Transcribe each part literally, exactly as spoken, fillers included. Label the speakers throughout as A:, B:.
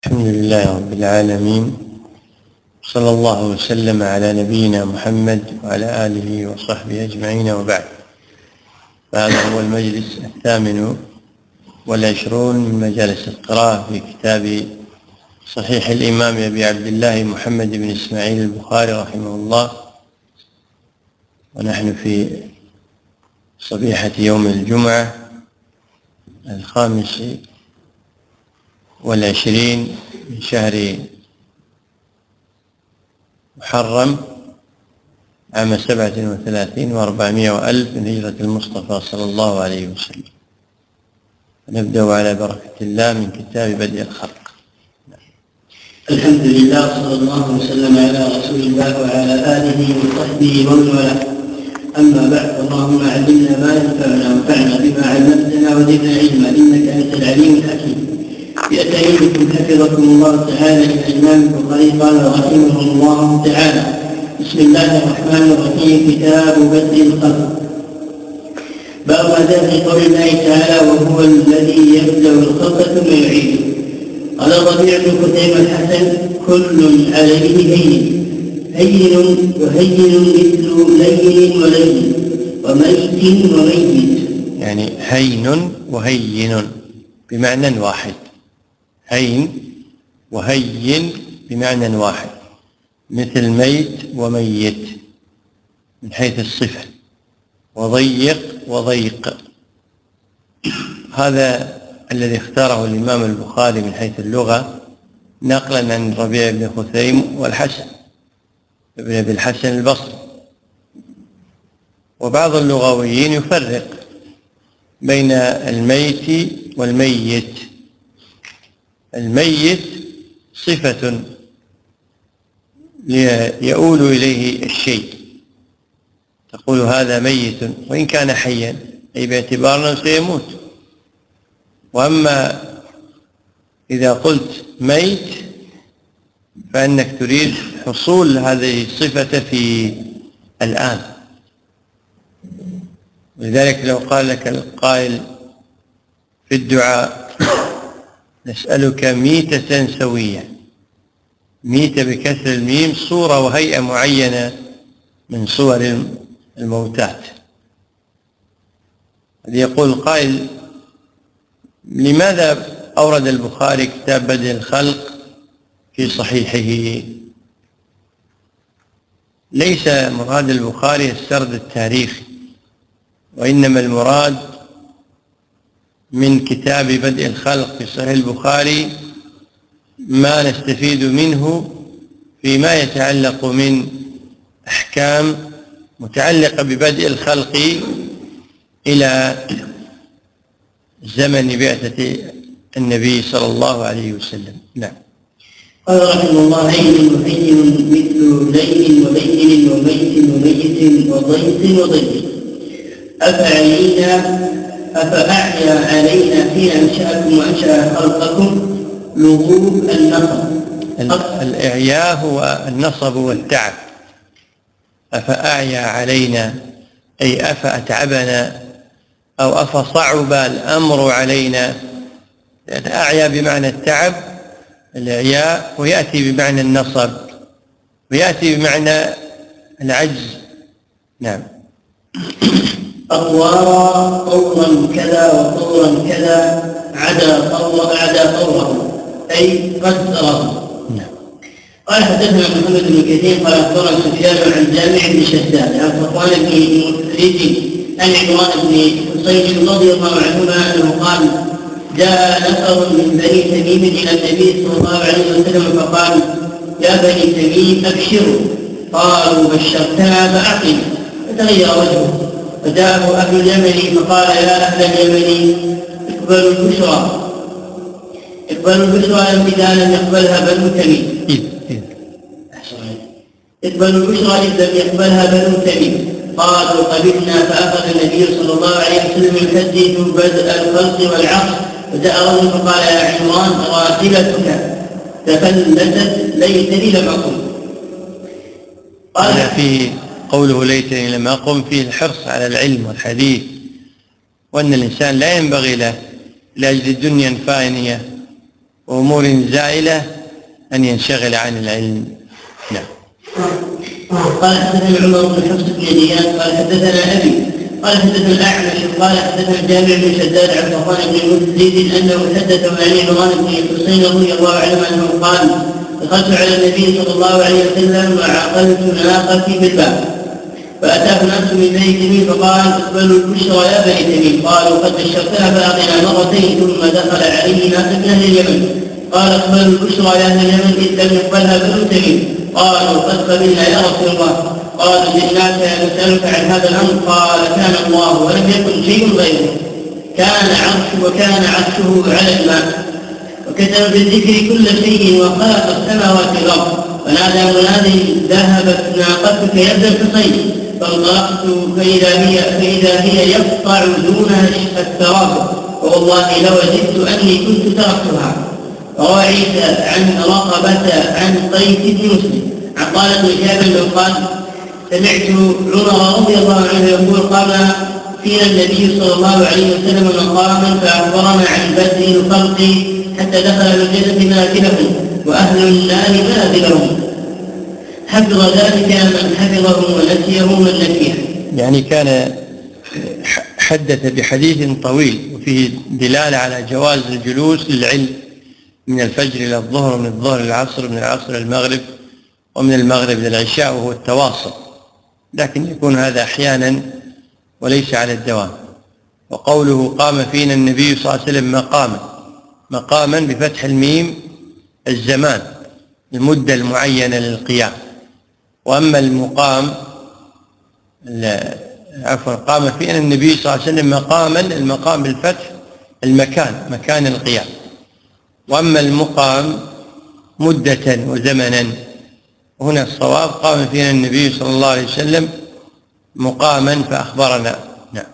A: الحمد لله رب العالمين، صلى الله وسلم على نبينا محمد وعلى آله وصحبه أجمعين، وبعد. فهذا هو المجلس الثامن والعشرون من مجالس القراءة في كتاب صحيح الإمام أبي عبد الله محمد بن إسماعيل البخاري رحمه الله، ونحن في صبيحة يوم الجمعة الخامس والعشرين من شهر محرم عام سبعة وثلاثين وأربعمائة وألف من هجرة المصطفى صلى الله عليه وسلم. نبدأ على بركة الله من كتاب بدء الخلق.
B: الحمد لله، صلى الله وسلم على رسول الله وعلى آله وصحبه ومن والاه. أما بعد، اللهم علمنا ما ينفعنا وانفعنا بما علمتنا وزدنا علما، إنك أنت العليم الحكيم. بأتيكم حفظكم الله تعالى إلى الإمام البخاري قال رحمه الله تعالى: بسم الله الرحمن الرحيم. كتاب بدء الخلق. باب ما جاء في قول الله تعالى: وهو الذي يبدأ الخلق ثم يعيده. قال الربيع بن خثيمة الحسن: كل عليه هين، هين وهين مثل لين ولين، وميت وميت.
A: يعني هين وهين بمعنى واحد، هين وهين بمعنى واحد، مثل ميت وميت من حيث الصفة، وضيق وضيق. هذا الذي اختاره الإمام البخاري من حيث اللغة، نقلا عن الربيع بن خثيم والحسن ابن أبي الحسن البصري. وبعض اللغويين يفرق بين الميت والميت. الميت صفة يؤول إليه الشيء، تقول هذا ميت وإن كان حيا، أي باعتبار أنه سيموت. وأما إذا قلت ميت فإنك تريد حصول هذه الصفة في الآن. ولذلك لو قال لك القائل في الدعاء: نسألك ميتة سوية، ميتة بكسر الميم صورة وهيئة معينة من صور الموتات. يقول القائل: لماذا أورد البخاري كتاب بدء الخلق في صحيحه؟ ليس مراد البخاري السرد التاريخي، وإنما المراد من كتاب بدء الخلق في صحيح البخاري ما نستفيد منه فيما يتعلق من أحكام متعلقة ببدء الخلق إلى زمن بعثة النبي صلى الله عليه وسلم. نعم.
B: قال رحمه الله: هين وهين مثل لين ولين وميت وميت وضيق وضيق. أفعلينا أفأعيا علينا حين أنشأكم وأنشأ خلقكم لغوب النصب.
A: الإعياء هو النصب والتعب. أفأعيا علينا أي أفأتعبنا أو أفصعب الأمر علينا. أعيا بمعنى التعب، الإعياء، ويأتي بمعنى النصب، ويأتي بمعنى العجز. نعم.
B: أطوارا طورا كذا وطورا كذا عدا طور عدا طوره، أي قدره. قال حدثنا محمد بن كثير قال أخبرنا سفيان عن جامع بن شداد عن صفوان بن مفرد عن عمران بن حصين رضي الله عنهما أنه قال: جاء نفر من بني تميم إلى النبي صلى الله عليه وسلم فقال: يا بني تميم أبشروا. قالوا: بشرتنا فأعطنا. فتغير وجهه فجاءه أهل اليمن فقال: يا أهل اليمن اقبلوا البشرى، اقبلوا البشرى إذا لم يقبلها بنو تميم. اقبلوا البشرى إذا لم يقبلها بنو تميم. قالوا: قبلنا. فأخذ النبي صلى الله عليه وسلم يحدث بدء الخلق والعصر. فجاء رجل فقال: يا عمران راتبتك تفلتت ليتني لم أقم.
A: قال في قوله ليتني لم أقم فيه الحرص على العلم وأمور زائلة أن ينشغل عن العلم. نعم.
B: قال حدثنا عمر بن حفص بن زياد قال حدثنا أبي قال حدثنا الأعمش قال حدثنا جابر بن شداد عن صفوان بن مسدد أنه حدث عن عمران بن حسين رضي الله عنه أنه قال دخلت على النبي صلى الله عليه وسلم وعقلت ناقتي بالباب فأتاه ناس من بني تميم فقال اقبلوا البشرى يا بني تميم قالوا قد بشرتها فأعطنا مرتين ثم دخل عليه ناس من أهل اليمن قال اقبلوا البشرى يا أهل اليمن إذ لم يقبلها بنو تميم قالوا قد قبلنا يا رسول الله قالوا جئناك نسألك عن هذا الأمر قال كان الله ولم يكن شيء غيره كان عرش وكان عرشه على الماء وكتب بالذكر كل شيء وخلق السماوات والأرض فنادى منادي ذهبت ناقتك يا ابن الحصين فانطلقت فإذا هي, فإذا هي يقطع دونها التراب والله لوجدت أني كنت تركتها. روى عيسى عن رقبة عن قيس بن مسلم عن قال ابن جابر قال سمعت عمر رضي الله عنه يقول قام فينا النبي صلى الله عليه وسلم مقاما فأخبرنا عن بدء الخلق حتى دخل الجنة منازلهم وأهل النار منازلهم حفظ ذلك من حفظه ونسيه من نسيه.
A: يعني كان حدث بحديث طويل وفيه دلالة على جواز الجلوس للعلم من الفجر إلى الظهر ومن الظهر إلى العصر ومن العصر إلى المغرب ومن المغرب إلى العشاء وهو التواصل، لكن يكون هذا أحيانا وليس على الدوام. وقوله قام فينا النبي صلى الله عليه وسلم مقاما مقاما بفتح الميم الزمان المدة المعينة للقيام. وأما المقام عفوا قام فينا النبي صلى الله عليه وسلم مقاما المقام بالفتح المكان مكان القيام. وأما المقام مدة وزمنا هنا الصواب قام فينا النبي صلى الله عليه وسلم مقاما فأخبرنا. نعم.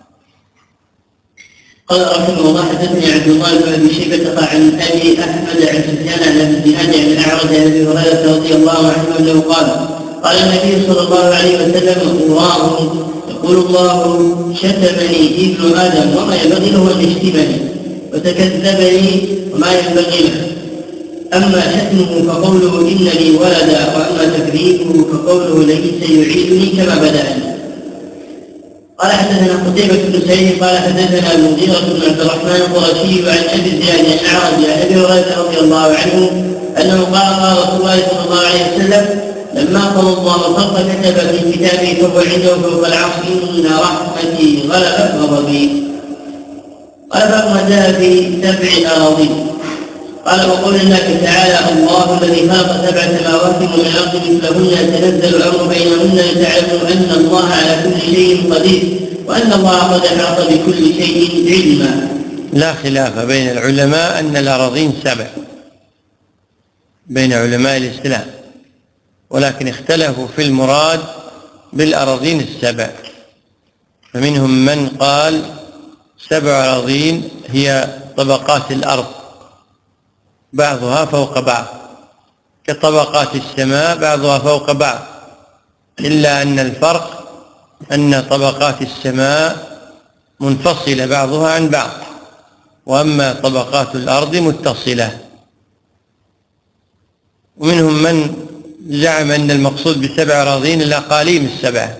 B: قال رحمه الله حدثني عبد الله بن ابي شيبه عن ابي احمد عن سفيان عن ابي الزناد عن الاعرج عن ابي هريره رضي الله عنه انه قال قال النبي صلى الله عليه وسلم الله يقول الله شتمني ابن ادم وما ينبغي له ان يشتمني وتكذبني وما ينبغي له اما شتمه فقوله انني ولدا واما تكذيبه فقوله ليس يعيدني كما بدأني. قال حدثنا قتيبة بن سعيد قال حدثنا المغيرة بن عبد الرحمن القرشي عن ابي الزناد عن الاعرج عن ابي هريره رضي الله عنه انه قال قال رسول الله صلى الله عليه وسلم لما قضى الله الخلق كتب في كتابه فهو عنده فوق العرش ان رحمتي غلبت غضبي. قال باب ما جاء في سبع اراضين. قال وقول الله تعالى الله الذي خلق سبع سماوات ومن الارض مثلهن يتنزل الامر بينهن لتعلموا ان الله على كل شيء قدير وان الله قد احاط بكل شيء علما.
A: لا خلاف بين العلماء ان الاراضين سبع بين علماء الاسلام، ولكن اختلفوا في المراد بالاراضين السبع. فمنهم من قال سبع اراضين هي طبقات الارض بعضها فوق بعض كطبقات السماء بعضها فوق بعض، إلا أن الفرق أن طبقات السماء منفصلة بعضها عن بعض وأما طبقات الأرض متصلة. ومنهم من زعم أن المقصود بسبع أراضين الأقاليم السبعة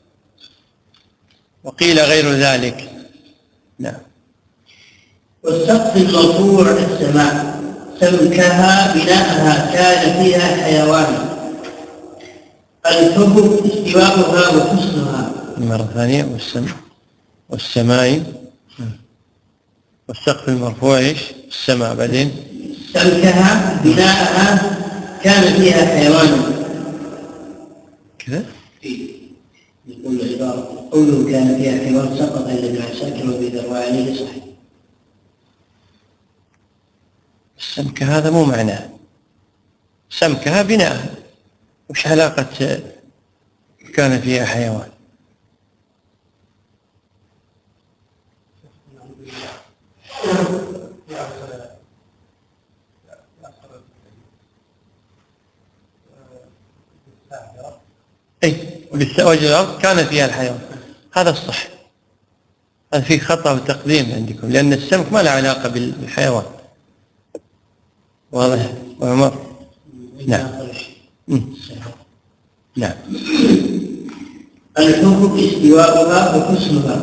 A: وقيل غير ذلك. نعم.
B: والسقف المرفوع السماء سمكها بناءها كان فيها حيوان الحب استواؤها وحسنها.
A: مرة ثانية والسماء والسماء والسقف المرفوع ايش؟ السماء بعدين
B: سمكها بناءها كان فيها حيوان
A: كذا
B: يقول العبارة قوله كان فيها حيوان سقط عند ابن عساكر وبذر وعليه صحيح.
A: السمكة هذا مو معناه، سمكها بناءها، وش علاقة كان فيها حيوان؟ اي وجه الارض كان فيها الحيوان، هذا الصح. هذا فيه خطأ وتقديم عندكم لأن السمك ما له علاقة بالحيوان، واضح وعمر؟ نعم. نعم.
B: الحب استواؤها وحسنها،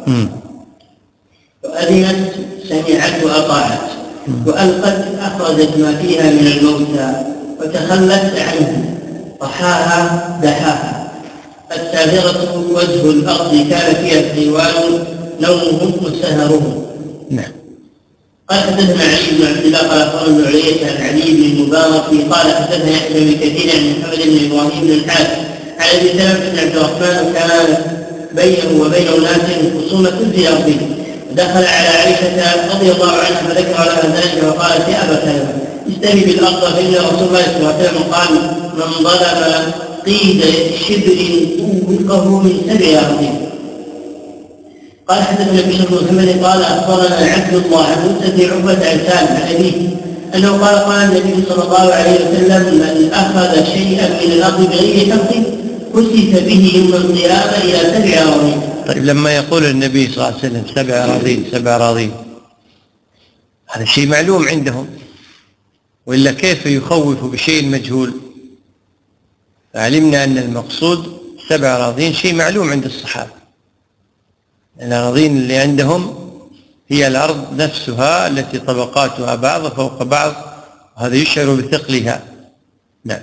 B: وأذنت سمعت وأطاعت، وألقت أخرجت ما فيها من الموتى، وتخلت عنه طحاها دحاها. الساهرة وجه الأرض كان فيها الحيوان نومهم وسهرهم.
A: نعم.
B: قال حدثنا علي بن عبد الله قال أخبرنا بن علية عن علي بن المبارك قال حدثنا يحيى بن كثير عن محمد بن إبراهيم بن الحارث عن أبي سلمة بن عبد الرحمن كان بينه وبين أناس خصومة في أرضه، دخل على عائشة رضي الله عنها فذكر لها ذلك وقالت يا أبا سلمة استوي بالأرض، فإن رسول الله صلى الله عليه وسلم قال من ضرب قيد شبر طوقه من سبع أرضين. قال حدثنا بشر بن محمد قال أخبرنا عبد الله عن موسى بن عقبة عن سالم عن أبيه أنه قال قال النبي صلى الله عليه وسلم من أخذ شيئا من الأرض بغير حق كسف به يوم القيامة إلى سبع أراضين.
A: طيب لما يقول النبي صلى الله عليه وسلم سبع أراضين سبع أراضين هذا شيء معلوم عندهم، وإلا كيف يخوف بشيء مجهول؟ علمنا أن المقصود سبع أراضين شيء معلوم عند الصحابة. الأراضين اللي عندهم هي الأرض نفسها التي طبقاتها بعض فوق بعض، وهذا يشعر بثقلها. نعم.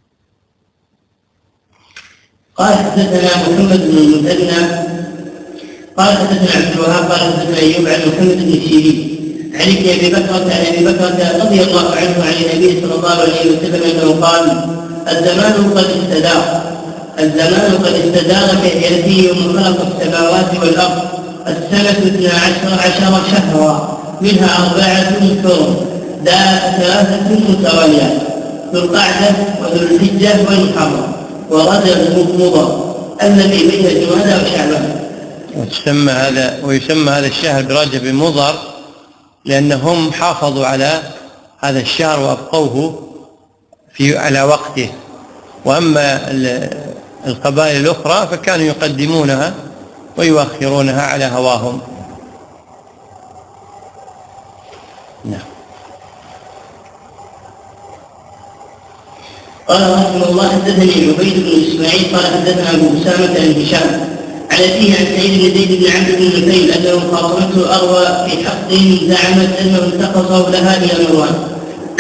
B: قال حدثنا محمد بن المثنى قال حدثنا عبد الوهاب قال حدثنا أيوب عن محمد بن سيرين عن ابي بكرة عن ابي بكرة رضي الله عنه عن النبي صلى الله عليه وسلم انه قال الزمان قد استدار الزمان قد استدار كهيئته يوم خلق السماوات والارض، السنة اثنا عشر عشر شهرا منها أربعة حرم ثلاثة متواليات ذو القعدة وذو الحجة والمحرم ورجب مضر الذي بين جمادى وشعبان.
A: ويسمى هذا ويسمى هذا الشهر برجب مضر لأنهم حافظوا على هذا الشهر وأبقوه في على وقته، وأما القبائل الأخرى فكانوا يقدمونها ويؤخرونها على هواهم. نعم.
B: قال رحمه الله حدثني عبيد بن اسماعيل قال حدثنا ابو اسامه عن هشام عن ابيه عن سعيد بن زيد بن عمرو بن نفيل انه خاطبته اروى في حق زعمت انه انتقصه لها الى مروان،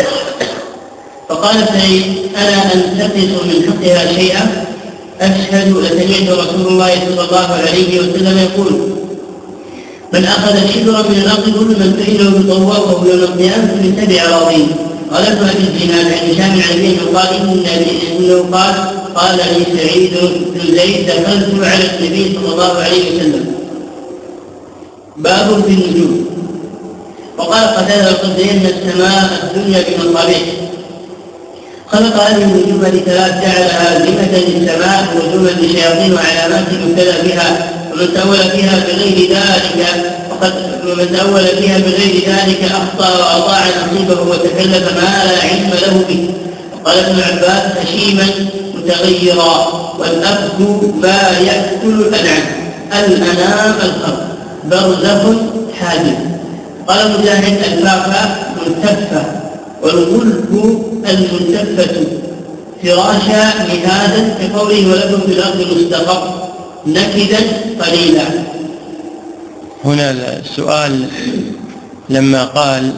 B: فقال سعيد انا انتقص من حقها شيئا اشهد لسمعت رسول الله صلى الله عليه وسلم يقول من اخذ شبرا من الارض كل من فعله بطواه وهو يوم القيامه من سبع اراضين. قال ابن ابي الزناد عن هشام عن ابيه قال انه قال قال لي سعيد بن زيد دخلت على النبي صلى الله عليه وسلم باب في النجوم، وقال قتاده لقد زينا السماء الدنيا بمصابيح خلق هذه النجوم لثلاث جعلها زينة للسماء ونجوما للشياطين وعلامات يهتدى بها، ومن تأول فيها بغير ذلك وقد ومن تأول فيها بغير ذلك أخطأ وأضاع نصيبه وتكلف ما لا علم له به. وقال ابن عباس هشيما متغيرا والأفك ما يأكل الأنعام الأنام الخلق برزخ حادث. قال مجاهد الفافة ملتفة والغلب الملتفة فراشا مهادا كقوله ولكم في الأرض مستقر نكدا قليلا.
A: هنا السؤال لما قال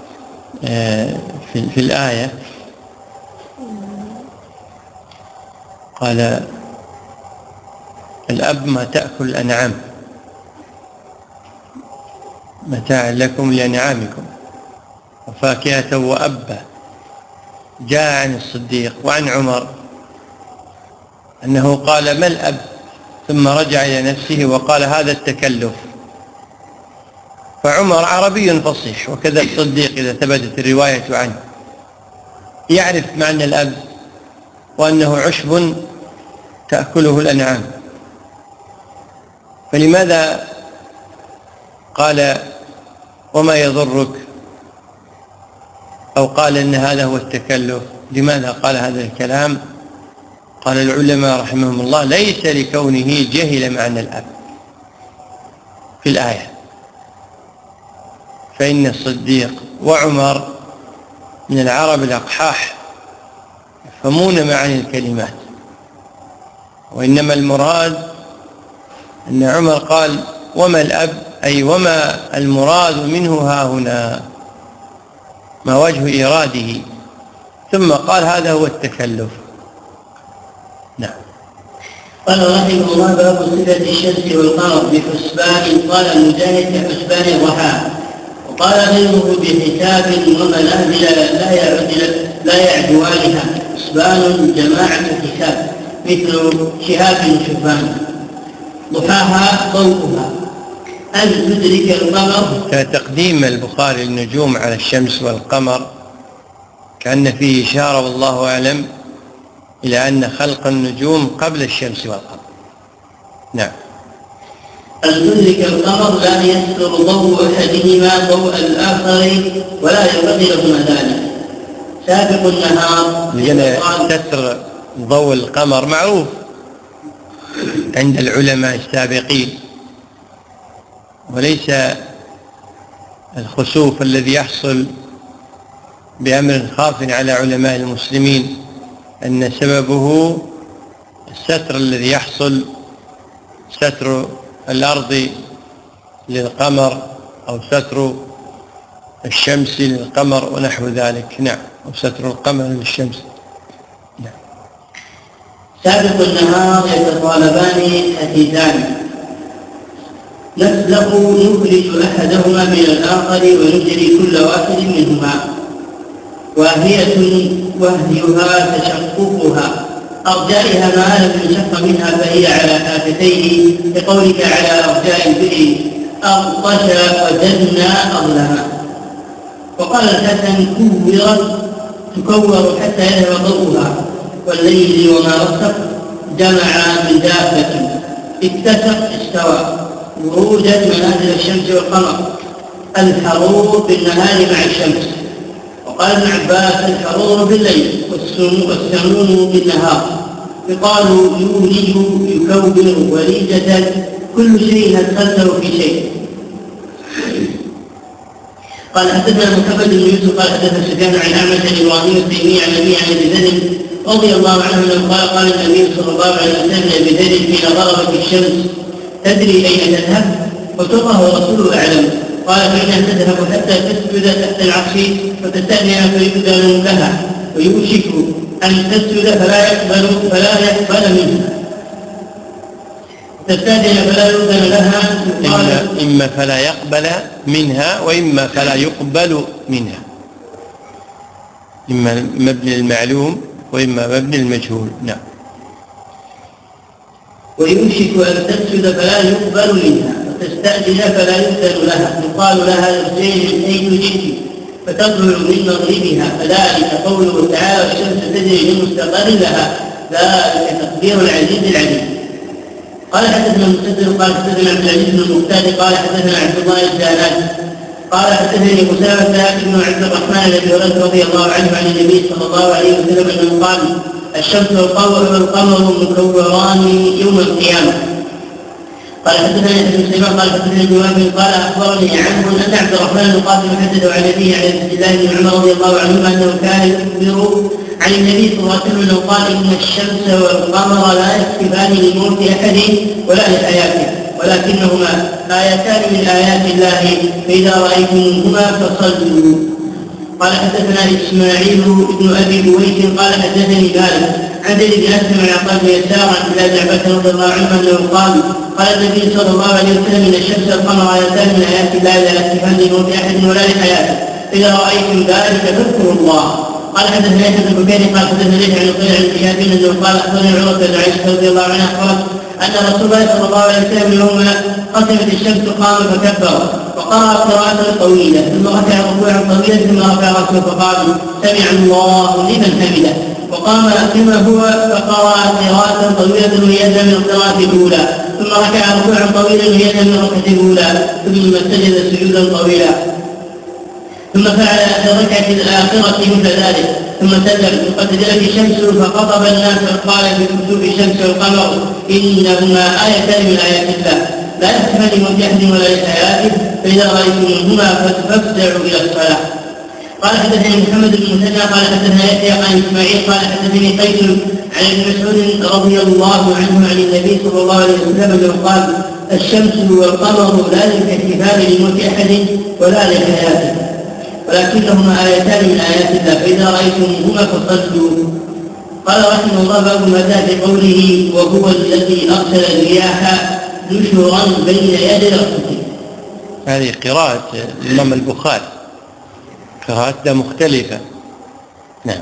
A: في الآية قال الأب ما تأكل الأنعام متاع لكم لأنعامكم وفاكهة وأبا، جاء عن الصديق وعن عمر أنه قال ما الأب، ثم رجع إلى نفسه وقال هذا التكلف. فعمر عربي فصيح وكذا الصديق إذا ثبتت الرواية عنه يعرف معنى الأب وأنه عشب تأكله الأنعام، فلماذا قال وما يضرك أو قال إن هذا هو التكلف؟ لماذا قال هذا الكلام؟ قال العلماء رحمهم الله ليس لكونه جهل معنى الأب في الآية، فإن الصديق وعمر من العرب الأقحاح يفهمون معاني الكلمات، وإنما المراد أن عمر قال وما الأب، أي وما المراد منه ها هنا، ما وجه إيراده، ثم قال هذا هو التكلف. نعم.
B: قال رحمه الله: باب صفة الشمس والقمر بحسبان. قال مجاهد: كحسبان الرحى. وقال غيره: بحساب ومنازل لا يعدل لا يعدوانها. حسبان جماعة حساب مثل شهاب شبان. ضحاها ضوءها أن تدرك القمر.
A: تقديم البخاري النجوم على الشمس والقمر كأن فيه إشارة والله أعلم إلى أن خلق النجوم قبل الشمس والقمر. نعم.
B: أن تدرك القمر لا يستر ضوء أحدهما ضوء الآخر ولا يبدلهما ذلك. سابق النهار،
A: لأن ستر ضوء القمر معروف عند العلماء السابقين، وليس الخسوف الذي يحصل بأمر خاف على علماء المسلمين أن سببه الستر الذي يحصل، ستر الأرض للقمر أو ستر الشمس للقمر ونحو ذلك. نعم. أو ستر القمر للشمس. نعم.
B: سابق النهار يتطالبان حديثان، نسلخ نخرج أحدهما من الآخر ونجري كل واحد منهما. واهية وهيها تشققها، أرجائها ما لم ينشق منها فهي على حافتيه، لقولك على أرجاء البئر أغطش وجدنا أظلما. وقال الحسن: كورت تكور حتى يذهب ضوءها. والليل وما وسق جمع من دافة، اتسق استوى. وروجت منازل الشمس والقمر. الحرور بالنهار مع الشمس. وقال ابن عباس: الحرور بالليل والسموم بالنهار. يقال يولج يكور وليجة، كل شيء أدخلته في شيء. قال حدثنا محمد بن يوسف قال حدثنا سفيان عن أعمش عن إبراهيم التيمي عن أبي عن أبي ذر رضي الله عنه أنه قال: قال النبي صلى الله عليه وسلم لأبي ذر حين غربت الشمس: تدري أين تذهب؟ قلت: الله ورسوله أعلم. قال: فإنها تذهب حتى تسجد تحت العرش فتستأذن فيؤذن لها، ويوشك أن تسجد فلا يقبل فلا يقبل منها، تستأذن فلا يؤذن لها.
A: إما, إما فلا يقبل منها وإما فلا يقبل منها، إما مبني المعلوم وإما مبني المجهول. نعم.
B: ويوشك أن تسجد فلا يقبل منها وتستأذن فلا يؤذن لها، يقال لها ارجعي من حيث جئت فتطلع من مغربها. فذلك قوله تعالى: الشمس تجري لمستقر لها، ذلك تقدير العزيز العليم. قال حدثنا المسدد قال حدثنا عبد العزيز بن المقتدى قال حدثنا عبد الله الزانات قال حدثني أسامة بن عبد الرحمن الذي رضي الله عنه عن النبي صلى الله عليه وسلم أنه قال: الشمس والقمر مكوران يوم القيامة. قال حدثنا يحيى بن سليمان قال حدثنا ابن وهب قال اخبرني عنه ان عبد الرحمن القاسم حدثه عن ابيه عن عبد الله بن عمر رضي الله عنهما انه كان يخبر عن النبي صلى الله عليه وسلم انه قال: ان الشمس والقمر لا يكسبان لموت احد ولا لحياته، ولكنهما ايتان من ايات الله، فاذا رايتموهما فصلوا. قال حدثنا اسماعيل بن ابي بويس قال حدثني مالك عن زيد بن اسلم عن عطاء بن يسار عن عبد الله بن عباس رضي الله عنه انه قال: قال النبي صلى الله عليه وسلم: ان الشمس والقمر ايتان من ايات الله لا يكسفان لموت احد ولا لحياته، اذا رايتم ذلك فاذكروا الله. قال حدثنا يحيى بن بكير قال حدثنا ليث عن قيل عن شهاب انه قال: اخبرني عروه بن عائشه رضي الله عنها قالت ان رسول الله صلى الله عليه وسلم يوم قسمت الشمس قام فكبر وقرأ قراءة طويلة ثم ركع ركوعا طويلا ثم رفع رأسه فقال: سمع الله لمن حمده، وقام كما هو فقرأ قراءة طويلة وهي من القراءة الأولى ثم ركع ركوعا طويلا وهي من الركعة الأولى ثم سجد سجودا طويلا ثم فعل في الركعة الآخرة مثل ذلك ثم سلم. وقد جاءت الشمس فخطب الناس وقال في كسوف الشمس والقمر: إنهما آيتان من آيات الله لا يكسفان لموت أحد ولا لحياته، فإذا رأيتموهما فافزعوا إلى الصلاة. قال حدثني محمد بن المثنى قال حدثنا يحيى عن اسماعيل قال حدثني قيس عن ابن مسعود رضي الله عنه عن النبي صلى الله عليه وسلم انه قال: الشمس والقمر لا ينكشفان لموت احد ولا لحياته، ولكنهما ايتان من ايات الله، فاذا رايتموهما فصلوا. قال رحمه الله: باب ما جاء في قوله: وهو الذي ارسل الرياح نشرا بين يدي رحمته.
A: هذه قراءة الإمام البخاري، قراءة مختلفة. نعم.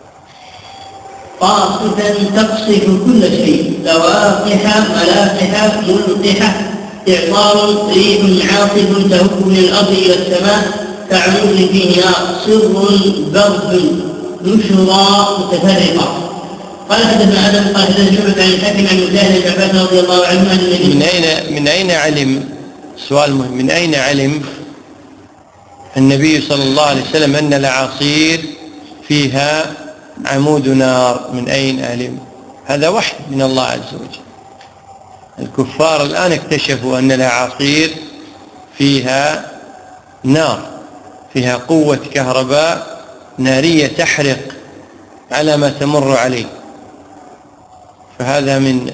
B: قاصفا تقصف كل شيء، لواقح ملاقح ملقحة، إعطار ريح عاصف تهب من الأرض إلى السماء كعمود فيه نار، صر برد نشرا متفرقة. قال حدثنا آدم قال حدثنا شعبة عن الحاكم عن مجاهد بن عباس رضي الله عنه عن النبي.
A: من أين من أين علم؟ سؤال مهم. من أين علم النبي صلى الله عليه وسلم أن الأعاصير فيها عمود نار؟ من أين علم؟ هذا وحي من الله عز وجل. الكفار الآن اكتشفوا أن الأعاصير فيها نار، فيها قوة كهرباء نارية تحرق على ما تمر عليه، فهذا من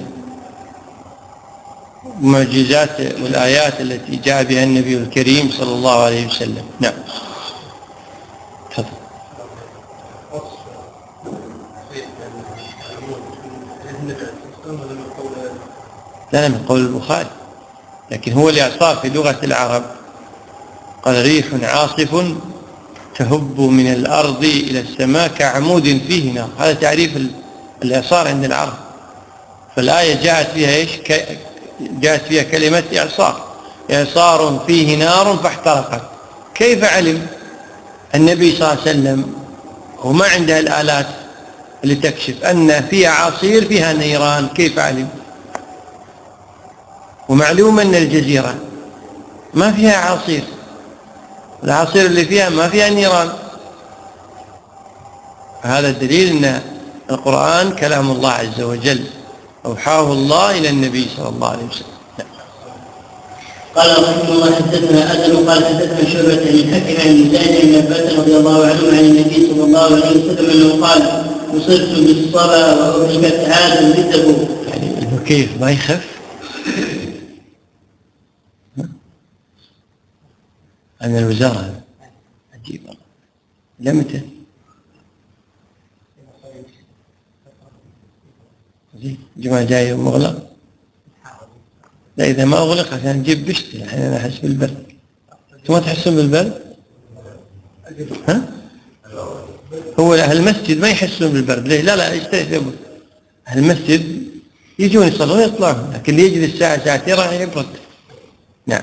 A: معجزات والآيات التي جاء بها النبي الكريم صلى الله عليه وسلم. نعم. تفضل. لا من قول البخاري، لكن هو الإعصار في لغة العرب. قال: ريح عاصف تهب من الأرض إلى السماء كعمود فيه نار. هذا تعريف الإعصار عند العرب. فالآية جاءت فيها إيش؟ جاءت فيها كلمة إعصار، إعصار فيه نار فاحترقت. كيف علم النبي صلى الله عليه وسلم وما عنده الآلات اللي تكشف أن فيها عصير فيها نيران؟ كيف علم؟ ومعلوم أن الجزيرة ما فيها عصير، العصير اللي فيها ما فيها نيران. هذا الدليل أن القرآن كلام الله عز وجل، أوحاه الله إلى النبي صلى الله عليه وسلم. نعم.
B: قال رحمه الله: حدثنا آدم قال حدثنا شعبة عن الحكم عن مجاهد بن عباس رضي الله عنه عن النبي صلى الله عليه وسلم أنه قال: نصرت بالصبا وأهلكت عاد بالتبوك.
A: يعني كيف ما يخف؟ عن الوزارة. عجيب. لمتى؟ الجمعة جاية مغلق؟ لا، إذا ما أغلق عشان نجيب بشتي. الحين أنا أحس بالبرد. أنتم ما تحسون بالبرد؟ ها؟ هو أهل المسجد ما يحسون بالبرد. ليه؟ لا لا يشتري ثوب. أهل المسجد يجون يصلون ويطلعون، لكن اللي يجلس ساعة ساعتين راح يبرد. نعم.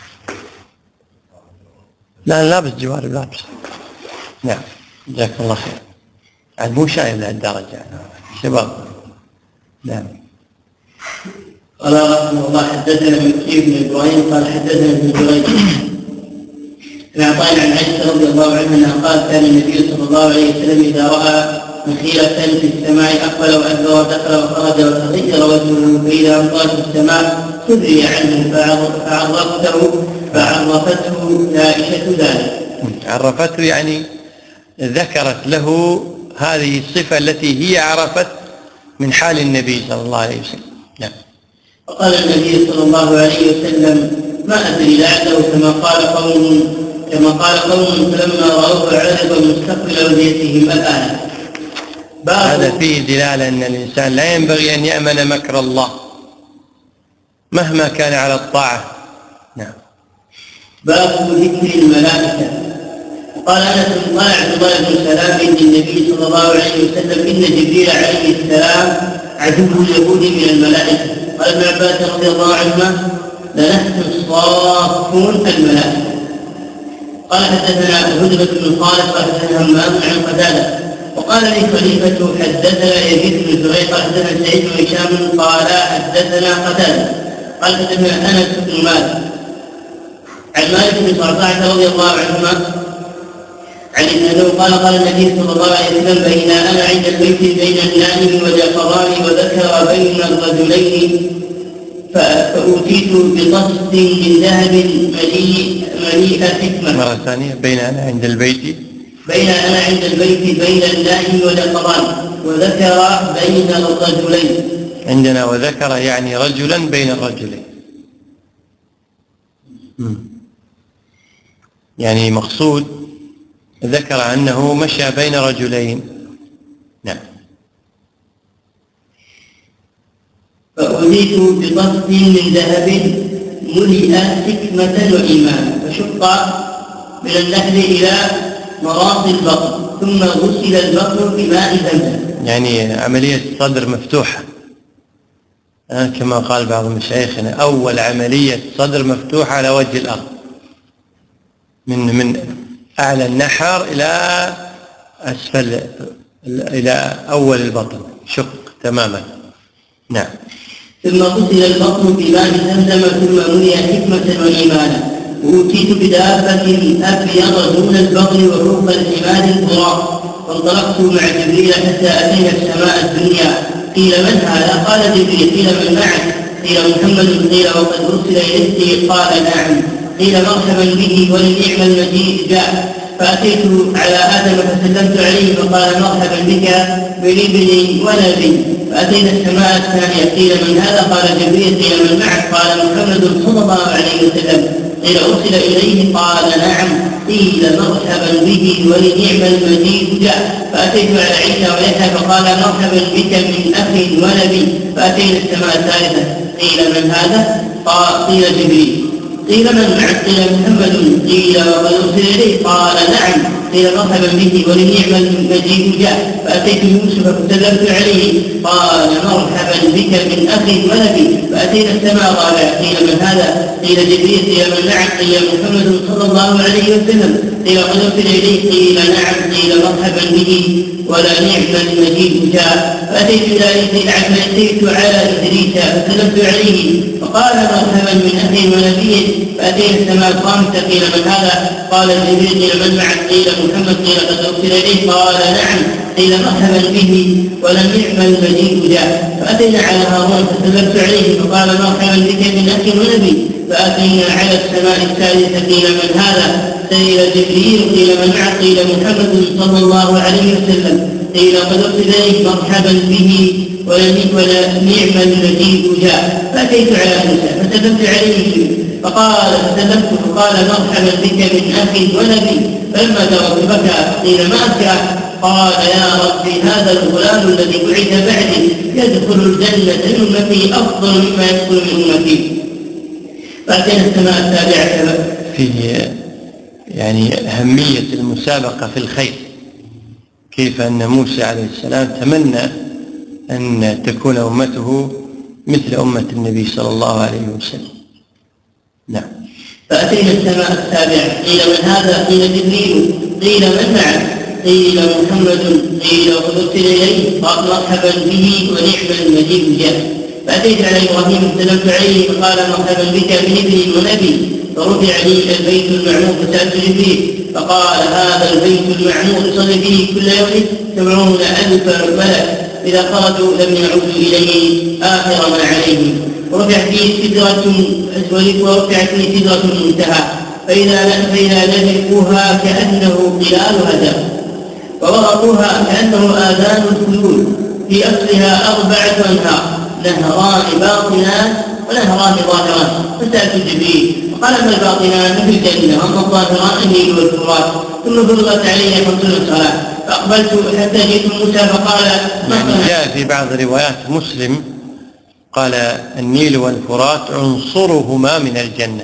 A: لا لابس جوارب لابس. نعم. جزاك الله خير. عاد مو شايب لهالدرجة شباب. نعم.
B: قال رحمه الله: حدثنا مكي بن ابراهيم قال حدثنا ابن جريج عن عطاء عن عائشة رضي الله عنها انها قالت: كان النبي صلى الله عليه وسلم اذا راى نخيلة في السماء اقبل وادبر ودخل وخرج وتغير وجهه، فاذا امطرت السماء سري عنه فعرفته فعرفته عائشة ذلك.
A: عرفته يعني ذكرت له هذه الصفة التي هي عرفت من حال النبي صلى الله عليه وسلم. نعم.
B: وقال النبي صلى الله عليه وسلم: ما أدري لعله كما قال قوم كما قال قوم فلما رأوه عرض مستقبل وجهتهم الآن.
A: هذا فيه دلالة أن الإنسان لا ينبغي أن يأمن مكر الله مهما كان على الطاعة. نعم.
B: باب ذكر الملائكة. قال أنس: قال عبد الله بن سلام للنبي صلى الله عليه وسلم: إن جبريل عليه السلام عدو اليهود من الملائكة. قال ابن عباس رضي الله عنهما: لنحن الصافون الملائكة. قال حدثنا هدبة بن خالد قال حدثنا همام عن قتادة. وقال لي خليفة: حدثنا يزيد بن زريع قال حدثنا سعيد بن هشام قال حدثنا قتادة قال حدثنا أنس بن مالك عن مالك بن صعصعة رضي الله عنهما عن انه قال: قال النبي صلى الله عليه وسلم: بين انا عند البيت بين النائم وجفران وذكر بين الرجلين فأوتيت بطست من ذهب مليء مليء حكمة.
A: مرة ثانية: بين أنا عند البيت
B: بين أنا عند البيت بين الله والأقران، وذكر بين الرجلين.
A: عندنا وذكر يعني رجلا بين الرجلين، يعني مقصود ذكر أنه مشى بين رجلين. نعم.
B: فأتيت بطفل من ذهب ملئ حكمة وإيمانا، فشق من النهر إلى مراط البطن، ثم غسل البطن بماء زمزم.
A: يعني عملية صدر مفتوحة كما قال بعض مشايخنا، أول عملية صدر مفتوحة على وجه الأرض، من من أعلى النحر إلى أسفل إلى أول البطن، شق تماما. نعم.
B: ثم غسل البطن بماء زمزم، ثم ملئ حكمة وإيمانا. وأوتيت بدابة أبيض دون البغل وفوق الحمار البراق، فانطلقت مع جبريل حتى أتينا السماء الدنيا. قيل من هذا؟ قال جبريل. قيل من معك؟ قيل محمد. قيل وقد أرسل إليه؟ قال نعم. قيل مرحبا به ولنعم المجيء جاء. فأتيت على آدم فسلمت عليه، فقال مرحبا بك بابن ونبي. فأتينا السماء الثانية. قيل من هذا؟ قال جبريل. قيل من معك؟ قال محمد صلى الله عليه وسلم. قيل أرسل إليه؟ قال نعم. قيل مرحبا به ولنعم المجيء جاء. فأتيت على عيسى ويحيى، فقال مرحبا بك من أخ ونبي. فأتينا السماء الثالثة. قيل من هذا؟ قال قيل جبريل. قيل من معك؟ قيل محمد. قيل وقد أرسل إليه؟ قال نعم. قيل مرحبا به ولنعم المجيء جاء. فأتيت يوسف فسلمت عليه، قال مرحبا بك من أخ ونبي. فأتينا السماء الرابعة. قيل من هذا؟ قيل جبريل. قيل من معك؟ قيل محمد صلى الله عليه وسلم. قيل قد أرسل إليه؟ قيل نعم. قيل مرحبا به ولنعم المجيء جاء. فأتيت إلى أتيت على إدريس فسلمت عليه، فقال مرحبا من أخ ونبي. فأتينا السماء الخامسة. قيل من هذا؟ قال جبريل. قيل من معك؟ قيل محمد. قيل قد أرسل إليه؟ قال نعم. قيل مرحبا به ولنعم المجيء جاء. فأتينا على هارون فسلمت عليه، فقال مرحبا بك من أخ ونبي. فأتينا على السماء الثالثة. قيل من هذا؟ قيل جبريل. قيل من معك؟ قيل محمد صلى الله عليه وسلم. قيل قد أرسل إليه؟ مرحبا به ولنعم المجيء جاء. فأتيت على موسى فسلمت عليه، فقال فسلمت فقال مرحبا بك من أخ ونبي. فلما تركت بكى. قيل ما أبكى؟ قال يا ربي هذا الغلام الذي بعث بعدي يدخل الجنة من أمتي أفضل مما يدخل من أمتي. فأتينا السماء السابعة.
A: في يعني أهمية المسابقة في الخير، كيف أن موسى عليه السلام تمنى أن تكون أمته مثل أمة النبي صلى الله عليه وسلم. نعم.
B: فأتينا السماء السابعة. قيل من هذا؟ قيل جبريل. قيل من معك؟ قيل محمد. قيل وقد أرسل إليه؟ قال مرحبا به ونعم المجيء جاء. فأتيت على إبراهيم فسلمت عليه، فقال مرحبا بك بابن ونبي. فرفع لي البيت المعمور فسألت جبريل، فقال هذا البيت المعمور يصلي فيه كل يوم سبعون ألف ملك، إذا خرجوا لم يعودوا إليه آخر ما عليه. ورفع فيه سدرة ورفع فيه سدرة منتهى، فإذا فإذا لزقوها كأنه قلال هدى، وورقوها كأنه آذان الخيول. في أصلها أربعة أنهار، نهران باطنان ونهران ظاهران. فسألت جبريل فقال ما الباطنان؟ في الجنة، أما الظاهران النيل والفرات. ثم فرضت علي خمسون صلاة، فأقبلت حتى جئت موسى فقال
A: يعني جاء في بعض روايات مسلم قال النيل والفرات عنصرهما من الجنة،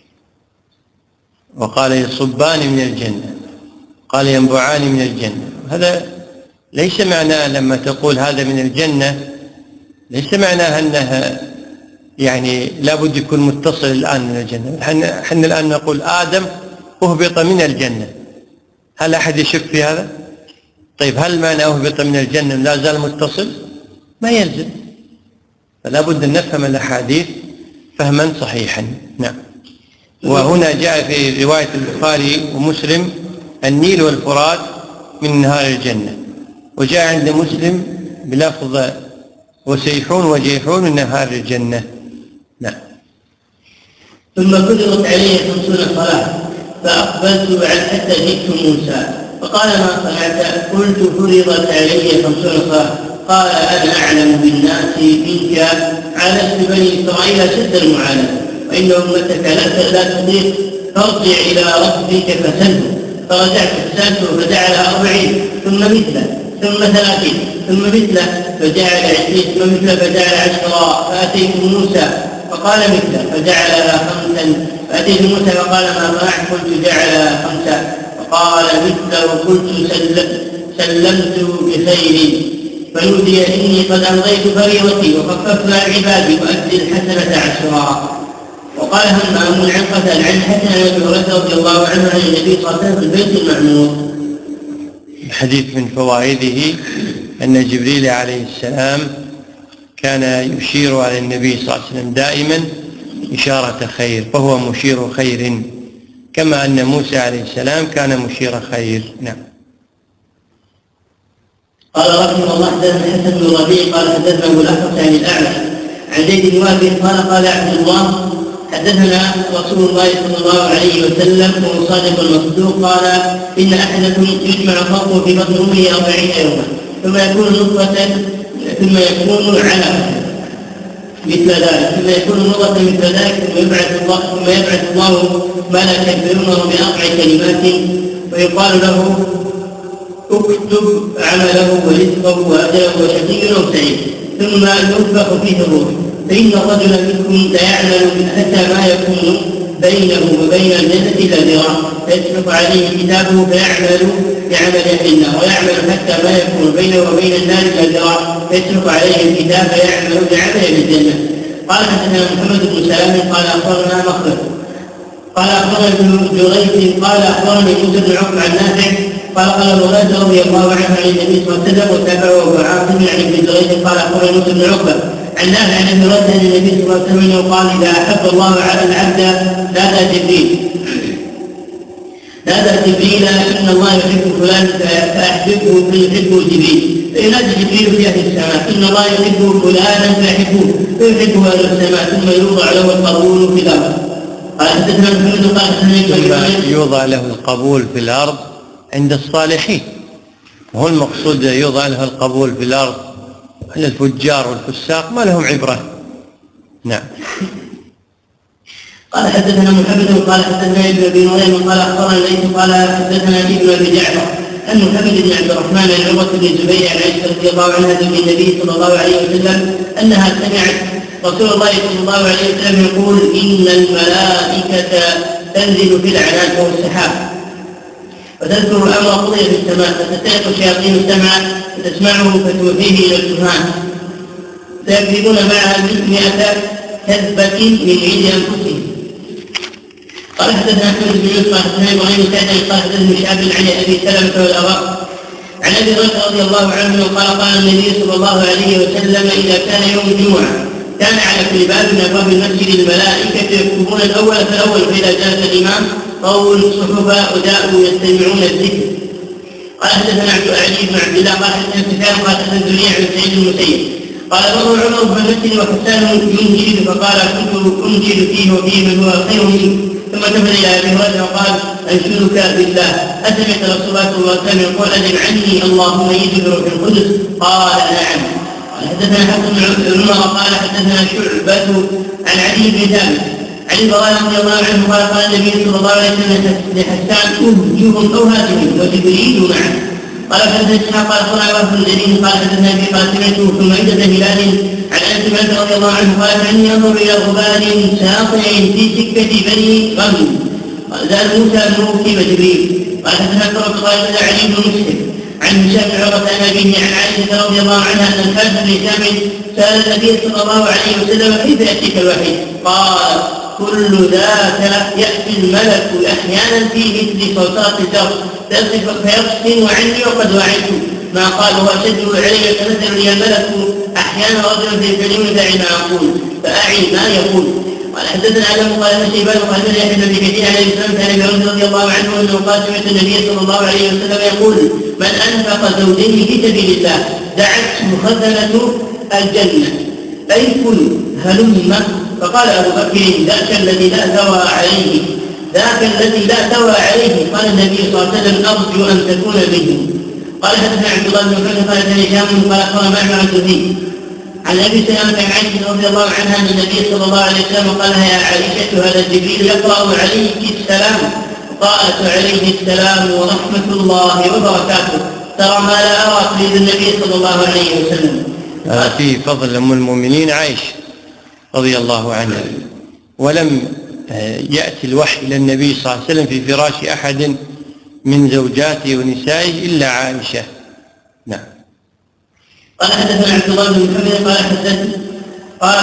A: وقال يصبان من الجنة، قال ينبعان من الجنة. هذا ليس معناه لما تقول هذا من الجنة ليس معناه أنها يعني لابد يكون متصل الآن من الجنة. حنا الآن نقول آدم أهبط من الجنة، هل أحد يشك في هذا؟ طيب هل معنى أهبط من الجنة لا زال متصل؟ ما يلزم، فلا بد أن نفهم الأحاديث فهما صحيحا. نعم. وهنا جاء في رواية البخاري ومسلم النيل والفرات من نهار الجنة، وجاء عند مسلم بلفظ وسيحون وجيحون من نهار الجنة. نعم.
B: ثم فرضت علي خمسون صلاة، فأقبلت بعد حتى جئت موسى فقال ما صنعت؟ قلت فرضت علي خمسون صلاة. قال أنا أعلم بالناس منك، عالجت بني إسرائيل شد المعالجة، وإن أمتك لا تطيق، فارجع إلى ربك فسله. فرجعت فسألته فجعل أربعين، ثم مثله، ثم ثلاثين، ثم مثله فجعل عشرين، ثم مثله فجعل عشرا. فأتيت موسى فقال مثله فجعل خمسا. فأتيت موسى فقال ما صنعت؟ قلت جعل خمسا. فقال مثله. قلت سلمت بخير. فنودي إني قد أمضيت فريضتي وخففت عبادي وأدي الحسنة عشرا. وقال همام عن قتل عن حسن بن هريرة رضي الله عنه عن النبي صلى الله عليه وسلم في البيت المعمور.
A: الحديث من فوائده أن جبريل عليه السلام كان يشير على النبي صلى الله عليه وسلم دائما إشارة خير، فهو مشير خير، كما أن موسى عليه السلام كان مشير خير. نعم.
B: قال رحمه الله حدثنا حسن بن ربيع قال حدثنا ابو الاحوص عن الاعمش عن زيد بن وهب قال قال عبد الله حدثنا رسول الله صلى الله عليه وسلم وهو صادق المصدوق قال ان احدكم يجمع خلقه في بطن امه أربعين يوما ثم يكون نطفه ثم يكون علقه مثل ذلك ثم يكون نطفه مثل ذلك ثم يبعث الله ثم يبعث الله ملكا فيؤمر باربع كلمات ويقال له اكتب عمله ورزقه واجله وشقي او سعيد ثم ينفخ فيه الروح. فان الرجل منكم ليعمل حتى ما يكون بينه وبين الجنه الا ذراع فيسبق عليه كتابه فيعمل بعمل اهل النار ويعمل حتى ما يكون بينه وبين النار الا ذراع فيسبق عليه الكتاب فيعمل بعمل اهل الجنه. قال حدثنا محمد بن سلام قال اخبرنا مخلد قال اخبرنا ابن جريج قال اخبرني موسى بن عقبه عن نافع قال قال ابو هريره رضي الله عنه عن النبي صلى الله عليه وسلم وتابعه ابو عاصم عن ابن جريج قال اخبرني موسى بن عقبه عن نافع عن ابن رد عن النبي صلى الله عليه وسلم قال اذا احب الله على العبد نادى جبريل نادى جبريل ان الله يحب فلان فاحببه فيحبه جبريل فينادي جبريل في اهل السماء ان الله يحب فلانا فيحبه فيحبه اهل السماء ثم يوضع له القبول في الارض. قال حدثنا محمد قال حدثنا
A: يوضع له القبول في الارض عند الصالحين، وهو المقصود يوضع له القبول في الأرض. الفجار والفساق ما لهم عبرة. نعم.
B: قال حدثنا محمد قال حدثنا ابن ابي مريم قال اخبرنا ليث قال حدثنا ابن ابي جعفر ان محمد بن عبد الرحمن عن عروه بن الزبير عن عائشه رضي الله عنها زوج النبي صلى الله عليه وسلم انها سمعت رسول الله صلى الله عليه وسلم يقول ان الملائكه تنزل في العنان وهو السحاب وتذكر الامر قضي في السماء فتستيقظ شياطين السمع فتسمعه فتوحيه الى السماء فيكذبون معها مئة كذبة من عند انفسهم. قال حدثنا احمد بن يوسف قال حدثنا ابراهيم سعد قال حدثنا شعب عن ابي سلمة والاراء عن ابي هريرة رضي الله عنه قال قال النبي صلى الله عليه وسلم اذا كان يوم الجمعة كان على كل باب من ابواب المسجد الملائكة يكتبون الاول فالاول فاذا جلس الامام طووا الصحف وجاءوا يستمعون الذكر. قال حدثنا علي بن عبد الله قال حدثنا سفيان قال حدثنا زريع بن سعيد المسيب قال مر عمر في المسجد وحسان ينشد فقال كنت انشد فيه وفيه من هو خير منه ثم تفل الى ابي هريره وقال انشدك بالله اسمعت رسول الله صلى الله عليه وسلم يقول اجب عني اللهم يجب بروح القدس قال نعم. قال حدثنا حسن بن عمر قال حدثنا شعبة عن علي بن ثابت عن البراء رضي الله عنه قال قال النبي صلى الله عليه وسلم لحسان اهجوهم او هاجمهم وجبريل معه. قال حدثنا اسحاق قال صنع وفد الجليل قال حدثنا ابي قال سمعته ثم عدة هلال عن انس مالك رضي الله عنه قال اني انظر الى غبار ساطع في سكه بني غنم قال زاد موسى الموكي وجبريل. قال حدثنا كرة قال حدثنا علي بن مسلم عن هشام بن عروة عن أبيه عن عائشة رضي الله عنها أن الحارث بن هشام سأل النبي صلى الله عليه وسلم كيف يأتيك الوحي؟ قال كل ذاك يأتي الملك أحيانا في مثل صوتات الجرس فيفصل عني وقد وعيت ما قال هو أشد علي فنزل لي الملك أحيانا رجل فيكلمني دعي ما أقول فأعي ما يقول. قال حدثنا علم قال ابن شيبان قال لي يحيى بن كثير عليه السلام عن ابي رضي الله عنه انه قال سمعت النبي صلى الله عليه وسلم يقول من انفق زوجين في سبيل الله دعته خزنه الجنه اي كل هلم. فقال ابو بكر ذاك الذي لا ثوى عليه ذاك الذي لا توى عليه. قال النبي صلى الله عليه وسلم أرجو أن تكون منه. قال حدثنا عبد الله بن محمد قال حدثنا هشام قال أخبرنا معمر عن زهير عن ابي سلمة عن عائشة رضي الله عنها ان النبي صلى الله عليه وسلم قال لها يا عائشة هذا جبريل يقرأ عليك السلام. قالت عليه السلام ورحمة الله وبركاته. ترى ما لا أرى تريد النبي صلى الله عليه وسلم.
A: هذا فيه فضل أم المؤمنين عائشة رضي الله عنها، ولم يأتي الوحي إلى النبي صلى الله عليه وسلم في فراش أحد من زوجاته ونسائه إلا عائشة. نعم.
B: قال حدثنا عبد الله بن محمد قال حدثنا قال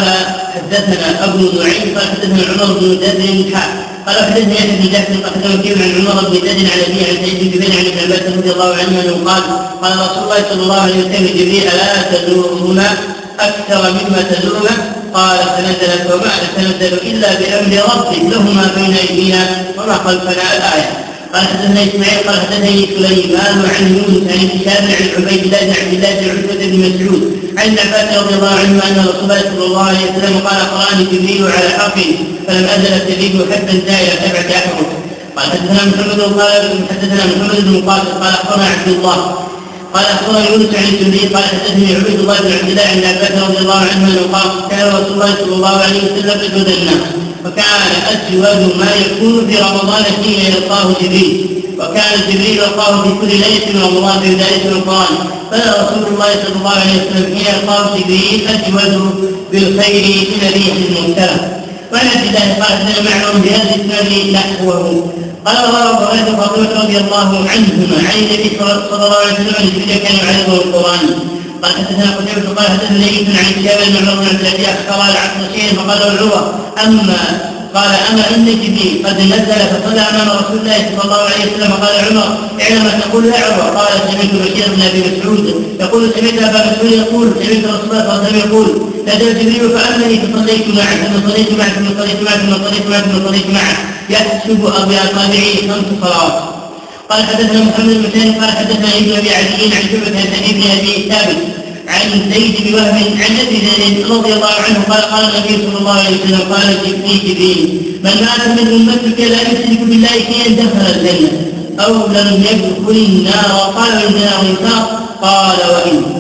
B: حدثنا ابو نعيم قال حدثنا عمر بن زيد قال حدثنا يحيى بن جعفر قال حدثنا كيف عن عمر بن زيد عن ابي عن سعيد بن جبير عن ابن عباس رضي الله عنه انه قال قال رسول الله صلى الله عليه وسلم جبريل الا تزورنا اكثر مما تزورنا؟ قال فنزلت وما نتنزل الا بامر ربك له ما بين ايدينا وما خلفنا الايه. قال حدثنا اسماعيل قال حدثني سليمان عن يونس عن هشام عن عبيد الله بن عبد الله بن عتبة بن مسعود عن ابن عباس رضي الله عنه ان رسول الله صلى الله عليه وسلم قال قرأني جبريل على حق فلم ازل استجيب حتى انتهى الى سبعة احرف. قال حدثنا محمد قال حدثنا محمد بن مقاتل قال اخبرنا عبد الله قال اخبرنا يونس عن الزهري قال حدثني عبيد الله بن عبد الله عن ابن عباس رضي الله عنه انه قال كان رسول الله صلى الله عليه وسلم اجود الناس وكان اجود ما يكون في رمضان حين يلقاه جبريل وكان جبريل يلقاه في كل ليله من رمضان في ذلك القران. فلا رسول الله صلى الله عليه وسلم حين يلقاه جبريل اجود بالخير من ريح المرسله. وعن عبد الله قال حدثنا معهم بهذا الاسناد نحوه. قال رواه ابو هريره وفاطمه رضي الله عنهما عن النبي صلى الله عليه وسلم ان جبريل كان يعرضه القران. قال حدثنا قتيبة قال حدثنا ليث عن هشام بن عمر بن عبد العزيز اخبر العصر شيئا فقال العروه اما قال اما ان جبريل قد نزل فصلى امام رسول الله صلى الله عليه وسلم. قال عمر اعلم ما تقول يا عروه؟ قال سمعت بشير بن ابي مسعود يقول سمعت ابا مسعود يقول سمعت رسول الله صلى الله عليه وسلم يقول نزل جبريل فامني فصليت معه ثم صليت معه ثم صليت معه ثم صليت معه ثم صليت معه يحسب باصابعه خمس صلوات. قال حدثنا محمد بن ثاني قال حدثنا ابن ابي عدي عن شعبة عن ابن ابي ثابت عن زيد بن وهب عن ابي زيد رضي الله عنه قال قال النبي صلى الله عليه وسلم قال جبريل جبريل من مات من امتك لا يشرك بالله شيئا دخل الجنه او لم يدخل النار. قال وان النار قال وان.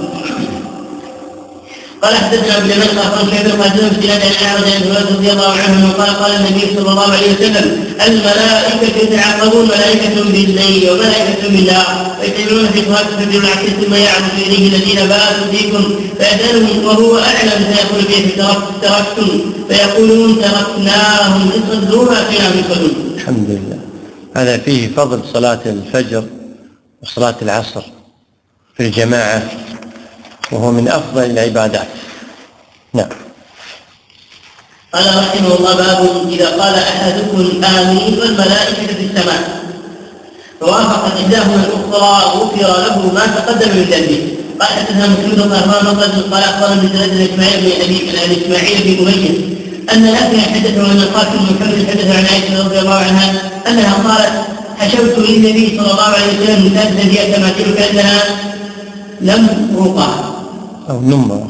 B: قال حدثنا ابن جمال قال شعبة قال حدثنا بن عن اعرض عن رضي الله عنه قال قال النبي صلى الله عليه وسلم الملائكه يتعاقبون ملائكه بالليل وملائكه بالنهار ويتبعون في صلاه الفجر والعصر ثم يعرض اليه الذين باتوا فيكم فيسالهم وهو اعلم فيقول كيف تركتم فيقولون تركناهم يصلون فينا يصلون.
A: الحمد لله. هذا فيه فضل صلاه الفجر وصلاه العصر في الجماعه وهو من أفضل العبادات. نعم.
B: قال رحمه الله باب إذا قال أحدكم آمين والملائكة في السماء فوافقت إحداهما الأخرى غفر له ما تقدم من ذنبه. قال حدثنا محمد بن أخبرنا قال أخبرنا من ثلاثة إسماعيل بن أبي عن إسماعيل بن أمية أن نافع حدثه أن القاسم بن محمد حدث عن عائشة رضي الله عنها أنها قالت حشوت للنبي صلى الله عليه وسلم ثلاثة هي تماثيل كأنها لم رقى
A: أو نمرق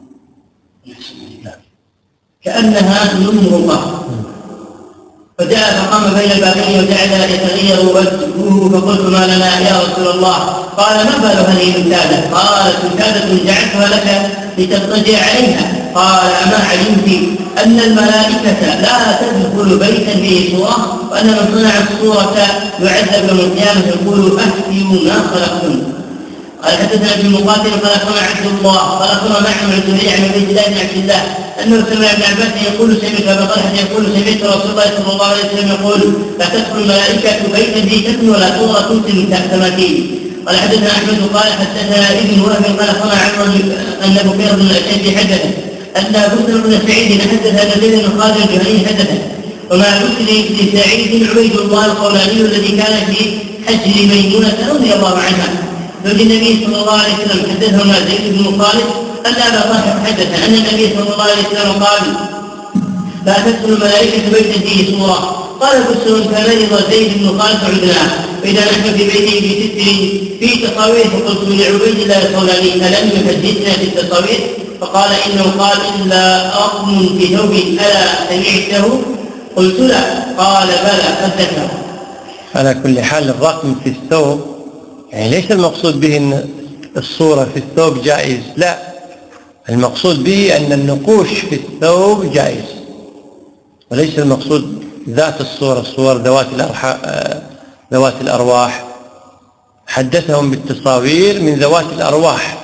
B: كأنها نمرقة فجاء فقام بين البابين وجعل يتغير وجهه فقلت ما لنا يا رسول الله؟ قال ما بال هذه الوسادة؟ قالت وسادة جعلتها لك لتضطجع عليها. قال أما علمت أن الملائكة لا تدخل بيتا فيه صورة وأن من صنع الصورة يعذب يوم القيامة يقول أحسنوا ما خلقتم. قال حدثنا ابن مقاتل قال اخبرنا عبد الله قال اخبرنا معهم عن الزهري عن عبيد الله بن عبد الله انه سمع ابن عباس يقول سمعت ابا طلحه يقول سمعت رسول الله صلى الله عليه وسلم يقول لا تدخل الملائكه بيتا ذي تكن ولا صوره تمسك تحت تماثيل. قال حدثنا احمد قال حدثنا ابن وهب قال اخبرنا عمرو ان بكير بن الاشد حدثه ان بكر بن سعيد حدث ان زيد بن خالد الجهني حدثه ومع بكر بن سعيد عبيد الله القولاني الذي كان في حجر ميمونه رضي الله عنها زوج النبي صلى الله عليه وسلم. حدثهما زيد بن خالد ان ابا طلحه حدث ان النبي صلى الله عليه وسلم قال لا تدخل الملائكه بيتا فيه صوره. قال بسر فمرض زيد بن خالد فعدناه فاذا نحن في بيته بستر في تصاوير فقلت لعبيد الله القولاني الم يحدثنا في التصاوير؟ فقال انه قال الا رقم في ثوب الا سمعته؟ قلت لا. قال بلى قد ذكر.
A: على كل حال الرقم في الثوب يعني ليس المقصود به أن الصورة في الثوب جائز، لا، المقصود به أن النقوش في الثوب جائز، وليس المقصود ذات الصورة، الصور ذوات ذوات الأرواح. حدثهم بالتصاوير من ذوات الأرواح،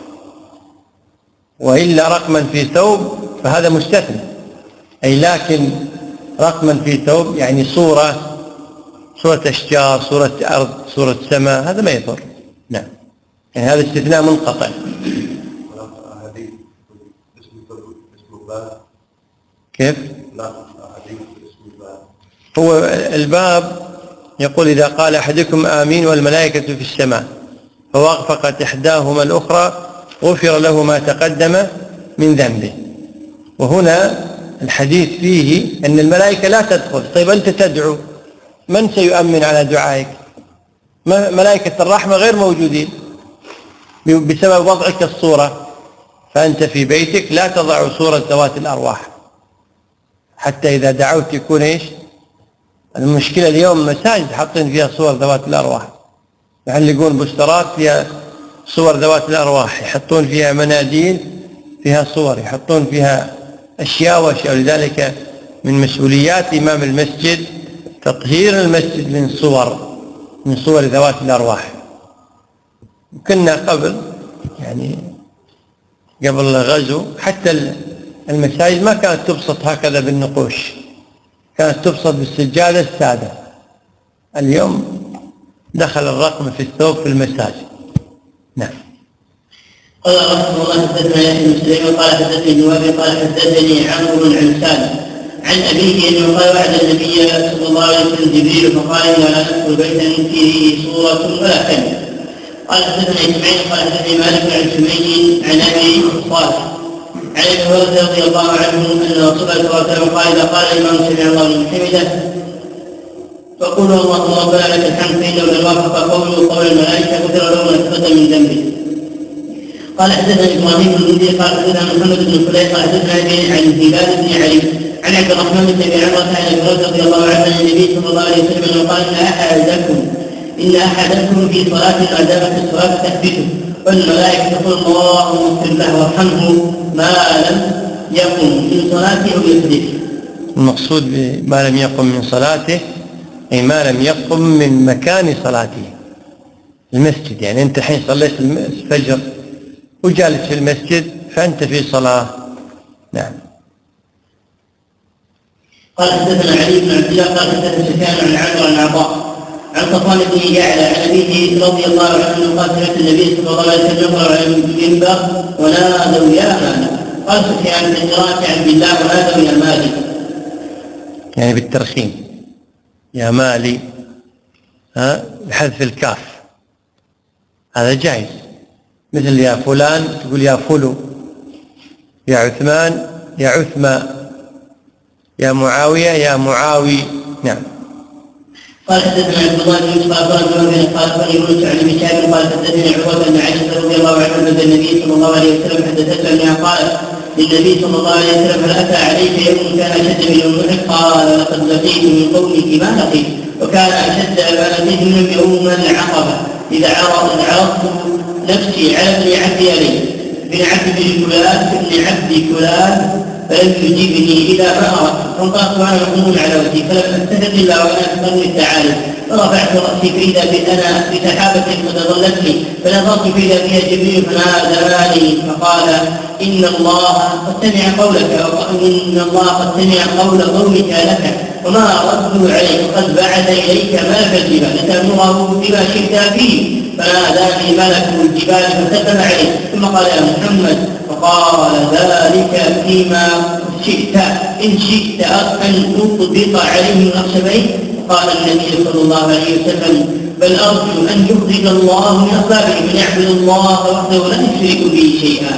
A: وإلا رقما في ثوب فهذا مستثنى، أي لكن رقما في ثوب يعني صورة صورة أشجار، صورة أرض، صورة سماء، هذا ما يضر. نعم، يعني هذا استثناء منقطع. كيف؟ هو الباب يقول إذا قال أحدكم آمين والملائكة في السماء فوافقت إحداهما الأخرى غفر له ما تقدم من ذنبه. وهنا الحديث فيه أن الملائكة لا تدخل. طيب أنت تدعو، من سيؤمن على دعائك؟ ملائكة الرحمة غير موجودين بسبب وضعك الصورة، فأنت في بيتك لا تضع صورة ذوات الأرواح حتى إذا دعوت يكون إيش؟ المشكلة اليوم مساجد حاطين فيها صور ذوات الأرواح، يعلقون بوسترات فيها صور ذوات الأرواح، يحطون فيها مناديل فيها صور، يحطون فيها أشياء وأشياء. لذلك من مسؤوليات إمام المسجد تطهير المسجد من صور من صور ذوات الأرواح. كنا قبل يعني قبل الغزو حتى المساجد ما كانت تبسط هكذا بالنقوش، كانت تبسط بالسجادة السادة. اليوم دخل الرقم في الثوب في المساجد. نعم.
B: قال رحمه الله حدثنا يحيى بن سليمان قال حدثني النووي قال حدثني عمرو عن سالم عن أبيه أنه قال وعد النبي صلى الله عليه وسلم جبريل فقال إنا لا ندخل بيتا فيه صورة ولا كلمة. قال حدثنا إسماعيل قال حدثني مالك عن سمي عن أبي صالح عن ابي هريره رضي الله عنه ان رسول الله صلى الله عليه وسلم قال اذا قال الامام سمع الله لمن حمده فقولوا اللهم ربنا لك الحمد فانه من وافق قوله قول الملائكه غفر له ما تقدم من ذنبه. قال حدثنا ابراهيم بن المنذر قال حدثنا محمد بن فليح قال حدثنا ابي عن هلال بن علي عن عبد الرحمن بن ابي عمره عن ابي هريره رضي الله عنه عن النبي صلى الله عليه وسلم انه قال ان احدكم ان احدكم في صلاه ما دامت الصلاه تثبته والملائكه تقول اللهم اغفر له وارحمه ما لم يقم من صلاته او يحدث.
A: المقصود بما لم يقم من صلاته أي ما لم يقم من مكان صلاته المسجد. يعني أنت حين صليت الفجر وجالس في المسجد فأنت في صلاة. نعم.
B: قال حدثنا علي بن عبد الله قال حدثنا سفيان عن عمرو عن عطاء عن صفوان بن يعلى عن أبيه رضي الله عنه قال سمعت النبي صلى الله عليه وسلم يقرأ على المنبر ونادوا يا مالك. قال سفيان بن قراءة عبد الله ونادوا يا مالك،
A: يعني بالترخيم يا مالي، ها بحذف الكاف، هذا جائز. مثل يا فلان تقول يا فلو، يا عثمان يا عثمى، يا معاوية يا معاوي. نعم.
B: قال حدثنا عبد الله بن يوسف قال قال قال قال يونس عن ابن شهاب قال حدثني عروة بن عائشة رضي الله عنها ان النبي صلى الله عليه وسلم حدثته انها قالت للنبي صلى الله عليه وسلم هل اتى عليك يوم كان اشد من يوم؟ قال لقد لقيت من قومك ما لقيت وكان اشد ما لقيت منهم يوم العقبة اذا عرضت نفسي على ابن عبد يلي بن عبد بن كلاب بن عبد كلاب فلم يجيبني إلى ما أردت فانطلقت وأنا مغموم على وجهي فلم أستفق إلا وأنا أستغني التعالي فرفعت رأسي فإذا أنا بسحابة قد أضلتني فنظرت فإذا فيها جبريل فناداني فقال إن الله قد سمع قولك وإن الله قد سمع قول قومك لك وما ردوا عليك وقد بعث إليك ملك الجبال لتأمره بما شئت فيه فناداني ملك الجبال فسلم عليه ثم قال يا محمد فقال ذلك فيما شئت إن شئت أن أطبق عليهم الأخشبين. قال النبي صلى الله عليه وسلم بل أرجو أن يخرج الله من أصلابهم من يعبد الله وحده لا يشرك به شيئا.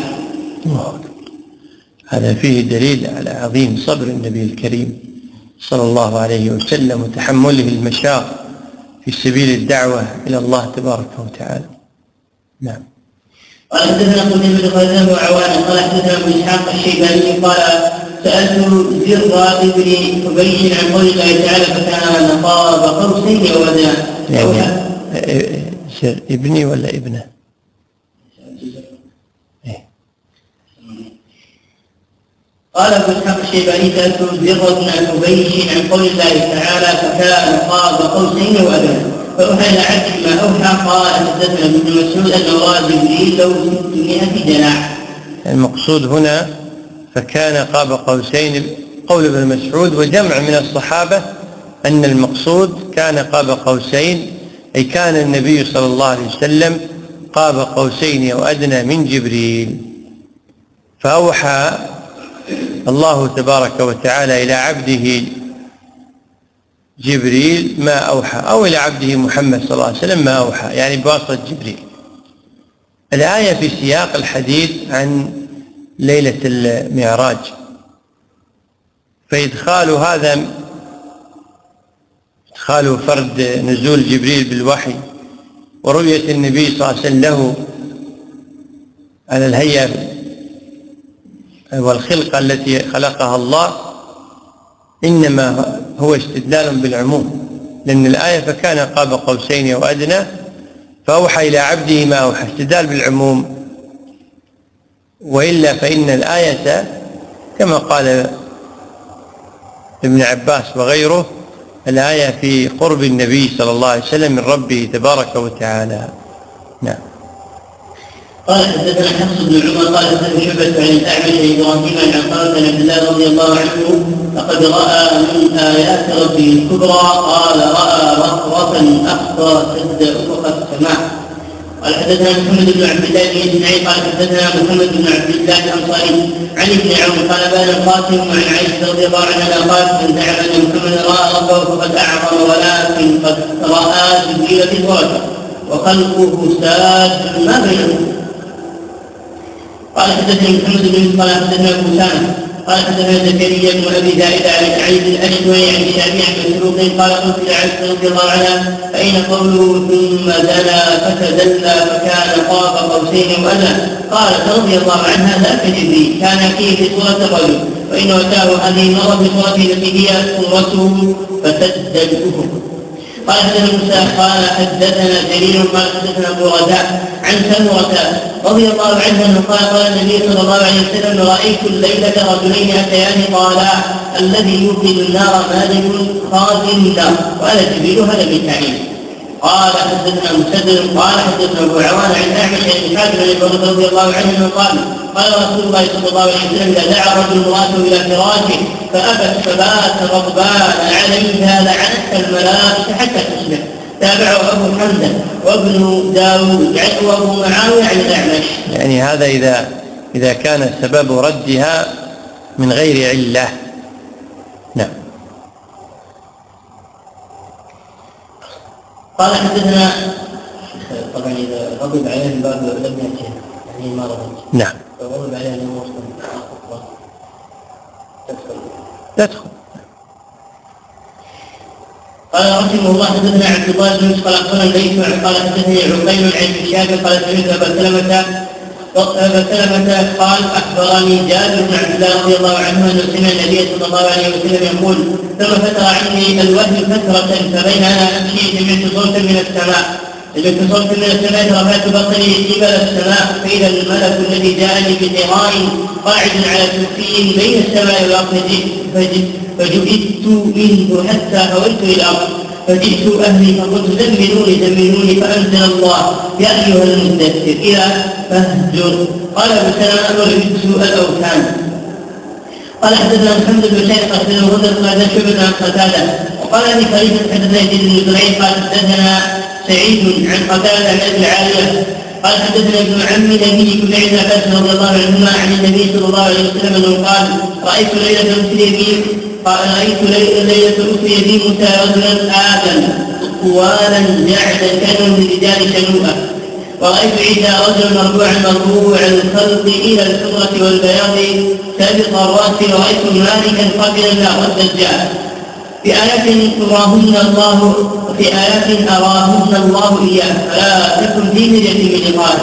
A: هذا فيه دليل على عظيم صبر النبي الكريم صلى الله عليه وسلم وتحمله المشاق في سبيل الدعوة إلى الله تبارك وتعالى. نعم.
B: قال حدثنا قتيبة بن خالد وعوان قال حدثنا ابن اسحاق الشيباني قال سألت زر ابن حبيش عن قول الله تعالى فكان قاب قوسين أو أدنى.
A: يعني ابني ولا ابنه؟
B: قال ابو اسحاق الشيباني سألت زر بن حبيش عن قول الله تعالى فكان قاب قوسين أو أدنى فأوحى إلى عبده ما أوحى. قال حدثنا ابن مسعود أن مراد جبريل له ستمائة جناح.
A: المقصود هنا فكان قاب قوسين قول ابن مسعود وجمع من الصحابة أن المقصود كان قاب قوسين، أي كان النبي صلى الله عليه وسلم قاب قوسين أو أدنى من جبريل. فأوحى الله تبارك وتعالى إلى عبده جبريل ما أوحى، أو إلى عبده محمد صلى الله عليه وسلم ما أوحى، يعني بواسطة جبريل. الآية في سياق الحديث عن ليلة المعراج، فإدخال هذا إدخال فرد نزول جبريل بالوحي ورؤية النبي صلى الله عليه وسلم له على الهيئة والخلقة التي خلقها الله إنما هو استدلال بالعموم، لأن الآية فكان قاب قوسين أو أدنى فأوحى إلى عبده ما أوحى، استدلال بالعموم. وإلا فإن الآية كما قال ابن عباس وغيره الآية في قرب النبي صلى الله عليه وسلم من ربه تبارك وتعالى. نعم.
B: قال حدثنا حفص بن عمر قال حدثنا شعبة عن الأعمش عن إبراهيم عن عقبة بن عبد الله رضي الله عنه لقد رأى من آيات ربه الكبرى قال رأى رفرفا أخضر سد أفق السماء. قال حدثنا محمد بن عبد الله بن اسماعيل قال حدثنا محمد بن عبد الله الأنصاري عن ابن عون قال بان القاسم عن عائشة رضي الله عنها قالت من زعم أن محمد رأى ربه فقد أعظم ولكن قد رأى جبريل في الغرفة وخلقه ساد ما بينهم. قال حدثني محمد بن يوسف قال حدثنا ابو سامة قال حدثنا زكريا بن ابي زائدة عن عيد الاشوي عن الشافعي عن مسروق قال قلت لعائشة رضي الله عنها فاين قوله ثم دنا فتدلى فكان قاب قوسين وادنى؟ قالت رضي الله عنها ذاك جبريل كان فيه في صورة الرجل وانه اتاه هذه المرة في صورته التي هي صورته فسد الافق. قال حدثنا موسى قال حدثنا جرير قال حدثنا ابو رجاء عن سمرة رضي الله عنه انه قال قال النبي صلى الله عليه وسلم رايت الليله رجلين اتيان قالا الذي يوقد النار مالك خازن النار وهذا جبريل هذا بالتعليم. قال حدثنا مسدد قال حدثنا ابو عوان عن اعمش عن حاتم بن رضي الله عنه قال قال رسول الله صلى الله عليه وسلم اذا دعا رجل امراته الى فراشه فابت فبات غضبان عليها لعنتها الملائكه حتى تصبح. تابعه ابو حمزه وابن داود وابو معاويه عن الاعمش.
A: يعني هذا اذا اذا كان سبب ردها من غير عله. نعم.
B: قال حدثنا طبعا اذا غضب عليه الباب لم ياتي يعني ما رضي.
A: نعم.
B: فغضب عليه انه تدخل
A: تدخل.
B: قال رحمه الله حدثنا عبد الله بن يوسف قال اخبرنا الليث قال حدثني عقيل عن الشافعي قال سمعت ابا سلمة ابا سلمة قال اخبرني جابر بن عبد الله رضي الله عنه انه سمع النبي صلى الله عليه وسلم يقول ثم فتر عني الوحي فترة فبين انا امشي سمعت صوتا من السماء سمعت صوتا من السماء فرفعت بصري قبل السماء فاذا الملك الذي جاءني بحراء قاعد على كرسي بين السماء والارض فجئت منه حتى هويت الى الارض فجئت اهلي فقلت زملوني زملوني فانزل الله يا ايها المدثر الى فاهجر. قال ابو سلمة وجدت الاوثان. قال حدثنا محمد بن شيخ قال حدثنا غدر قال شعبة عن قتادة وقال لي خليفة حدثنا يزيد بن زريع قال حدثنا سعيد عن قتادة عن ابي العالية قال حدثنا ابن عم نبي بن ابي عباس رضي الله عنهما عن النبي صلى الله عليه وسلم انه قال رايت ليله اسري بي قال رايت ليله اسري بي موسى رجلا ادم طوالا جعدا كانوا للرجال شنوءا ورأيت عيسى رجلا مرفوعا مرفوع الخلق إلى الحمرة والبياض سابق الرأس ورأيت مالكا قابلا له والدجال في آيات أراهن الله في آيات أراهن الله إياه فلا تكن في مرية من لقائه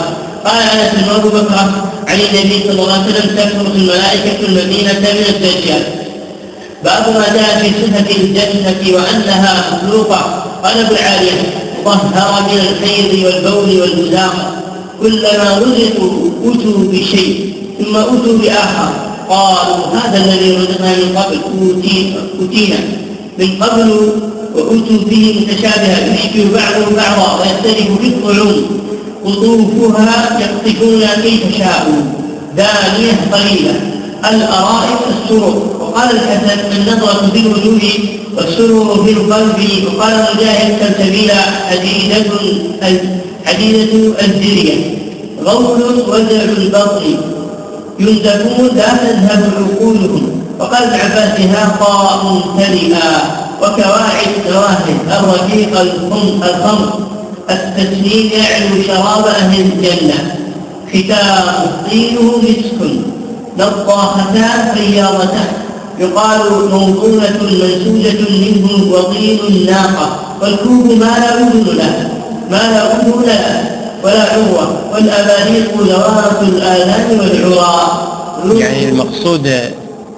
B: قال أنس بن أبي بكر عن النبي صلى الله عليه وسلم: تكثر الملائكة المدينة من الدجال. باب ما جاء في صفة الجنة وأنها مخلوقة. قال ابو العالية: طهر من الحيض والبول والبزاق، كلما رزقوا أتوا بشيء ثم أتوا بآخر، قالوا هذا الذي رزقنا من قبل أوتينا من قبل وأتوا به متشابها يشبه بعضهم بعضا ويختلف في الطعوم، قطوفها يقطفون كيف شاءوا، دانية قليلة، الأرائك السرور. وقال الحسن: النظرة في الوجوه والسرور في القلب. وقال مجاهد: سلسبيلا حديدة حديدة الزرية، غول وزع البطن، ينزفون لا تذهب عقولهم. وقال ابن عباس: هاقا ممتلئا، وكواعب سواهد، الرفيق الخمر، التسنيم يعلو شراب أهل الجنة، ختام طينه مسك، نضاختان رياضتان، يقال موطونة منسوجة منه وطين الناقة، والكوب ما لا أذن له ما لا أذن له ولا عروة، والأباريق ذوات الآذان والعراء.
A: يعني المقصود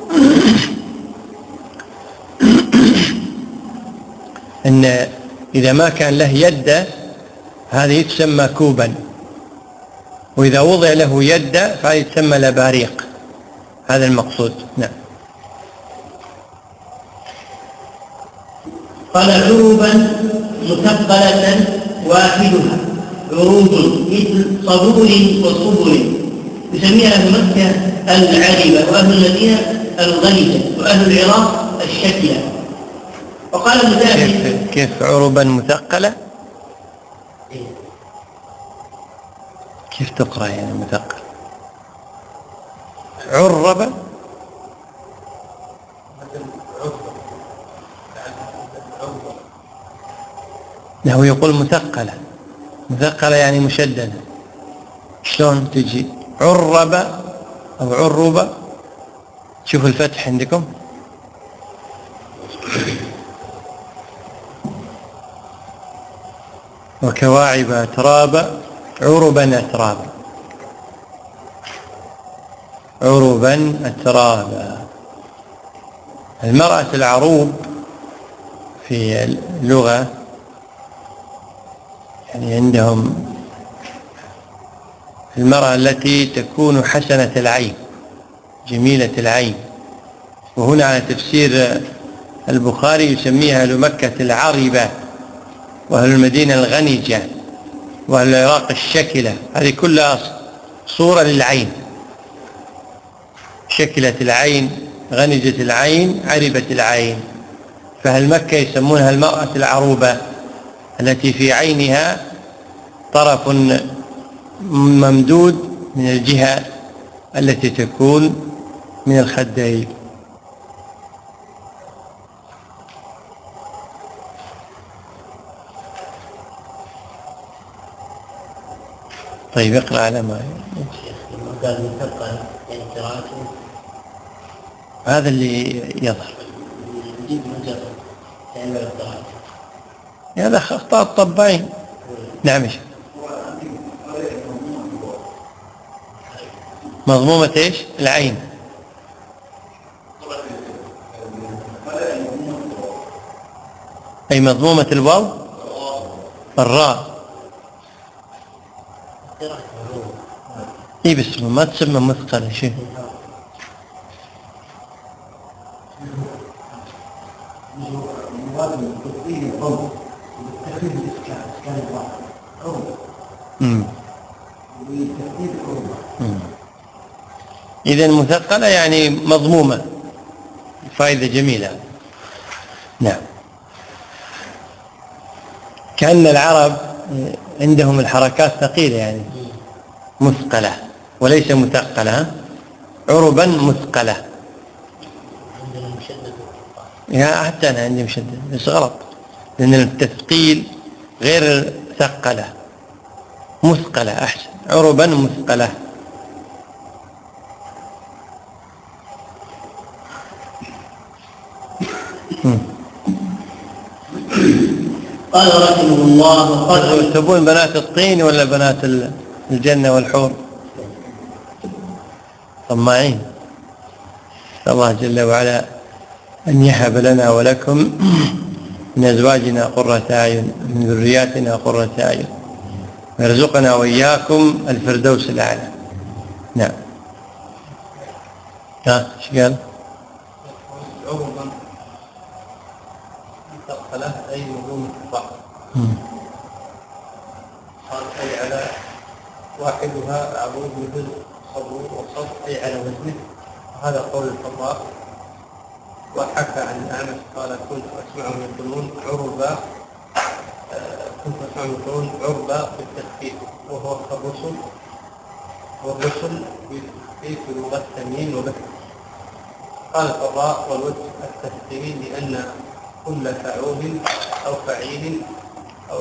A: أن إذا ما كان له يد هذه تسمى كوبا، وإذا وضع له يد فهذه تسمى الأباريق. هذا المقصود. نعم.
B: قال: عروبا مثقلة واحدها، عروب مثل صبور وصبر، يسميها أهل مكة العربة، وأهل المدينة الغنجة، وأهل العراق الشكلة. وقال مجاهد:
A: كيف, كيف عروبا مثقلة؟ كيف تقرأ يعني مثقل؟ عربة له يقول مثقلة. مثقلة يعني مشددة. شلون تجي عربة أو عربة؟ شوف الفتح عندكم. وكواعب أترابا، عربا أترابا، عربا أترابا. المرأة العروب في اللغة يعني عندهم المرأة التي تكون حسنة العين جميلة العين، وهنا على تفسير البخاري يسميها أهل مكة العربة، وأهل المدينة الغنجة، وأهل العراق الشكلة. هذه كلها صورة للعين، شكلة العين، غنجة العين، عربة العين. فأهل مكة يسمونها المرأة العروبة التي في عينها طرف ممدود من الجهة التي تكون من الخدين. طيب اقرأ على ما
B: قال مثقل يعني قراءته
A: هذا اللي يظهر.
B: يجيب مجرد يعني ولا قراءته
A: هذا أخطاء الطباعين. نعم. مضمومة ايش؟ العين. أي مضمومة الواو الراء. اي بس ما تسمى مثقلة شيء. إذن مثقلة يعني مضمومة، فائدة جميلة. نعم. كأن العرب عندهم الحركات ثقيلة يعني مثقلة وليس مثقلة. عربا مثقلة. يا حتى أنا عندي مشدد بس غلط، لأن التثقيل غير ثقلة. مثقلة أحسن. عربا مثقلة.
B: قال رحمه الله:
A: تبون بنات الطين ولا بنات ال... الجنة والحور طماعين. الله جل وعلا أن يهب لنا ولكم من أزواجنا قرة أعين من ذرياتنا قرة أعين ويرزقنا وإياكم الفردوس الأعلى. نعم. ها ايش قال؟
C: عرضا ثلاث أي نجوم في البحر قال أي على واحدها عبود مثل صبور وصب أي على وزنه، وهذا قول الفراء. وحكى عن الأعمش قال كنت أسمعهم يقولون عربا كنت أسمعهم يقولون عربا بالتخفيف وهو كالرسل، والرسل بالتخفيف بلغة تميم وبكر. قال الفراء والوجه التفسيري لأن كل فعول أو فعيل أو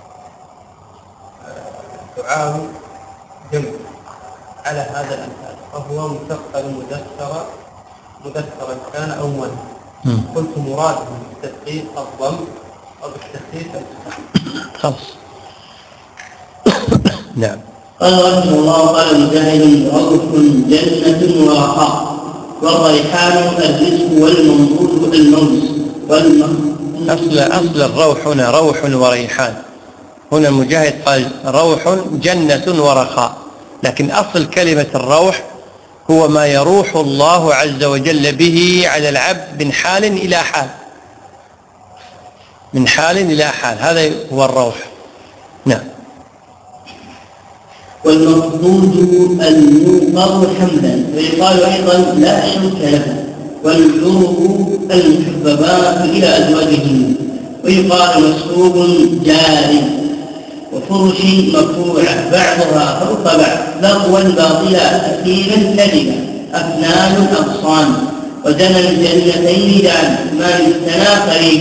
C: تعاون جمع على هذا الأمثال، فهو مثقل مذكر مذكرا كان أو مؤنثا. قلت مراده بالتثقيل الضم أو بالتخفيف الفتح.
A: خلاص. نعم.
B: قال رحمه الله قال مجاهد روح جنة ورخاء والريحان الرزق والمنظور الموز والمنظور.
A: أصل أصل الروح هنا روح وريحان، هنا مجاهد قال روح جنة ورخاء، لكن أصل كلمة الروح هو ما يروح الله عز وجل به على العبد من حال إلى حال، من حال إلى حال، هذا هو الروح. نعم.
B: والمقصود الموقر حمدا، ويقال أيضا لا شرك له، والعرب المحببات إلى أزواجهن، ويقال مسحوب جار، وفرش مرفوعة بعضها فوق بعض، لغوا باطلا كثيرا كذبا، أفنان أغصان، ودنا الجنتين دان، ما يستنى قريب،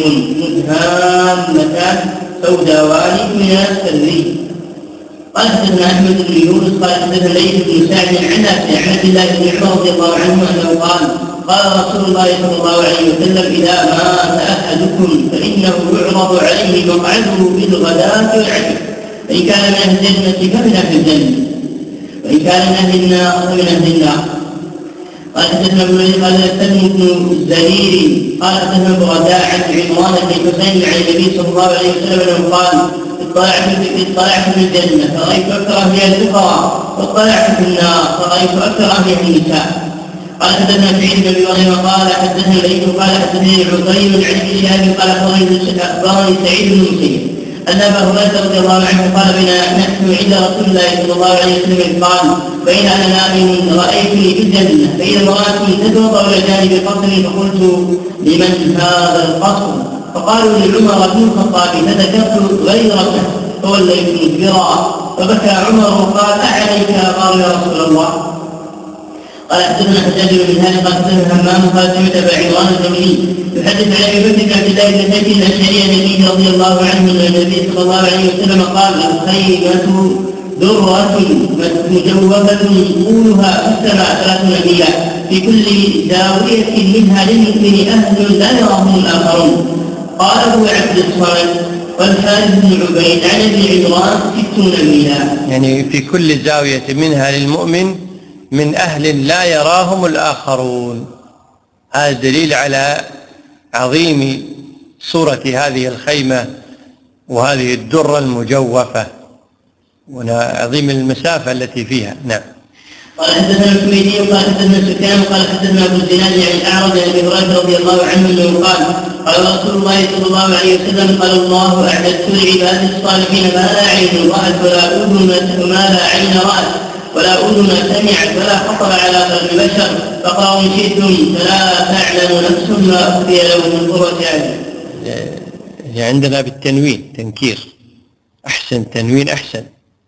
B: مدهامتان سوداوان من السري. قال حدثنا أحمد بن يونس قال حدثنا ليث بن سعد عن عن عبد الله بن عمر رضي الله عنه أنه قال قال رسول الله صلى الله عليه وسلم إذا مات أحدكم فإنه يعرض عليه مقعده بالغداة والعشي، فإن كان من أهل الجنة فمن أهل الجنة، وإن كان من أهل النار فمن أهل النار. قال حدثنا ابن وليد قال سلم بن الزرير قال حدثنا ابو غداء عن عمران بن حسين عن النبي صلى الله عليه وسلم انه قال اطلعت في الجنه فرأيت اكثر اهلها الفقراء، واطلعت في النار فرأيت اكثر اهلها النساء. قال حدثنا سعيد بن ابي مريم قال حدثنا ليث قال حدثني عقيل عن ابن شهاب قال اخبرني سعيد بن المسيب أن أبا هريرة رضي الله عنه قال بنا نحن عند رسول الله صلى الله عليه وسلم قال بين أنا نائم رأيتني في الجنة فإذا امرأة تتوضأ إلى جانب قصري فقلت لمن هذا القصر؟ فقالوا لعمر بن الخطاب فذكرت غيرته فوليت مدبرا فبكى عمر وقال أعليك قال يا رسول الله. قال حدثنا حجاج بن هاني قال حدثنا همام قال سمعت ابا عمران الزمري يحدث عن ابي بكر بن عبد الله بن زيد الاشعري النبي رضي الله عنه ان النبي صلى الله عليه وسلم قال الخيمه ذره مجوفه طولها في السماء ثلاثون ميلا في كل زاويه منها للمؤمن اهل لا يراهم الاخرون. قال ابو عبد الصمد والحارث بن عبيد عن ابي عمران ستون ميلا،
A: يعني في كل زاويه منها للمؤمن من أهل لا يراهم الآخرون. هذا دليل على عظيم صورة هذه الخيمة وهذه الدرة المجوفة وعظيم المسافة التي فيها. نعم.
B: قال حدثنا الحميدي قال حدثنا سفيان قال حدثنا ابو الزناد عن الاعرج عن ابي هريره رضي الله عنه انه قال قال رسول الله صلى الله عليه وسلم قال الله اعددت لعباد الصالحين ما لا عين رأت ولا اذن ما لا عين رأت ولا أذن سمعت ولا خطر على قلب بشر، فقالوا إن شئتم فلا تعلم نفس ما أخفي له من قرة أعين.
A: عندنا بالتنوين تنكير أحسن، تنوين أحسن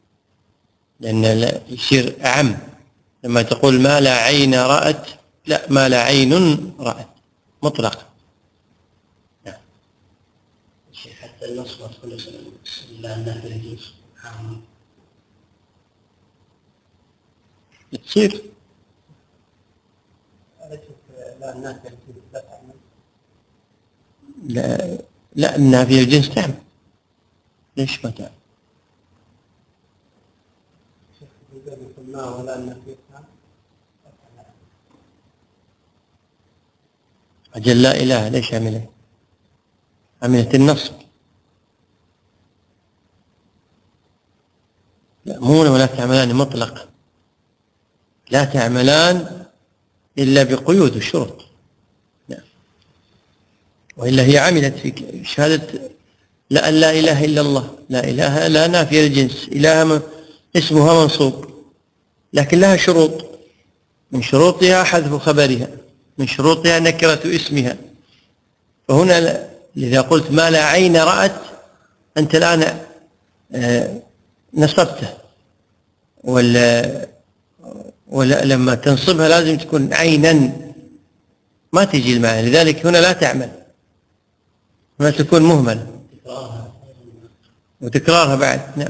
A: لأن يصير أعم. لما تقول ما لا عين رأت لا ما لا عين رأت مطلق.
B: نعم. الشيخ حتى النصر كل سنة لا النافذ الجنس
A: تصير لا لا النافية الجنس تعمل. ليش ما تعمل؟
C: الأسماء ولا النفيسة.
A: أجل لا إله ليش عمله؟ عملة النصب. لا مو ولا تعملان مطلق، لا تعملان إلا بقيود الشروط. نعم. وإلا هي عملت في شهادة لا لا إله إلا الله، لا إله لا نافية الجنس، إله اسمها منصوب لكن لها شروط، من شروطها حذف خبرها، من شروطها نكرة اسمها. فهنا لذا قلت ما لا عين رأت، أنت الآن نصبته، ولا ولا لما تنصبها لازم تكون عينا ما تجي المعنى، لذلك هنا لا تعمل، هنا تكون مهملة وتكرارها بعد. نعم.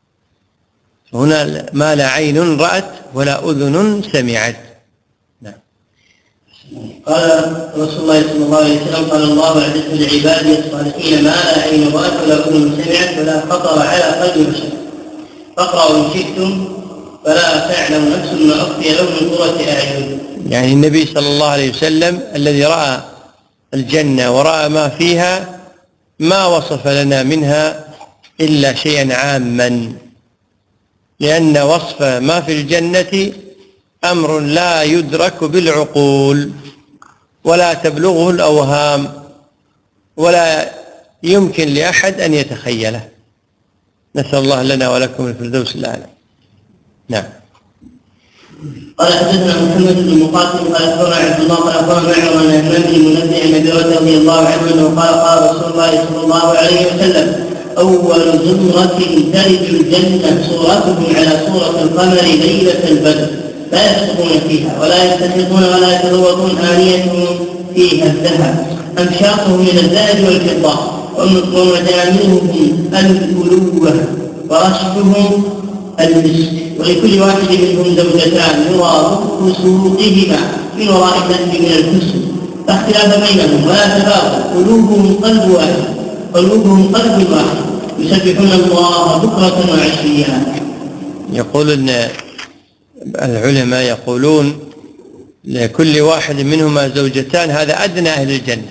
A: هنا ما لا عين رأت ولا أذن سمعت. نعم.
B: قال رسول الله صلى الله عليه وسلم قال الله أعددت لعبادي الصالحين ما لا عين رأت ولا أذن سمعت ولا خطر على قلب بشر، فاقرأوا إن شئتم فلا تعلم نفس ما أخفي لهم من قرة أعين.
A: يعني النبي صلى الله عليه وسلم الذي رأى الجنة ورأى ما فيها ما وصف لنا منها إلا شيئا عاما، لأن وصف ما في الجنة أمر لا يدرك بالعقول ولا تبلغه الأوهام ولا يمكن لأحد أن يتخيله. نسأل الله لنا ولكم الفردوس الأعلى. نعم.
B: قال حدثنا محمد بن مقاتل قال اخبرنا عبد الله قال اخبرنا معمر عن الامام بن منبه عن ابي هريره رضي الله عنه انه قال قال رسول الله صلى الله عليه وسلم اول زمره تلج الجنه صورتهم على صوره القمر ليله البدر لا يسقطون فيها ولا يستحقون ولا يتذوقون آنيتهم فيها الذهب امشاطهم من الذهب والفضه ومجاملهم الألوة ورشفهم المسك، ولكل واحد منهم زوجتان يرى بكر سوقهما من وراء النهر من الحسن فاختلاف بينهم ولا تفاوت، قلوبهم قلب واحد قلوبهم قلب واحد يسبحون الله بكرة وعشيا.
A: يقول ان العلماء يقولون لكل واحد منهما زوجتان، هذا أدنى أهل الجنة.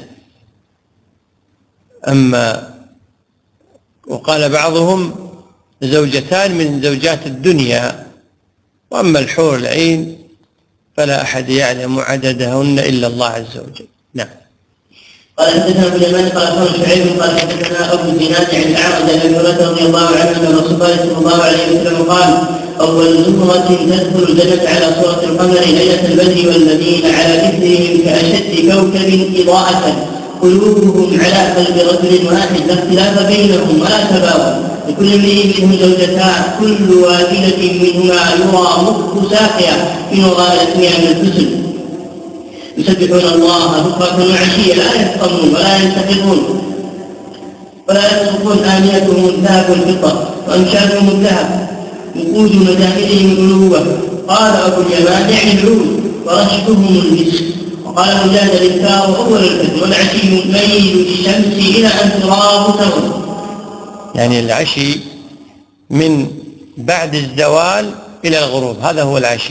A: أما وقال بعضهم زوجتان من زوجات الدنيا، وأما الحور العين فلا أحد يعلم عددهن إلا الله عز وجل. نعم.
B: قال حدثنا ابن اليمان قال اخبرنا شعيب قال حدثنا ابو الزناد عن الاعرج عن ابي هريره رضي الله عنه ان رسول الله صلى الله عليه وسلم قال اول زمره تدخل الجنه على صوره القمر ليله البدر والذين على اثرهم كاشد كوكب اضاءه قلوبهم على قلب رجل واحد لا اختلاف بينهم ولا تباين، لكل امرئ منهم زوجتان كل واحده منهما يرى مخ ساقيه من وراء الاثنين من الحسن يسبحون الله بكرة وعشيا لا يفطرون ولا ينتقضون ولا يتركون آنيتهم الذهب والفضة وأمشالهم الذهب وقود مجاملهم الألوة. قال أبو اليمان يعني العود ورشفهم المسك. وقال مجاهد الإنكار أول الفجر والعشي ميل الشمس إلى أن تراه تغرب،
A: يعني العشي من بعد الزوال إلى الغروب، هذا هو العشي.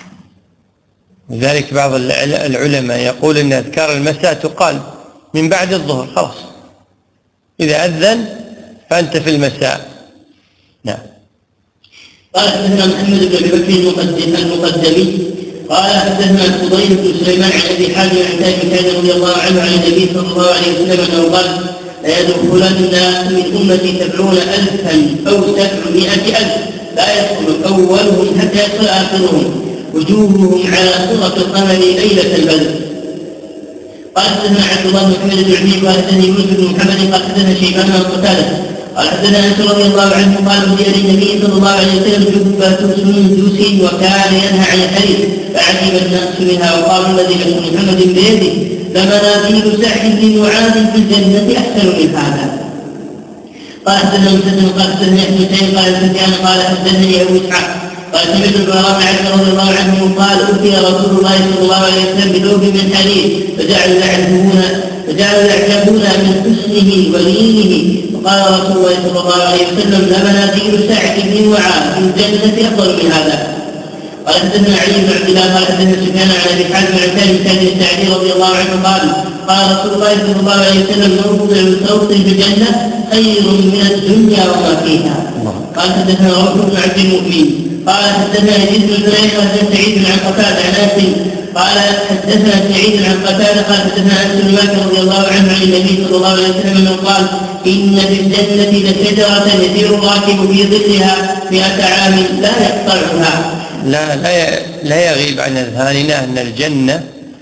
A: لذلك بعض العلماء يقول ان اذكار المساء تقال من بعد الظهر، خلاص اذا اذن فانت في المساء. نعم.
B: قال حدثنا محمد بن ابي بكر المقدمي قال حدثنا الفضيل بن سليمان عن ابي حازم عن ابي سعيد رضي الله عنه عن النبي صلى الله عليه وسلم انه قال ليدخلن من امتي سبعون الفا او سبعمائة الف لا يدخل اولهم حتى يدخل اخرهم وجوههم على صورة القمر ليلة البدر. قال حدثنا عبد الله بن محمد بن عبيد قال حدثني يونس بن محمد قال حدثنا شيبان عن قتادة قال حدثنا انس رضي الله عنه قال هدي للنبي صلى الله عليه وسلم جبة سندس وكان ينهى عن الحديث فعجب الناس منها وقالوا الذي نفس محمد بيده لمنازل سعد بن معاذ في الجنة احسن من هذا. قال حدثنا مسلم قال حدثني ابن سعيد قال سفيان قال حدثني ابو اسحاق قال سمعت البراء بن عازب رضي الله عنه قال أتي رسول الله صلى الله عليه وسلم بثوب من حديد فجعلوا يعجبون فجعلوا يعجبون من حسنه ولينه، فقال رسول الله صلى الله عليه وسلم لمنازل سعد بن معاذ في الجنة أفضل من هذا. قال حدثنا علي بن عبد الله قال حدثنا سفيان عن ابي حازم عن ثابت بن السعدي رضي الله عنه قال قال رسول الله صلى الله عليه وسلم موضع صوت في الجنه خير من الدنيا وما فيها. قال حدثنا روح بن عبد المؤمن قال حدثنا يزيد بن زريع عن سعيد عن قتاده عن انس قال حدثنا سعيد عن قتاده قال حدثنا انس بن مالك رضي الله عنه عن النبي صلى الله عليه وسلم انه قال ان في الجنه لشجره يسير الراكب في ظلها مئة عام لا يقطعها.
A: لا لا لا يغيب عن اذهاننا ان الجنه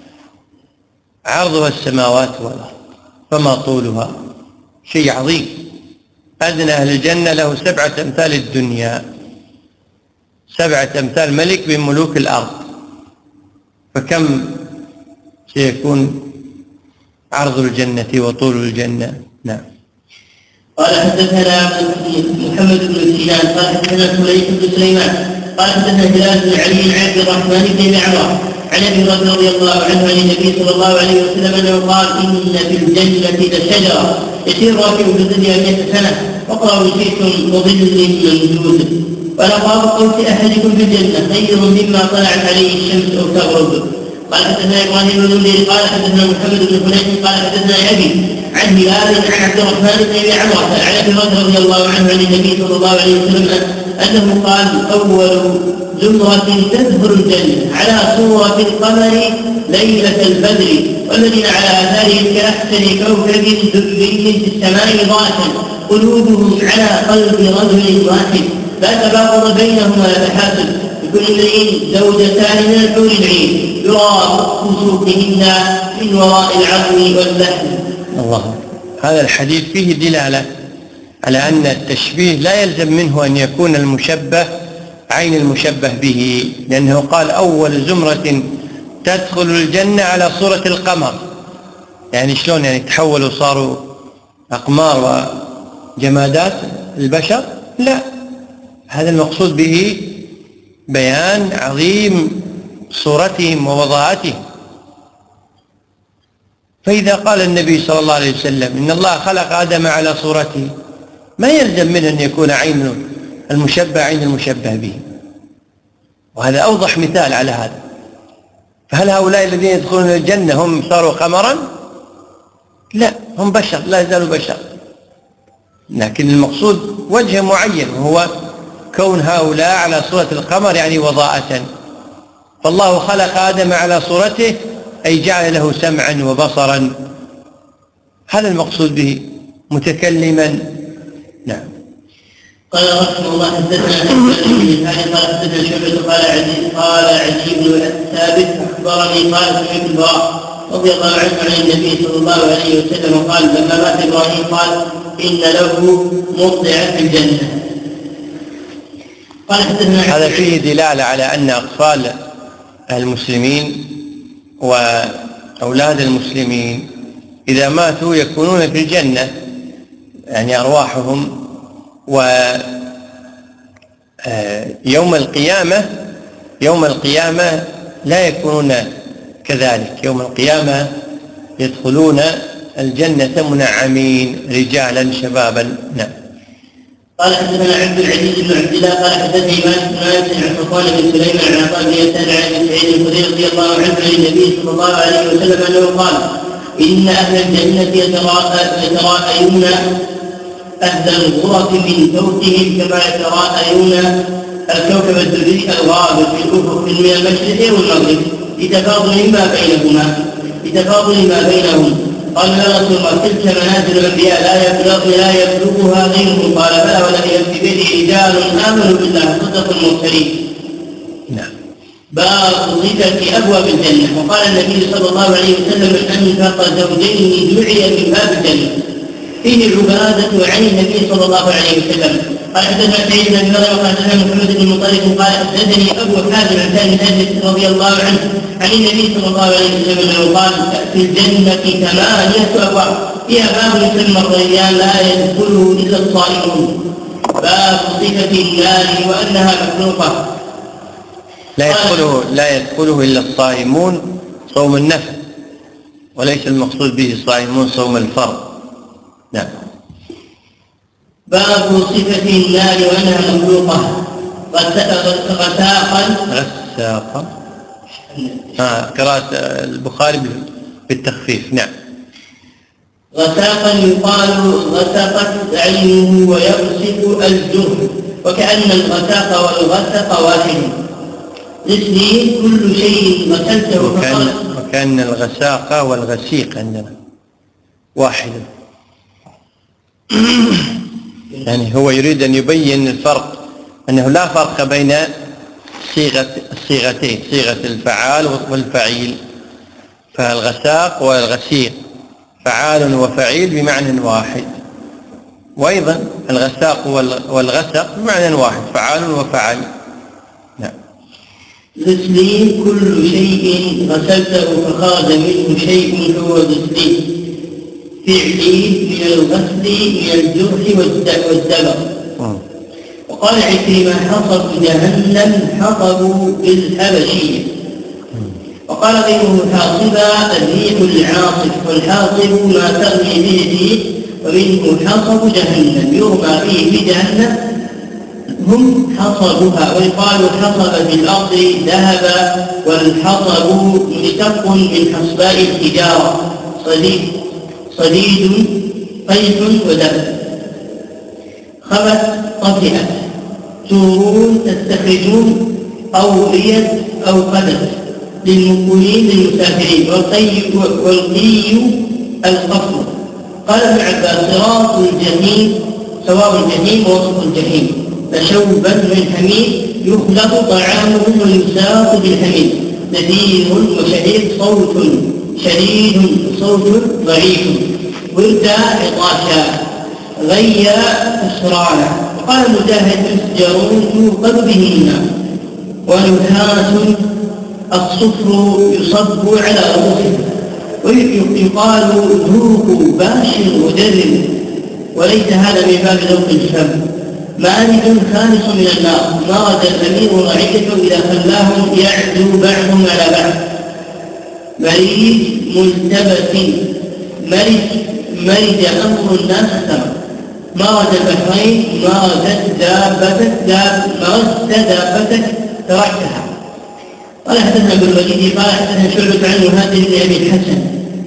A: عرضها السماوات والارض فما طولها، شيء عظيم. ادنى اهل الجنه له سبعه امثال الدنيا، سبعه امثال ملك من ملوك الارض، فكم سيكون عرض الجنه وطول الجنه. نعم.
B: قال حدثنا محمد بن سنان قال حدثنا سليم بن سليمان قال حدثنا هلال بن علي عن عبد الرحمن بن معمر عن ابي هريره رضي الله عنه عن النبي صلى الله عليه وسلم انه قال ان في الجنه لشجره يسير راكب في ظلها مئة سنه واقرأوا شئتم وظل ممدود ولقاب قوس احدكم في الجنه خير مما طلعت عليه الشمس او تغرب. قال حدثنا ابراهيم بن المنذر قال حدثنا محمد بن حنين قال حدثنا ابي عن هلال عن عبد الرحمن بن ابي عمرو عن ابي هريره رضي الله عنه عن النبي صلى الله عليه وسلم انه قال اول زمرة تدخل الجنة على صورة القمر ليلة البدر والذين على آثارهم كأحسن كوكب دري في السماء ضاحا قلوبهم على قلب رجل واحد لا تباغض بينهم ولا تحاسد لكل امرئ زوجتان من الحور العين يرى وجوههن من وراء العظم واللحم.
A: الله. هذا الحديث فيه دلالة على أن التشبيه لا يلزم منه أن يكون المشبه عين المشبه به، لأنه قال أول زمرة تدخل الجنة على صورة القمر، يعني شلون يعني تحولوا صاروا أقمار وجمادات البشر؟ لا، هذا المقصود به بيان عظيم صورتهم ووضاعتهم. فإذا قال النبي صلى الله عليه وسلم إن الله خلق آدم على صورته ما يلزم منه أن يكون عين المشبه عين المشبه به، وهذا أوضح مثال على هذا. فهل هؤلاء الذين يدخلون الجنة هم صاروا قمرا؟ لا، هم بشر، لا يزالوا بشر، لكن المقصود وجه معين وهو كون هؤلاء على صورة القمر يعني وضاءة. فالله خلق آدم على صورته أي جعل له سمعا وبصرا، هذا المقصود به متكلما. نعم.
B: قال رحمه الله حدثنا قال حدثنا شعبة قال عزيز قال عزيز بن ثابت أخبرني قال سمعت البراء رضي الله عنه عن النبي صلى الله عليه وسلم قال لما مات إبراهيم قال إن له مرضعا في الجنة. قال حدثنا
A: هذا فيه دلالة على أن أطفال المسلمين وأولاد المسلمين إذا ماتوا يكونون في الجنة، يعني أرواحهم، ويوم القيامة يوم القيامة لا يكونون كذلك، يوم القيامة يدخلون الجنة منعمين رجالا شبابا. نعم.
B: قال حدثنا عبد العزيز بن عبد الله قال حدثني مالك عن صفوان بن سليمان عن عطاء بن يسار عن ابي سعيد الخدري رضي الله عنه عن النبي صلى الله عليه وسلم انه قال ان اهل الجنه يتراءون اهل الغرف من فوقهم كما يتراءون الكوكب الدري الغابر في الافق من المشرق والمغرب لتفاضل ما بينهما لتفاضل ما بينهم. قال يا رسول الله تلك منازل الانبياء لا يبلغ لا يبلغها غيرهم؟ قال بلى ولم يكن به رجال امنوا بالله صدقوا المرسلين.
A: نعم.
B: باب صفة ابواب الجنه. وقال النبي صلى الله عليه وسلم من انفق زوجين دعي من باب الجنه فيه العبادة عن النبي صلى الله عليه وسلم. قال حدثنا سعيد بن ابي هريره وقال حدثنا محمد بن مطرف قال حدثني ابو حازم عن ثابت رضي الله عنه عن النبي صلى الله عليه وسلم انه قال تاتي الجنه ثمانيه ابواب فيها باب يسمى الريان لا يدخله الا الصائمون. باب صفه النار وانها مخلوقه.
A: لا يدخله لا يدخله الا الصائمون صوم النفل، وليس المقصود به الصائمون صوم الفرض. نعم.
B: باب صفة النار وأنها مخلوقة غساقا
A: الغساق. آه قراءة البخاري بالتخفيف. نعم.
B: غساقا يقال غسقت عينه ويغسق الجرح، وكأن الغساق والغسق واحد. مثلي كل شيء غسلته
A: وكأن, وكأن الغساق والغسيق عندنا واحد. يعني هو يريد أن يبين الفرق، أنه لا فرق بين صيغة الصيغتين، صيغة الفعال والفعيل، فالغساق والغسيق فعال وفعيل بمعنى واحد، وأيضا الغساق والغسق بمعنى واحد، فعال وفعل. نعم.
B: غسلي كل شيء غسلته فخرج منه شيء هو غسلي، فعلي من الغسل من الجرح والدبر. وقال عكرمة حصب جهنم حصبوا بالحبشية. وقال غيره حاصبا الريح العاصف، والحاصب ما ترمي به الريح، ومنه حصب جهنم يرمى فيه في جهنم هم حصبها. ويقال حصب في الأرض ذهب، والحصب مشتق من حصباء الحجارة، صديد صديد قيح ودب. خبت طفئت، سورون تستخرجون، أو ريت أو قدت للمقيمين للمسافرين. والقي القصر. قال ابن عباس صراط الجحيم سواء الجحيم ووسط الجحيم، فشوبا من حميم يخلط طعامه ويساق بالحميم، نذير وشهيد صوت شديد صوت ضعيف، ورد عطاشا غي أسرانا. وقال مجاهد مسجرون يوقد به النار، ونحاس الصفر يصب على رؤوسهم. ويقال ذوقوا باشر وجرب، وليس هذا من باب ذوق الفم. مالك خالص من النار، مرض الأمير رعيته إذا خلاهم يعدو بعضهم على بعض. مريج ملتبس، مرج مرج أمر الناس سرى. مرج البحرين مرجت دابتك داب مرجت دابتك تركتها. قال حدثنا ابن الوليد قال حدثنا شعبة عن مهاجر بن أبي الحسن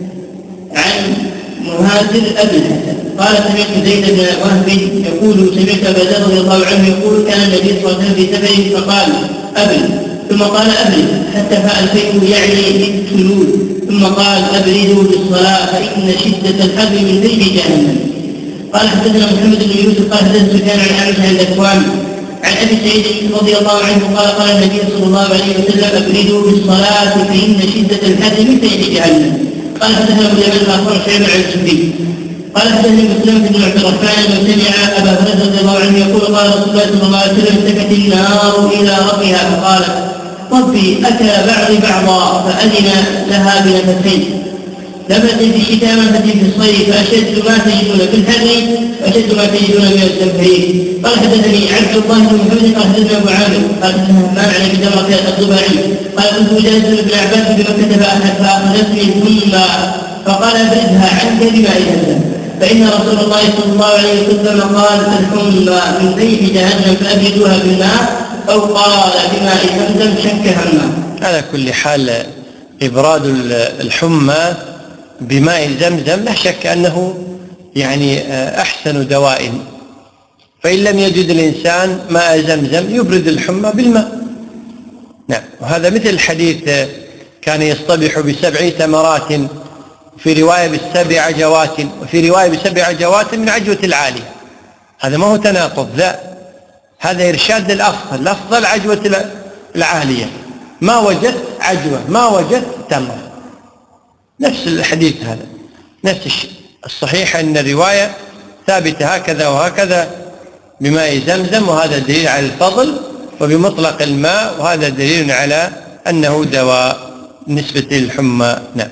B: عن مهاجر أبي الحسن قال سمعت زيد بن وهب يقول سمعت أبا ذر رضي الله عنه يقول كان النبي صلى الله عليه وسلم في سفر فقال أبل، ثم قال أبل حتى فألفيه يعني للتلول، ثم قال أبردوا بالصلاة فإن شدة الحر من ذيب جهنم. قال حدثنا محمد بن يوسف قال حدثنا سفيان عن عائشة عن الأكوان عن أبي سعيد رضي الله عنه قال قال النبي صلى الله عليه وسلم أبردوا بالصلاة فإن شدة الحر من ذيب جهنم. قال حدثنا ابو اليمن الاخر شيبه عن السدي قال حدثني مسلم بن عبد الرحمن بن سمع ابا هريره رضي الله عنه يقول قال رسول الله صلى الله عليه وسلم اشتكت النار الى ربها فقالت ربي اكل بعضي بعضا فاذن لها بنفسين، نفس في الشتاء ونفس في الصيف، فاشد ما تجدون في الحر واشد ما تجدون من التنفيذ. قال حدثني عبد الله بن محمد قال حدثنا ابو عامر قال حدثنا همام عن ابي دمره الضبعي قال كنت جالسا ابن عباس بمكه فاخذتني ثم فقال ابردها عنك بماء زمزم، فان رسول الله صلى الله عليه وسلم قال الحمى من ذيب جهنم فابردوها بالماء، او قال بماء زمزم شك همام.
A: على كل حال ابراد الحمى بماء زمزم لا شك أنه يعني أحسن دواء، فإن لم يجد الإنسان ماء زمزم يبرد الحمى بالماء. نعم. وهذا مثل الحديث كان يصطبح بسبع تمرات، في رواية بالسبع عجوات، وفي رواية بسبع عجوات من عجوة العالية. هذا ما هو تناقض، لا، هذا إرشاد للأفضل، الأفضل عجوة العالية، ما وجدت عجوة ما وجدت تمر، نفس الحديث هذا نفس الشيء. الصحيح أن الرواية ثابتة هكذا وهكذا بماء زمزم، وهذا دليل على الفضل، وبمطلق الماء وهذا دليل على أنه دواء نسبة للحمى. نعم.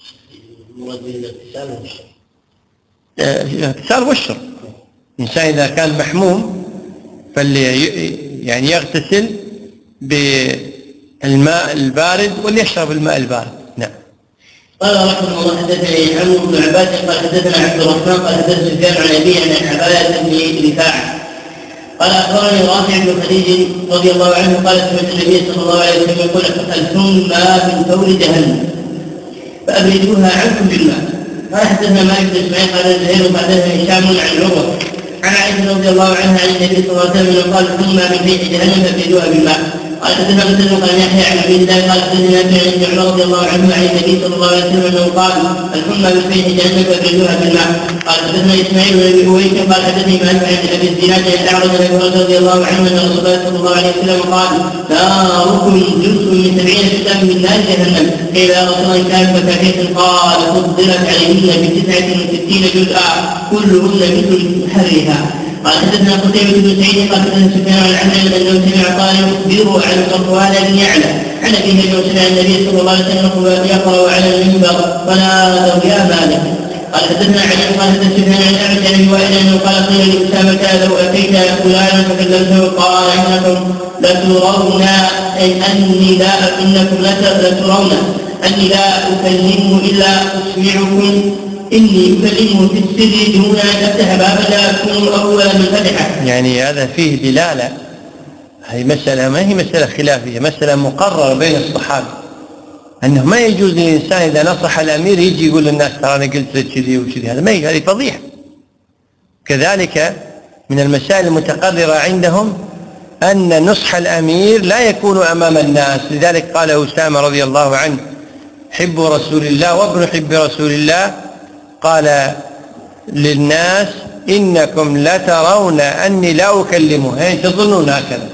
A: الاغتسال والشرب، الإنسان إذا كان محموم فلي يعني يغتسل بالماء البارد وليشرب الماء البارد. نعم.
B: قال رحمه الله حدثني عمرو بن عباس قال حدثنا عبد الرحمن قال حدثنا سفيان عن أبيه عن عبادة بن رفاعة قال أخبرني رافع بن خديج رضي الله عنه قال سمعت النبي صلى الله عليه وسلم يقول الثم من ثور جهنم فأبردوها عنكم بالماء. قال حدثنا مالك بن اسماعيل قال زهير وحدثنا هشام عن عروة عن عائشة رضي الله عنها عن النبي صلى الله عليه وسلم قال ثم من ريح جهنم فأبردوها بالماء. قال حدثنا مسلم قال يحيى عن عبد الله قال حدثنا ابن عمر رضي الله عنه عن النبي صلى الله عليه وسلم انه قال الحمى بفيح جهنم فابردوها بالماء. قال حدثنا اسماعيل بن ابي هويس قال حدثني مالك عن ابي الزناد عن الاعرج عن ابي هريره رضي الله عنه ان رسول الله صلى الله عليه وسلم قال ناركم جزء من سبعين جزءا من نار جهنم. قيل يا رسول الله كان فكيف؟ قال فضلت عليهن بتسعه وستين جزءا كلهن مثل حرها. قال حدثنا قتيبة بن سعيد قال حدثنا سفيان عن عمرو انه سمع قال يخبر عن صفوان بن يعلى عن ابيه انه سمع النبي صلى الله عليه وسلم يقرا على المنبر فنادوا يا مالك. قال حدثنا علي قال حدثنا سفيان عن اعمش عن وائل انه قال قيل لاسامه لو اتيت يا فلانا فكلمته قال انكم لترون اني لا انكم لترون اني لا اكلمه الا اسمعكم إني أكلمه في السر دون أن أفتح بابا لا أكون أول من فتحه.
A: يعني هذا فيه دلالة، هذه مسألة ما هي مسألة خلافية، مسألة مقررة بين الصحابة أنه ما يجوز للإنسان إذا نصح الأمير يجي يقول للناس ترى أنا قلت لك كذي وكذي، هذا ما هي، هذه فضيحة. كذلك من المسائل المتقررة عندهم أن نصح الأمير لا يكون أمام الناس، لذلك قال أسامة رضي الله عنه حب رسول الله وابن حب رسول الله قال للناس إنكم لترون أني لا أكلمه، يعني تظنون هكذا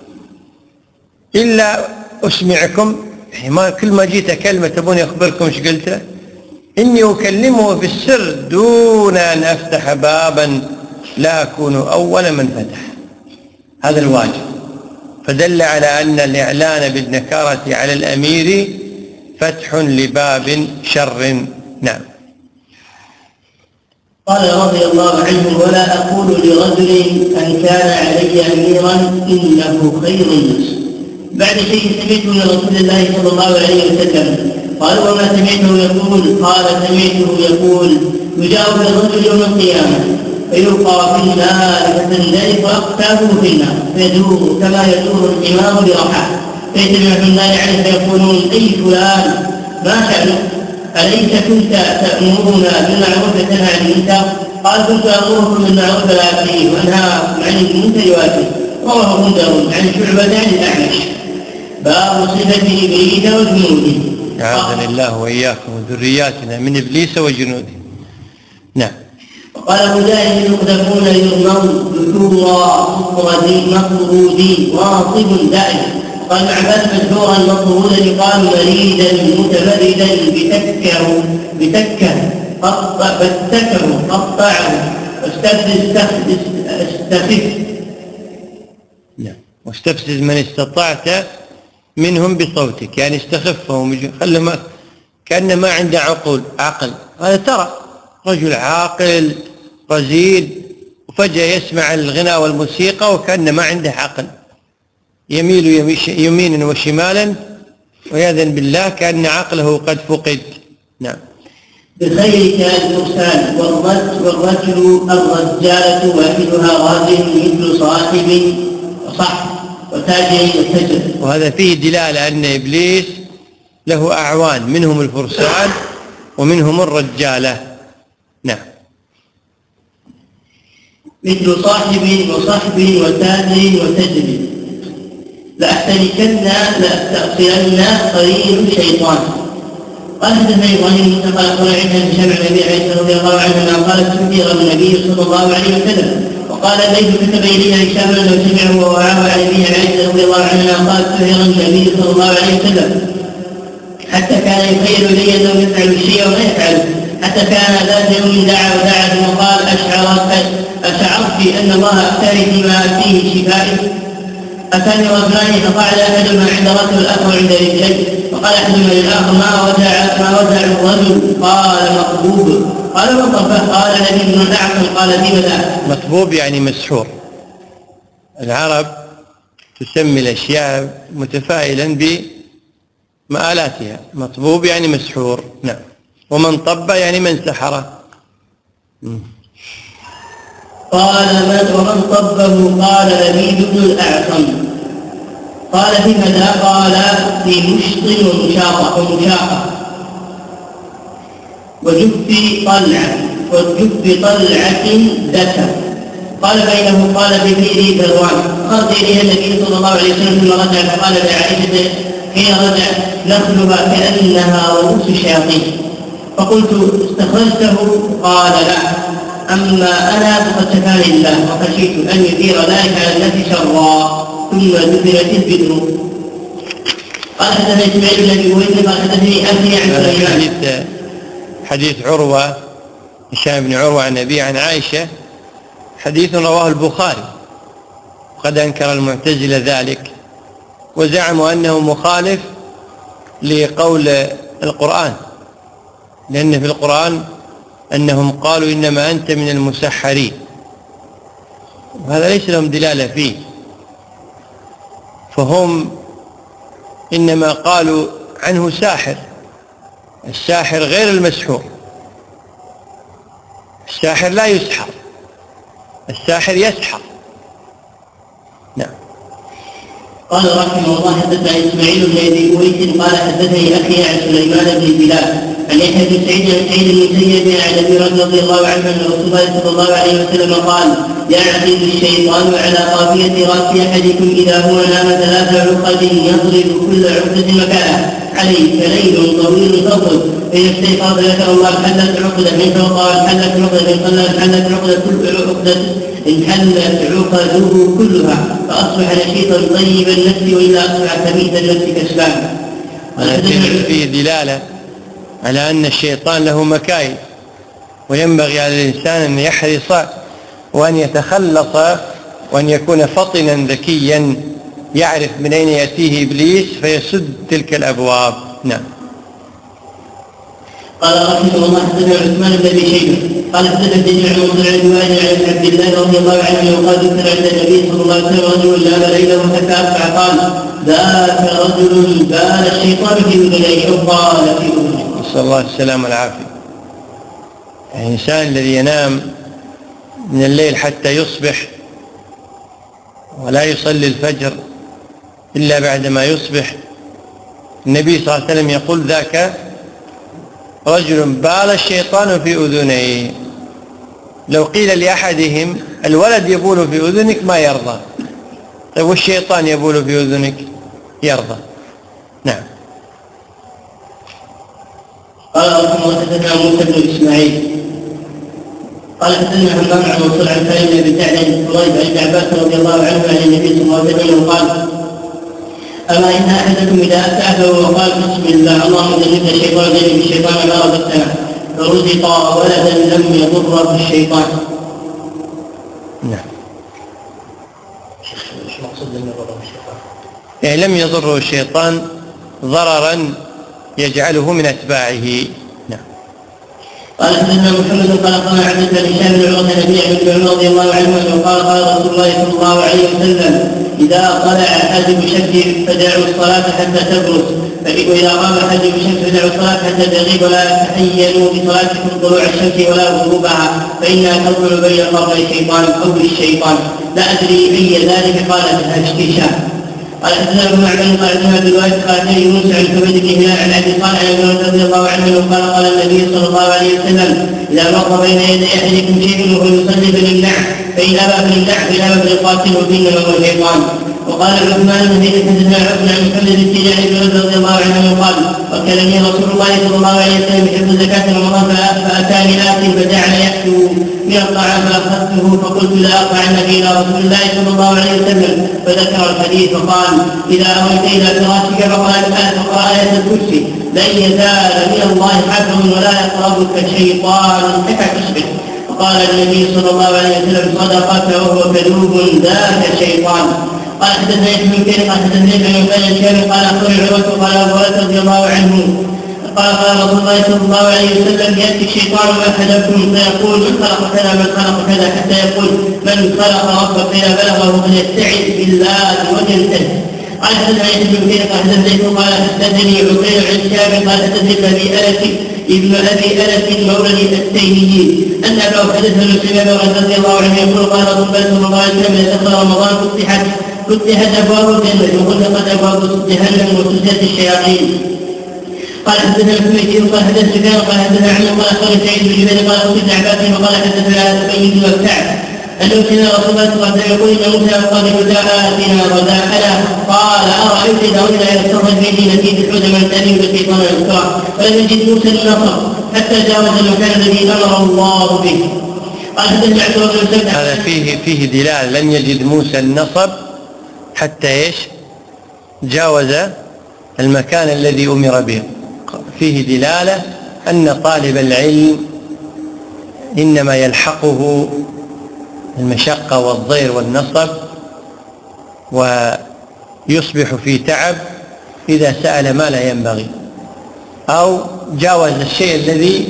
A: إلا أسمعكم، يعني ما كل ما جيت كلمة تبون أخبركم ايش قلت له، إني أكلمه في السر دون أن أفتح بابا لا أكون أول من فتح. هذا الواجب، فدل على أن الإعلان بالنكارة على الأمير فتح لباب شر. نعم.
B: قال رضي الله عنه ولا أقول لرجل أن كان علي أميرا إنه خير الناس بعد شيء سمعته من رسول الله صلى الله عليه وسلم. قال وما سمعته يقول؟ قال سمعته يقول يجاء بالرجل يوم القيامة فيلقى في النار فتندلق أقتابه في النار فيدور كما يدور الحمار برحاه فيتبع في النار عليه فيقولون أي فلان ما شأنك؟ أليس كنت تأمرنا بالمعروف وتنهى عن المنكر؟ قال كنت أمركم بالمعروف فلا آتيه وأنهاكم عن المنكر وآتيه. رواه غندر عن شعبة عن الأعمش. باب صفة إبليس وجنوده.
A: أعاذنا الله وإياكم وذرياتنا من إبليس وجنوده. نعم.
B: قال مجاهد يقذفون يرمون دثورا مطرودين واصب دائما. قال ابن عباس مشهورا مطرودا يقال مريدا متمردا بتكه بتكه قطع بتكه قطعه واستفزز استفز.
A: نعم. واستفزز من استطعت منهم بصوتك، يعني استخفهم خلهم ما كأنه ما عنده عقول عقل. هذا ترى رجل عاقل رزيل وفجأة يسمع الغناء والموسيقى وكأنه ما عنده عقل، يميل يمينا وشمالا ويأذن بالله كأن عقله قد فقد. نعم.
B: بالخير كان الفرسان والرجل الرجالة واحدها راجل مثل صاحب وصح وتاجر وتجر.
A: وهذا فيه دلالة أن إبليس له أعوان، منهم الفرسان ومنهم الرجالة. نعم.
B: مثل صاحب وصحب وتاجر وتجر لأحتركن لأستأصلن قرين الشيطان. قال حدثنا إبراهيم بن قال قال عندنا هشام عن أبي عائشة رضي الله عنها قالت سفر النبي صلى الله عليه وسلم. وقال الليث كتب إلينا هشام أنه سمعه ووعاه عن أبي عائشة رضي الله عنها قالت سفر النبي صلى الله عليه وسلم حتى كان يخيل إلي أنه يفعل الشيء وما يفعله، حتى كان ذات يوم دعا ودعا ثم قال أشعرت أشعرت أن الله أفتاني فيما فيه شفائي. أتاني رجلان فقعد أحدهما عند رأسه والآخر عند رجليه فقال أحدهما للآخر ما وجع ما وجع الرجل؟ قال مطبوب. قال ما طبه؟ قال لبيب بن الأعقل. قال فيما ذاك؟
A: مطبوب يعني مسحور. العرب تسمي الأشياء متفاعلا بمآلاتها، مطبوب يعني مسحور. نعم. ومن طب يعني من سحره.
B: قال من ومن طبه؟ قال لبيد بن الأعصم. قال في ماذا؟ قال في مشط ومشاقة ومشاقة وجف طلعة وجف طلعة ذكر. قال بينه قال ببئر ذروان. خرج إليها النبي صلى الله عليه وسلم ثم رجع فقال لعائشة حين رجع نخلها كأنها رؤوس الشياطين. فقلت استخرجته؟ قال لا، أما أنا فقد شفاني الله وخشيت أن يثير ذلك على الناس شرا. ثم ذكرت البدر. قال حدثني اسماعيل بن ابي ويس قال حدثني اخي عن
A: سليمان. حديث عروة هشام بن عروة عن أبيه عن عائشة حديث رواه البخاري، وقد أنكر المعتزلة ذلك وزعموا أنه مخالف لقول القرآن، لأن في القرآن أنهم قالوا إنما أنت من المسحرين، وهذا ليس لهم دلالة فيه، فهم إنما قالوا عنه ساحر. الساحر غير المسحور، الساحر لا يسحر، الساحر يسحر. نعم.
B: قال رحمه الله حدثنا اسماعيل بن ابي اويس قال حدثني اخي عن سليمان بن بلال عن يحيى بن سعيد عن سعيد بن المسيب عن ابي هريره رضي الله عنه ان رسول الله صلى الله عليه وسلم قال يعقد الشيطان على قافيه راس احدكم اذا هو نام ثلاث عقد يضرب كل عقد مكانه عليك ليل طويل تطل فإذا استيقظ ذكر الله انحلت عقدة من فوقها انحلت عقدة من قلة انحلت عقدة كل عقدة انحلت عقده كلها فأصبح نشيطا طيب النفس وإذا أصبح خبيث النفس كسلان.
A: فيه دلالة على أن الشيطان له مكايد، وينبغي على الإنسان أن يحرص وأن يتخلص وأن يكون فطنا ذكيا يعرف من أين يأتيه إبليس فيسد تلك الأبواب. نعم.
B: قال رحمه الله حدثنا عثمان بن ابي شيبه قال حدثنا جميع موضوع الروايه عن عبد الله رضي الله عنه وقال ذكر عند النبي صلى الله عليه وسلم رجل نام ليله حتى اصبح قال ذاك رجل بال الشيطان في اذنيه او قال في اذنيه.
A: نسال الله السلامه والعافيه. الانسان الذي ينام من الليل حتى يصبح ولا يصلي الفجر الا بعدما يصبح، النبي صلى الله عليه وسلم يقول ذاك رجل بال الشيطان في أذنيه. لو قيل لأحدهم الولد يبول في أذنك ما يرضى، طيب والشيطان يبول في أذنك يرضى. نعم.
B: قال رحمه الله حدثنا موسى بن إسماعيل قال حدثنا همام عن منصور عن سالم بن سعد بن قريب عن ابن عباس رضي الله عنه عن النبي صلى الله عليه وسلم قال أما إن أحدكم إذا أتى وقال بسم الله اللهم جنبنا الشيطان جنب الشيطان ما رزقتنا فرزق ولدا لم يضره الشيطان.
A: نعم.
C: ايش مقصود لم يضره الشيطان؟
A: يعني لم يضره الشيطان ضررا يجعله من أتباعه. نعم.
B: قال حدثنا محمد قال قال حدثنا هشام بن عروة نبي بن عمر رضي الله عنه قال قال رسول الله صلى الله عليه وسلم إذا طلع حاجب الشمس فدعوا الصلاة حتى تبرز، وإذا قام حاجب الشمس فدعوا الصلاة حتى تغيب، ولا تحينوا بصلاتكم طلوع الشمس ولا غروبها فإنها تطلع بين قرني الشيطان أو الشيطان. لا أدري أي ذلك قال الهشام. قال حدثنا ابن معبد قال حدثنا ابن الوارث قال حدثني يونس عن حميد بن هلال عن ابي صالح عن رضي الله عنه قال قال النبي صلى الله عليه وسلم اذا مر بين يدي احدكم شيء وهو يصلي فليمنعه، فان ابى فليمنعه، فان ابى فليقاتله فانما هو شيطان. وقال عثمان بن زيد حدثنا عثمان عن محمد بن سيدنا بن رضي الله عنه قال وكلني رسول الله صلى الله عليه وسلم بحفظ زكاه رمضان فاتاني ات فجعل ياكل من الطعام فاخذته فقلت لا ارفعنك الى رسول الله صلى الله عليه وسلم فذكر الحديث فقال اذا اويت الى فراشك فقرا ايه الكرسي لن يزال من الله حفظ ولا يقربك شيطان حتى تصبح. فقال النبي صلى الله عليه وسلم صدقك وهو كذوب ذاك شيطان. قال حدثنا ابن كثير قال حدثنا ابن بن الشام قال اخبرني عروه قال ابو هريره رضي الله عنه قال قال رسول الله صلى الله عليه وسلم ياتي الشيطان احدكم فيقول من خلق كذا من خلق كذا حتى يقول من خلق ربك اذا بلغه فليستعذ بالله ولينتهي. قال حدثنا ابن كثير قال حدثنا قال حدثني عقيل عن الشام قال حدثني ابي انس ابن أبي أنس مولد التيمي أن أباه حدث ابن سليمان رضي الله عنه يقول قال رسول الله صلى الله عليه وسلم إذا دخل رمضان فتحت فتحت أبواب الجنة وغلقت أبواب جهنم وسجدت الشياطين. قال حدثنا الحميدي قال حدثنا سفيان قال حدثنا عمرو قال قال سعيد بن جبير قال قلت عباس وقال حدثنا تبين والكعب أنه كان رسول الله صلى الله عليه وسلم يقول إن موسى قد جاء بنا غداءنا قال أرأيت إذا أردنا أن نستخرج من دينتي بحوز من تأمين بالشيطان الإسراء فلم يجد موسى النصر حتى جاوز المكان الذي أمر الله به. قال حدثنا عبد الله بن سبع
A: هذا فيه فيه دلالة لن يجد موسى النصب حتى إيش جاوز المكان الذي أمر به. فيه دلالة أن طالب العلم إنما يلحقه المشقة والضير والنصب ويصبح في تعب إذا سأل ما لا ينبغي أو جاوز الشيء الذي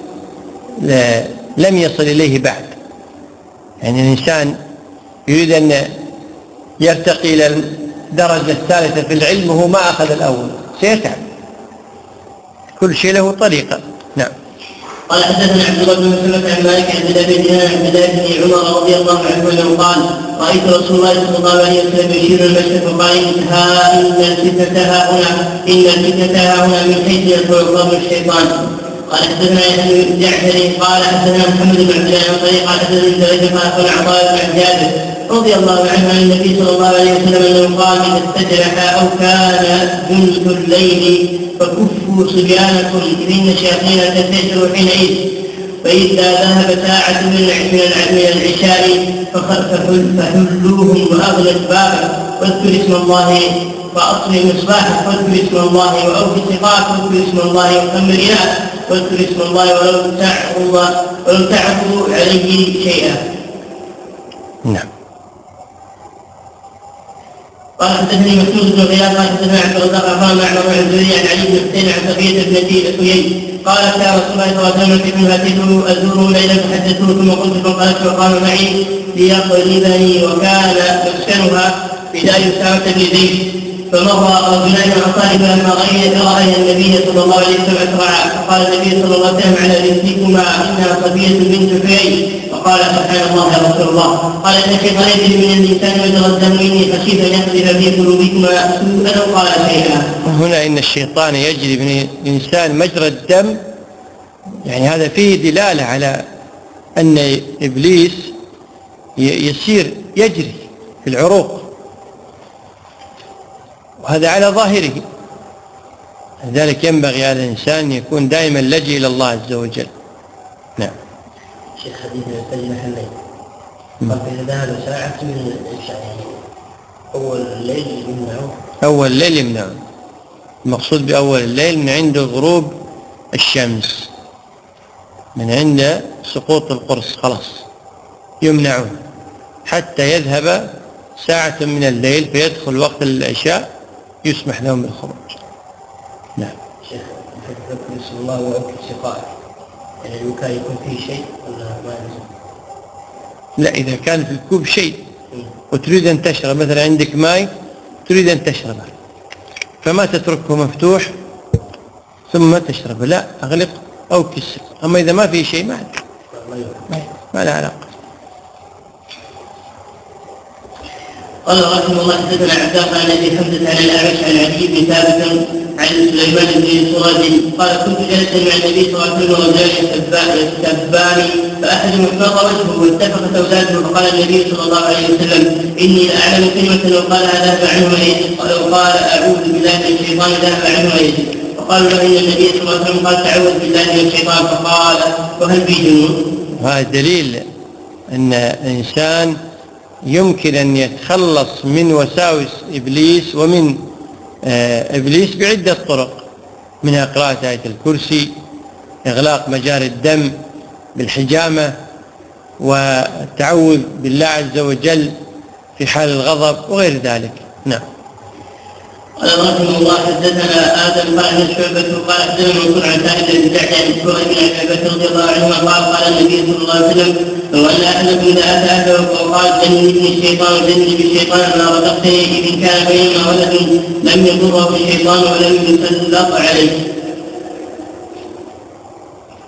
A: لم يصل إليه بعد. يعني الإنسان يريد أن يرتقي إلى الدرجة الثالثة في العلم وهو ما أخذ الأول سيتعب. كل شيء له طريقة. نعم.
B: قال حدثنا عبد الله بن مسلمة عن مالك عن عبد الله بن عمر رضي الله عنه انه قال رايت رسول الله صلى الله عليه وسلم يشير المشرق فقال انتهى ان الفتنه ها هنا ان الفتنه ها هنا من حيث يدخل الله الشيطان. قال حدثنا يحيى بن جعفر قال حدثنا محمد بن عبد الله عن طريق قال حدثنا ابن جريج قال قال عطاء بن جابر رضي الله عنه عن النبي صلى الله عليه وسلم انه قال اذا استجرح او كان جنس الليل فكفوا صبيانكم إن الشياطين تنتشر حينئذ فإذا ذهب ساعة من العشاء فحلوهم وأغلى الباب واذكر اسم الله فأصل مصباحك واذكر اسم الله وأوفي السقاك واذكر اسم الله وخمر إناء واذكر اسم الله ولم تعفوا عليه شيئا.
A: نعم.
B: قال حدثني مسعود بن غياث قال حدثنا عبد الرزاق قال معمر عن الزهري عن علي بن حسين عن صفية ابنتي حيي قالت يا رسول الله صلى الله عليه وسلم كيف اتيته ازوره ليلا فحدثته ثم قلت فقالت وقام معي ليقربني وكان مسكنها بدار اسامه بن زيد فمر رجلان عن فلما راى النبي صلى الله عليه وسلم اسرعا فقال النبي صلى الله عليه وسلم على رزقكما انها صفيه بنت حيي فقال سبحان الله يا رسول الله. قال ان الشيطان يجري من الانسان ويجرى الدم اني خشيت ان يقذف في قلوبكما سوءا او قال شيئا.
A: هنا ان الشيطان يجري من الانسان مجرى الدم يعني هذا فيه دلاله على ان ابليس يسير يجري في العروق وهذا على ظاهره. لذلك ينبغي على الإنسان أن يكون دائما لجئ إلى الله عز وجل. نعم.
B: شيخ حديث يستجمح الليل قال فإذا ذهب ساعة من العشاء أول الليل يمنعه
A: أول الليل يمنعه. المقصود بأول الليل من عند غروب الشمس من عند سقوط القرص خلاص يمنعون حتى يذهب ساعة من الليل فيدخل وقت العشاء يسمح لهم بالخروج. نعم.
B: شيخ ذكر اسم الله وأوكي السقاء يعني المكان يكون فيه شيء ولا ما يلزم؟
A: لا إذا كان في الكوب شيء وتريد أن تشرب مثلا عندك ماء تريد أن تشربه فما تتركه مفتوح ثم تشربه لا أغلق أو كسر. أما إذا ما فيه شيء ما ما له علاقة.
B: قال رحمه الله حدثنا عباس عن ابي حمزه عن الاعمش عن علي بن ثابت عن سليمان بن سراج قال كنت جالسا مع النبي صلى الله عليه وسلم ورجلان يستبان فاحدهما احمر وجهه واتفقت اولاده فقال النبي صلى الله عليه وسلم اني لاعلم كلمه لو قالها ذهب عنه ميت لو قال اعوذ بالله من الشيطان ذهب عنه ميت فقالوا له ان النبي صلى الله عليه وسلم قال تعوذ بالله من الشيطان فقال وهل بي جنون.
A: وهذا دليل ان الانسان يمكن أن يتخلص من وساوس إبليس ومن آه إبليس بعدة طرق منها قراءة آية الكرسي إغلاق مجاري الدم بالحجامة والتعوذ بالله عز وجل في حال الغضب وغير ذلك. نعم.
B: قال رحمه الله حدثنا آدم قال عن شعبة قال حدثنا منصور عن سائر بن جعفر عن سورة بن عباس رضي الله عنهما قال قال النبي صلى الله عليه وسلم لو أن أحدكم إذا أتى أهله وقال جنبني الشيطان جنبني بالشيطان ما رزقتني إن كان بينهما ولد لم يضره الشيطان ولم يسلط عليه.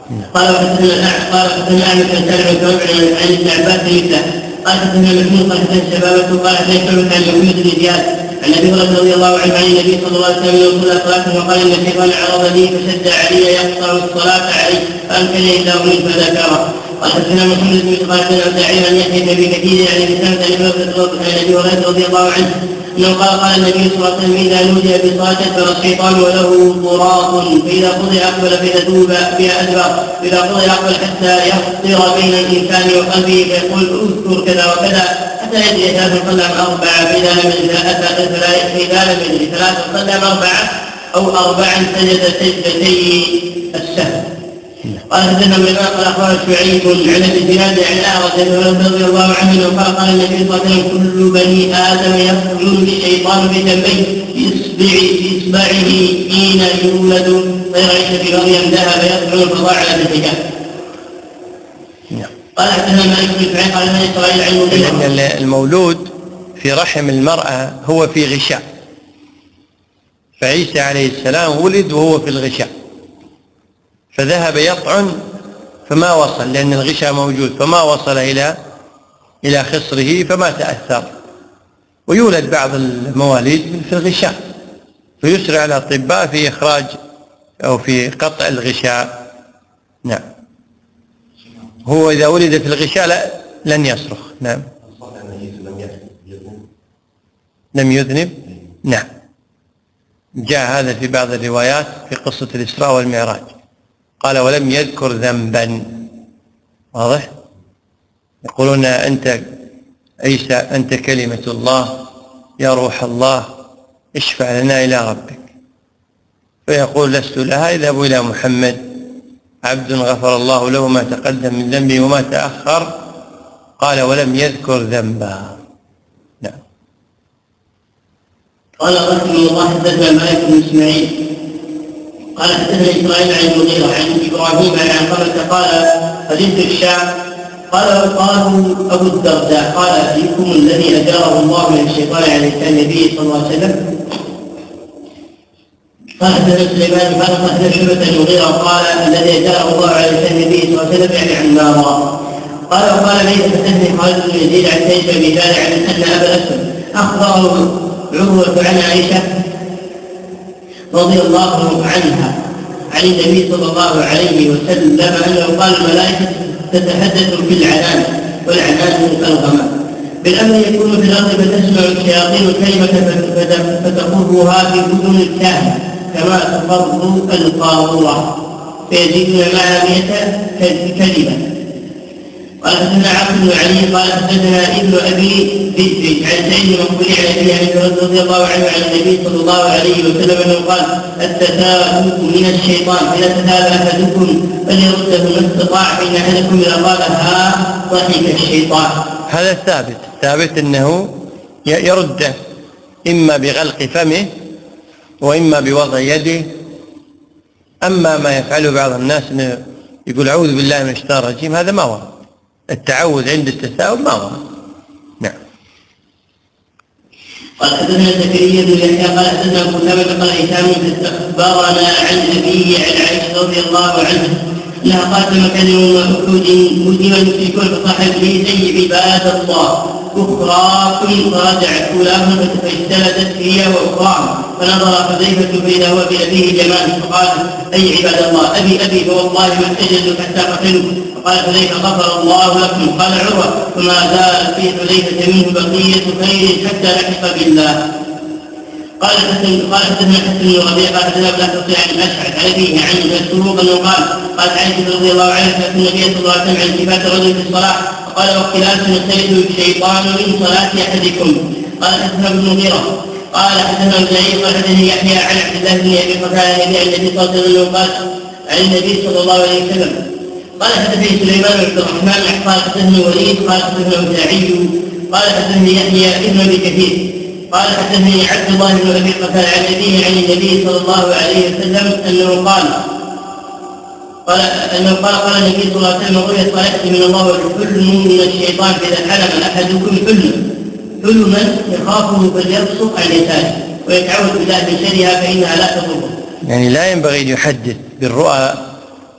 B: قال وحدثنا قال حدثنا أعمش عن سالم بن كعب عن ابن عباس مثله قال حدثنا محمود قال حدثنا شبابته قال حدثنا شعبة عن محمود بن زياد عن ابي هريره رضي الله عنه عن النبي صلى الله عليه وسلم يوم صلى صلاته وقال ان الشيطان عرض لي فشد علي يقطع الصلاه عليه فامكن الله منه فذكره. قال حدثنا محمد بن قال حدثنا سعيد عن يحيى بن ابي كثير عن بسامه عن ابي هريره رضي الله عنه انه قال قال النبي صلى الله عليه وسلم اذا نودي بصلاه ادبر الشيطان وله ضراط فاذا قضي اقبل فيتوب بها ادبر فاذا قضي اقبل حتى يخطر بين الانسان وقلبه فيقول اذكر كذا وكذا حتى يجري ثلاث صلى أربعة فإذا لم يجد أتى فإذا لم يجد ثلاث صلى أربعة أو أربعا سجد سجدتي السهو. قال حدثنا ابن قال أخبرنا شعيب عن ابي زناد عن الأعرج رضي الله عنه قال قال النبي صلى الله عليه وسلم كل بني آدم يخرج الشيطان بجنبيه بإصبعه حين يولد غير عيسى بمريم ذهب يطعن فضاع على الحجاب. قال حدثنا مالك بن سعيد قال لنا اسرائيل عن المغيرة
A: المولود في رحم المرأة هو في غشاء، فعيسى عليه السلام ولد وهو في الغشاء فذهب يطعن فما وصل لأن الغشاء موجود فما وصل إلى إلى خصره فما تأثر، ويولد بعض المواليد في الغشاء فيسرع الأطباء في إخراج أو في قطع الغشاء. نعم هو إذا ولد في الغشاء لا لن يصرخ. نعم لم يذنب. نعم جاء هذا في بعض الروايات في قصة الإسراء والمعراج قال ولم يذكر ذنبا. واضح؟ يقولون أنت عيسى أنت كلمة الله يا روح الله اشفع لنا إلى ربك، فيقول لست لها اذهبوا إلى محمد عبد غفر الله له ما تقدم من ذنبه وما تأخر. قال ولم يذكر ذنبا. نعم.
B: قال رحمه الله حدثنا مالك بن اسماعيل قال حدثنا اسرائيل عن المغيرة عن ابراهيم عن علقمة قال قدمت الشام قال قالوا ابو الدرداء قال فيكم الذي اجاره الله من الشيطان على النبي صلى الله عليه وسلم. قال حدثنا سليمان قال حدثنا شعبة المغيرة قال الذي جاء الله على النبي صلى الله عليه وسلم يعني عمارا قال وقال ليس حدثني خالد بن يزيد عن سيف بن بلال عن ان ابا الاسود اخبره عروة عن عائشة رضي الله عنها عن النبي صلى الله عليه وسلم انه قال الملائكة تتحدث في العنان والعنان الغمام بالامر يكون في الارض فتسمع الشياطين الكلمة فتقرها في بدن الكاهن كما تقر القارورة فيزيدون معها مئة كلمة. قال حدثنا عبد بن علي قال حدثنا ابن ابي ذئب عن سعيد المقبول عن ابي هريره رضي الله عنه عن النبي صلى الله عليه وسلم انه قال التثاؤب من الشيطان اذا تثاب احدكم فليرده ما استطاع فان احدكم اذا قالها ضحك الشيطان.
A: هذا ثابت ثابت انه يرده اما بغلق فمه وإما بوضع يده. أما ما يفعله بعض الناس أنه يقول أعوذ بالله من الشيطان الرجيم هذا ما ورد. التعوذ عند التثاؤب ما ورد. نعم.
B: قال حدثنا زكريا بن يحيى قال حدثنا قتيبة قال هشام أخبرنا عن أبيه عن عائشة رضي الله عنها انها قالت لما كان يوم أحد هزم المشركون فصاحب لي زي عباد الله أخراكم فرجعت أولاهم فاجتلدت هي وأخراهم فنظر حذيفة فإذا هو بأبيه جمال فقال أي عباد الله أبي أبي فوالله ما احتجزوا حتى قتلوا. فقال حذيفة غفر الله لكم. قال عروة فما زال في حذيفة منه بقية خير حتى لحق بالله. قال حسن قال حدثنا حسن بن ربيع قال حدثنا لا تستطيع ان اشعث على فيه عن مسروق انه قال قال عائشه رضي الله عنها سالت النبي صلى الله عليه وسلم عن صفات الرجل في الصلاه فقال واختلاف يختلف الشيطان من صلاه احدكم. قال حدثنا ابن المغيرة قال حدثنا ابن قال حدثني يحيى عن عبد الله بن ابي قتاده عن النبي صلى الله عليه وسلم قال عن النبي صلى الله عليه وسلم قال حدثني سليمان بن عبد الرحمن قال حدثني وليد قال حدثنا الداعي قال حدثني يحيى ابن ابي كثير قال حدثني عبد الله بن ابي قتاده عن ابيه عن النبي صلى الله عليه وسلم انه قال قال انه قال قال النبي صلى الله عليه وسلم رؤيا صالحه من الله والحلم من الشيطان فاذا حلم احدكم حلم حلما يخافه فليبصق عن لسانه ويتعوذ بالله من شرها فانها لا تضره.
A: يعني لا ينبغي ان يحدث بالرؤى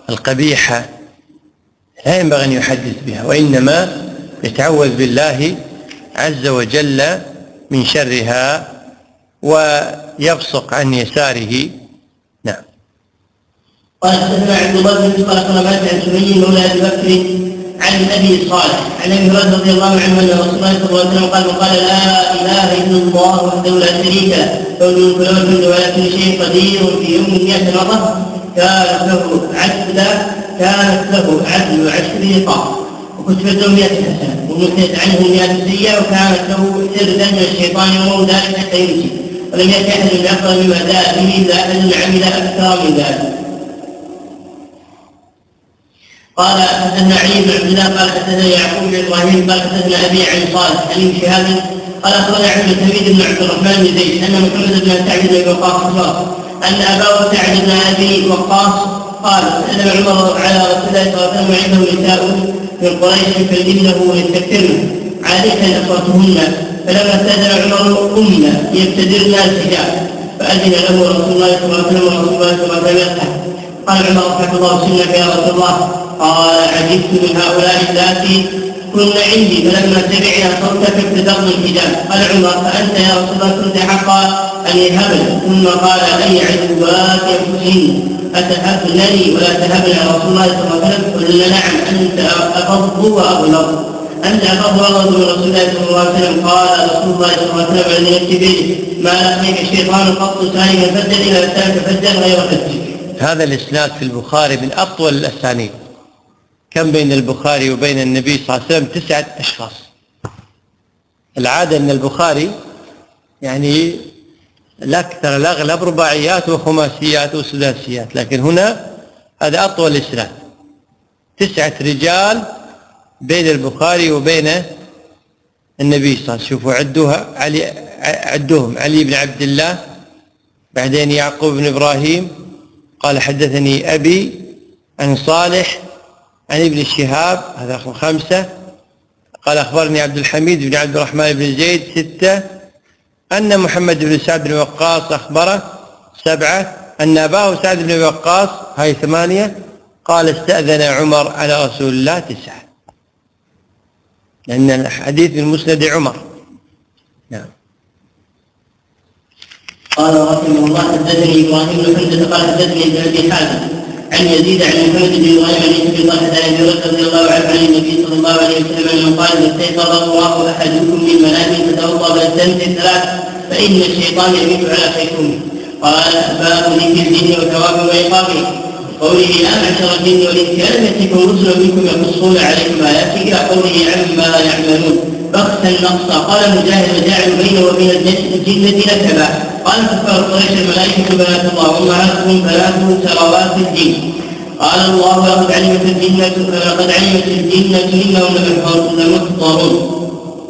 A: القبيحة لا ينبغي أن يحدث بها، وإنما يتعوذ بالله عز وجل من شرها ويبصق عن يساره. نعم.
B: قال حدثنا عبد الله بن قال قربات عن سمي مولى ابي بكر عن ابي صالح عن ابي هريره رضي الله عنه ان رسول الله صلى الله عليه وسلم قال وقال لا اله الا الله وحده لا شريك له له الملك وله الحمد ولا كل شيء قدير في يوم مئة مره كانت له عدل كانت له عدل عشر رقاب وكتبت له مئة حسنه ومسكت عنه مئة سيئه وكانت له سردا من الشيطان يوم ذلك حتى يمشي ولم يأت احد بافضل مما جاء به الا احد عمل اكثر من ذلك. قال حدثنا علي بن عبد الله قال حدثنا يعقوب بن ابراهيم قال حدثنا ابي عن صالح عن ابن شهاب قال اخبرنا عبد الحميد بن عبد الرحمن بن زيد ان محمد بن سعد بن ابي وقاص اخبره ان اباه سعد بن ابي وقاص قال سلم عمر على رسول الله صلى الله عليه وسلم وعنده نساء من قريش فيلمنه ويستكثرن عادة اخواتهن فلما استاذن عمر امنا يبتدرن الحجاب فاذن له رسول الله صلى الله عليه وسلم ورسول الله صلى الله عليه وسلم قال عمر رحمه الله سنك يا رسول الله قال عجبت من هؤلاء اللاتي كن عندي فلما سمعنا صوتك ابتدرن الحجاب قال عمر فانت يا رسول الله كنت حقا ان يهبن ثم قال اي عدوات انفسهن اتهبنني ولا تهبن يا رسول الله صلى الله عليه وسلم قلنا نعم انت افضل واغلظ انت افضل واغلظ من رسول الله صلى الله عليه وسلم قال رسول الله صلى الله عليه وسلم الذي نفسي بيده ما لقيك الشيطان قط سالما فجا الى لسانك فجا غير فجك.
A: هذا الاسناد في البخاري من اطول الاسانيد. كم بين البخاري وبين النبي صلى الله عليه وسلم؟ تسعة أشخاص. العادة أن البخاري يعني الأكثر الأغلب رباعيات وخماسيات وسداسيات، لكن هنا هذا أطول إسناد، تسعة رجال بين البخاري وبين النبي صلى الله عليه وسلم. شوفوا عدوها علي عدوهم علي بن عبد الله، بعدين يعقوب بن إبراهيم قال حدثني أبي عن صالح عن ابن شهاب هذا خمسة، قال أخبرني عبد الحميد بن عبد الرحمن بن زيد ستة، أن محمد بن سعد بن وقاص أخبره سبعة، أن أباه سعد بن وقاص هاي ثمانية، قال استأذن عمر على رسول الله تسعة، لأن الحديث من مسند عمر. نعم.
B: قال رحمه الله حدثني إبراهيم بن حمزة قال حدثني ابن أبي حاتم عن يزيد عن محمد بن إبراهيم عن ابي طلحة عن ابي هريرة رضي الله عنه عن النبي صلى الله عليه وسلم انه قال اذا استيقظ الله احدكم من منامه فتوضا فليستنزه ثلاث فان الشيطان يبيت على خيكمه. قال باب ذكر الجن وثوابه وعقابه قوله يا معشر الجن والانس الم ياتكم رسل منكم يقصون عليكم اياتي الى قوله عما يعملون بخسا نقصا. قال مجاهد وجعل بينه وبين الجنة نسبا. قال كفار قريش الملائكة بنات الله وامهاتهم بناتهم سراوات الجن. قال الله لقد علمت الجنة لقد علمت الجنة انهم لمحضرون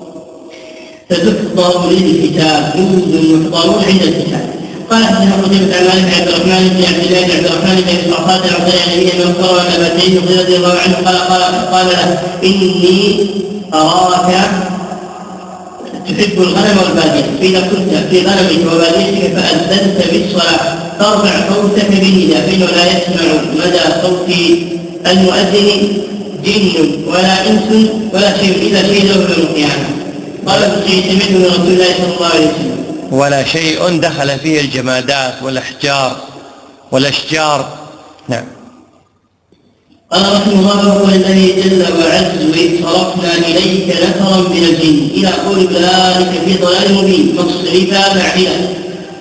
B: فتحضر للكتاب جند محضرون عند الكتاب. قال حدثنا قتيبة عن مالك عبد الرحمن بن عبد الله بن عبد الرحمن بن صرخات عن النبي من اخبره عن ابا سعيد رضي الله عنه قال قال قال له اني اراك تحب الغنم والبادية فإذا كنت في غنمك وباديتك فأذنت بالصلاة فارفع صوتك بالنداء فإنه لا يسمع مدى صوت المؤذن جن ولا إنس ولا شيء إلا شيء له يوم القيامة. قال ابن سعيد سمعت من رسول الله صلى الله عليه وسلم
A: ولا شيء دخل فيه الجمادات والأحجار والأشجار. نعم.
B: قال رحمه الله وهو الذي جل وعز وإذ صرفنا إليك نفرا من الجن إلى قول أولئك في ضلال مبين مصرفا معدلا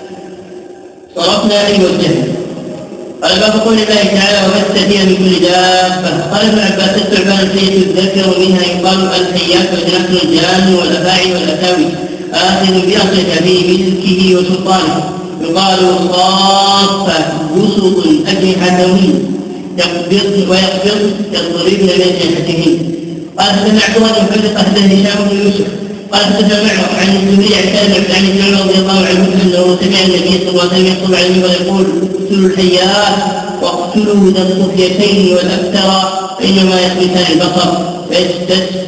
B: صرفنا أي وجهنا. قال باب قول الله تعالى وبث فيها من كل دابة. قال ابن عباس الثعبان الحية الذكر منها يقال الحيات وجنات الجان والأفاعي والأتاوي آخذ بأصلك في ملكه وسلطانه. يقال صافة بسط أجنحتهن يقبض ويقبض يضربن من جنحتهن. قال حدثنا عبد الله بن محمد قال حدثنا هشام بن يوسف قال حدثنا معمر عن الزهري عن سالم عن ابن عمر رضي الله عنه انه سمع النبي صلى الله عليه وسلم يخطب على المنبر يقول اقتلوا الحيات واقتلوا ذا الخفيتين والابتر فانما يخبثان البصر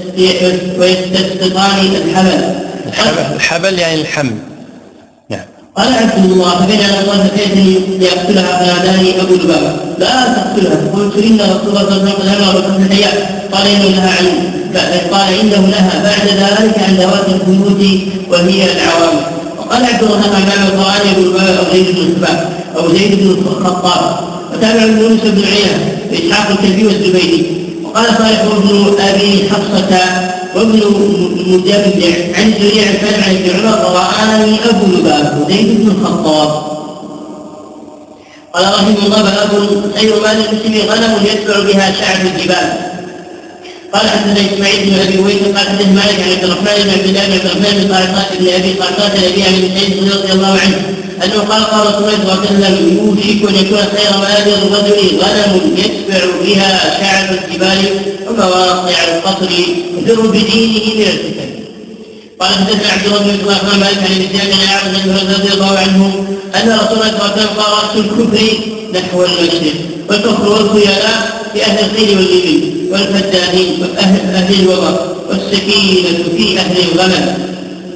B: ويستسقطان الحبل.
A: الحبل يعني الحمل. نعم.
B: قال عبد الله فبين الأنصار فكيف يقتلها فناداني أبو لبابة لا تقتلها. قلت إن رسول الله صلى الله عليه وسلم أمر بقتل الحياة. قال إنه لها عن قال إنه لها بعد ذلك عن ذوات البيوت وهي العوامل. وقال عبد الرحمن عن القرآن أبو لبابة أو زيد بن الحباب أو زيد بن الخطاب. وتابع يونس بن عيينة وإسحاق الكلبي والزبيدي. وقال صالح بن أبي حفصة وابن مجمع عن زريع الفلع عن ابن عمر قرآنني أبو لبابة وزيد بن الخطاب. قال رحمه الله باب خير مال المسلم غنم يتبع بها شعب الجبال. قال حدثنا اسماعيل بن ابي ويس قال حدثنا مالك عن عبد الرحمن بن عبد الله بن عبد الرحمن بن قعقاع بن ابي قعقاع الذي عن ابن سعيد رضي الله عنه انه قال قال رسول الله صلى الله عليه وسلم يوشك ان يكون خير مال الرجل غنم يتبع بها شعب الجبال ومواقع القصر يفر بدينه من الفتن. قال حدثنا عبد الله بن عبد مالك عن ابن سعيد بن عبد رضي الله عنه ان رسول الله صلى الله عليه وسلم قال راس الكفر نحو المشرق والكفر والخيلاء في اهل الخيل والابل والفدانين واهل اهل الوبر والسكينه في اهل الغنم.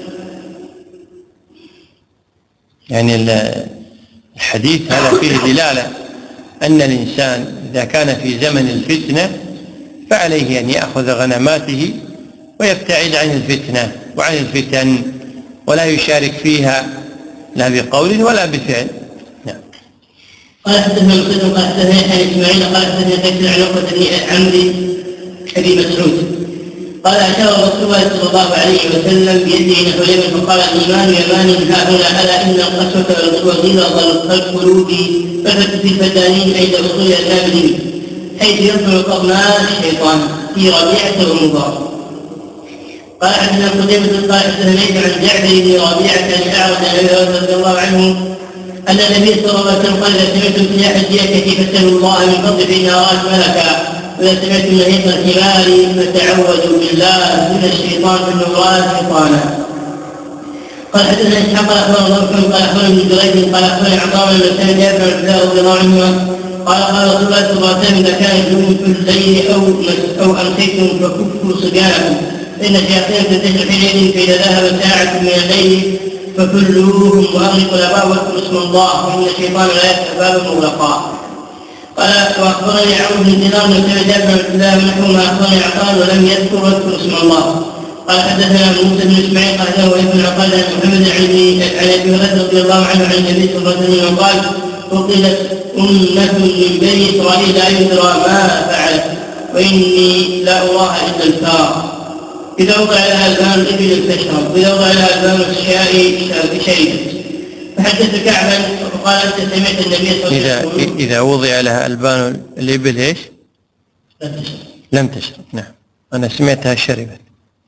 A: يعني الحديث هذا فيه دلاله ان الانسان اذا كان في زمن الفتنه فعليه ان ياخذ غنماته ويبتعد عن الفتنه وعن الفتن ولا يشارك فيها لا بقول ولا بفعل. نعم.
B: قال حدثنا مسلم قال حدثنا يحيى بن اسماعيل قال حدثنا قيس عن عقبة بن عمرو ابي مسعود قال اشار رسول الله صلى الله عليه وسلم بيده نحو اليمن فقال الايمان يمان ها هنا الا ان القسوة والغلظ القلوب ففتت في الفدانين عند وصول الابل حيث يطلع قرنان الشيطان في ربيعة ومضار. قال حدثنا قتيبة قال حدثنا ليس عن جعفر بن ربيعة عن الاعرج عن ابي رضي الله عنه أن النبي صلى الله عليه وسلم قال إذا سمعتم سلاح الديكة فاسألوا الله من فضل فإن أراد ملكا وإذا سمعتم نهيق الحمار فتعوذوا بالله من الشيطان فإنه رأى شيطانا. قال حدثنا إسحاق قال أخبرنا الله قال أخبرنا ابن جريج قال أخبرني عطاء بن مسعود جابر بن عبد الله رضي الله عنهما قال قال رسول الله صلى الله عليه وسلم إذا كان الجنود في الليل أو أو أمسيتم فكفوا صبيانكم فإن الشياطين تنتشر حينئذ فإذا ذهب ساعة من الليل فكلوهم واغلقوا الابواب واذكروا اسم الله وان الشيطان لا يفتح بابا مغلقا. قال واخبرني عمرو بن دينار بن سعد بن عبد الله نحو ما اخبرني عطاء ولم يذكر واذكر اسم الله. قال حدثنا موسى بن اسماعيل قال له ابن عقال عن محمد عن ابي هريره رضي الله عنه عن النبي صلى الله عليه وسلم قال قتلت امه من بني اسرائيل لا يدرى ما فعلت واني لا اراها الا الفار إذا وضع لها البان الإبل تشرب وإذا وضع لها البان الشاء شربت. فحدث كعبا وقال أنت سمعت النبي صلى الله عليه وسلم
A: إذا وضع لها البان الإبل إيش؟
B: لم تشرب.
A: لم تشرب. نعم أنا سمعتها شربت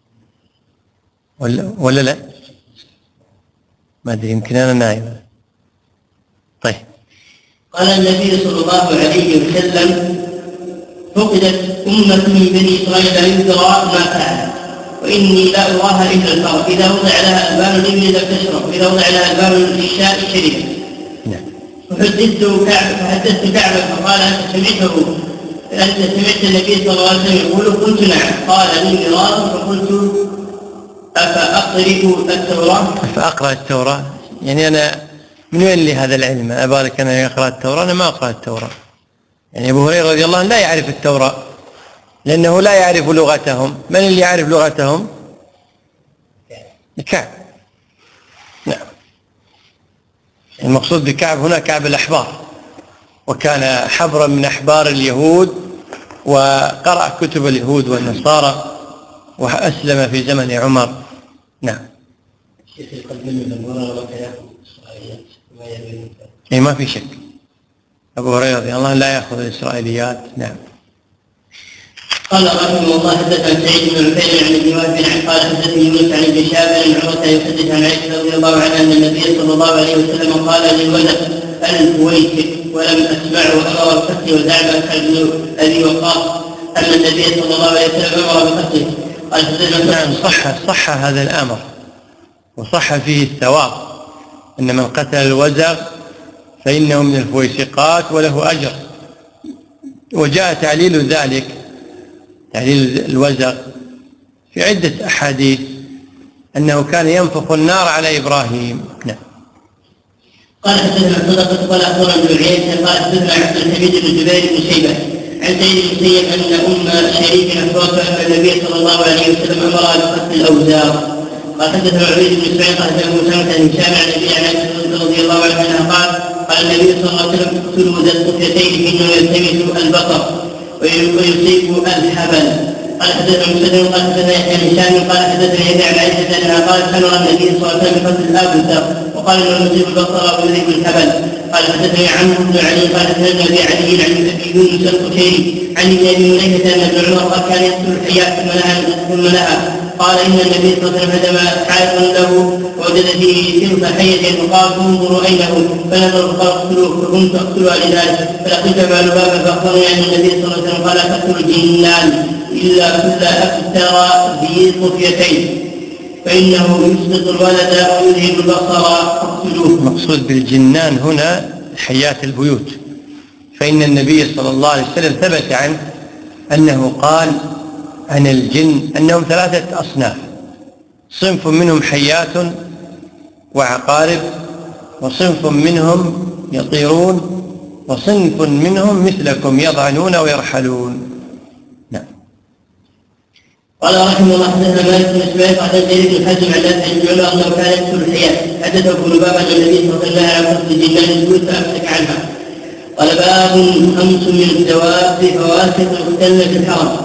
A: ولا, ولا لا ما أدري يمكن أنا نايم. طيب.
B: قال النبي صلى الله عليه وسلم فقدت أمة من بني إسرائيل لا يدرى ما فعلت وإني لا أراها إلا الفار إذا وضع لها البان الإبل لم تشرب وإذا وضع لها البان الشاء شربت. فحدثت كعب فحدثت كعبا فقال أنت سمعته أنت سمعت النبي صلى الله عليه وسلم يقول قلت نعم. قال لي مرارا فقلت أفأقرأ التوراة
A: أفأقرأ التوراة يعني أنا من وين لي هذا العلم أبارك أنا أقرأ التوراة أنا ما أقرأ التوراة. يعني أبو هريرة رضي الله عنه لا يعرف التوراة لأنه لا يعرف لغتهم. من اللي يعرف لغتهم؟ كعب. نعم المقصود بكعب هنا كعب الأحبار وكان حبرا من أحبار اليهود وقرأ كتب اليهود والنصارى وأسلم في زمن عمر. نعم أي ما في شك أبو هريرة رضي الله عنه لا يأخذ الإسرائيليات. نعم.
B: قال رحمه الله حدثنا سعيد بن عفير عن ابن وهب قال حدثني يونس عن ابن شهاب عن عروة يحدث عن عائشة رضي الله عنها أن النبي صلى الله عليه وسلم قال للولد الفويسق ولم أسمعه أمر بقتله وزعم ابن أبي وقاص أن النبي صلى الله عليه وسلم أمر بقتله. قال حدثنا
A: نعم صح صح هذا الأمر وصح فيه الثواب أن من قتل الوزغ فإنه من الفويسقات وله أجر. وجاء تعليل ذلك تعليل الوزغ في عدة أحاديث أنه كان ينفخ النار على إبراهيم. نعم
B: قال حدثنا صدقة قال أخبرنا ابن عيينة قال حدثنا عبد الحميد بن جبير بن شيبة عن سيد المسيب أن أم شريك أخبرت أن النبي صلى الله عليه وسلم أمر بقتل الأوزار. قال حدثنا عبيد بن إسماعيل قال حدثنا أبو سلمة بن هشام عن أبي عن رضي الله عنه عنها قال قال النبي صلى الله عليه وسلم اقتلوا ذا القتلتين إنه يلتمس البصر ويصيب الحبل. قال حدثنا مسدد قال حدثنا يحيى بن هشام قال حدثنا يحيى عن عائشة أنها قالت أمر النبي صلى الله عليه وسلم بقتل الأبتر وقال انه يصيب البصر ويذهب الحبل. قال حدثني عمرو بن علي قال حدثنا ابي علي عن ابي يونس القشيري عن ابي مليكه ان ابن عمر قال كان يقتل الحيات ثم نهى ثم نهى قال ان النبي صلى الله عليه وسلم هدم حائطا له ووجد فيه ثلث حيه فقال انظروا اينه فنظروا فقال اقتلوه فقمت اقتلها لذلك فلقيت مع لبابه فاخبرني ان النبي صلى الله عليه وسلم قال تقتل الجنان الا كل اكثر ذي طفيتين فإنه يسقط الولد ويذهب البصر فاقتلوه.
A: المقصود بالجنان هنا حيات البيوت، فإن النبي صلى الله عليه وسلم ثبت عنه أنه قال عن الجن أنهم ثلاثة أصناف، صنف منهم حيات وعقارب، وصنف منهم يطيرون، وصنف منهم مثلكم يضعنون ويرحلون. نعم.
B: قال رحمه الله حدثنا مالك بن اسماعيل قال جرير بن حازم عن نافع بن عمر انه كان يقتل الحياه. حدثه ابن لبابه ان النبي صلى الله عليه وسلم على قتل الجنان البيوت فامسك عنها. قال باب خمس من الدواب فواسق مختلة في الحرم.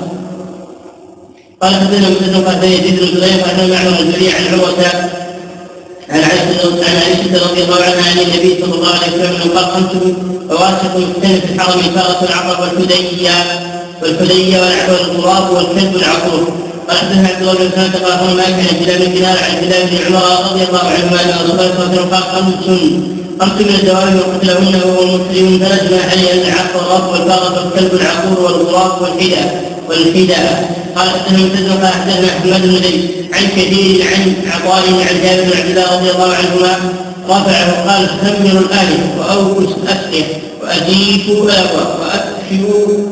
B: قال حدثنا مسلم قال يزيد بن زريع قال معمر الزريع عن عروه عن عائشه عن عائشه رضي الله عنها عن النبي صلى الله عليه وسلم قال خمس فواسق مختلة في الحرم فرس العقرب والحديبيه والحديبيه والغراب والكلب العقور. قال حدثنا عبد الله بن سعد قال ما كان بلال بن دينار عن بلال بن عمر رضي الله عنهما ان رسول الله صلى الله عليه وسلم قال خمس خمس من الدواب وقتلهن وهو مسلم فنجمع عليه العقرب والفرس والكلب العقور والغراب والحدى والحدى. قال حدثنا مسلم قال حدثنا احمد بن زيد عن كثير عن عطاء عن جابر بن عبد الله رضي الله عنهما رفعه قال خمروا الآلهة وأوفوا الأسقية وأجيبوا وأكفوا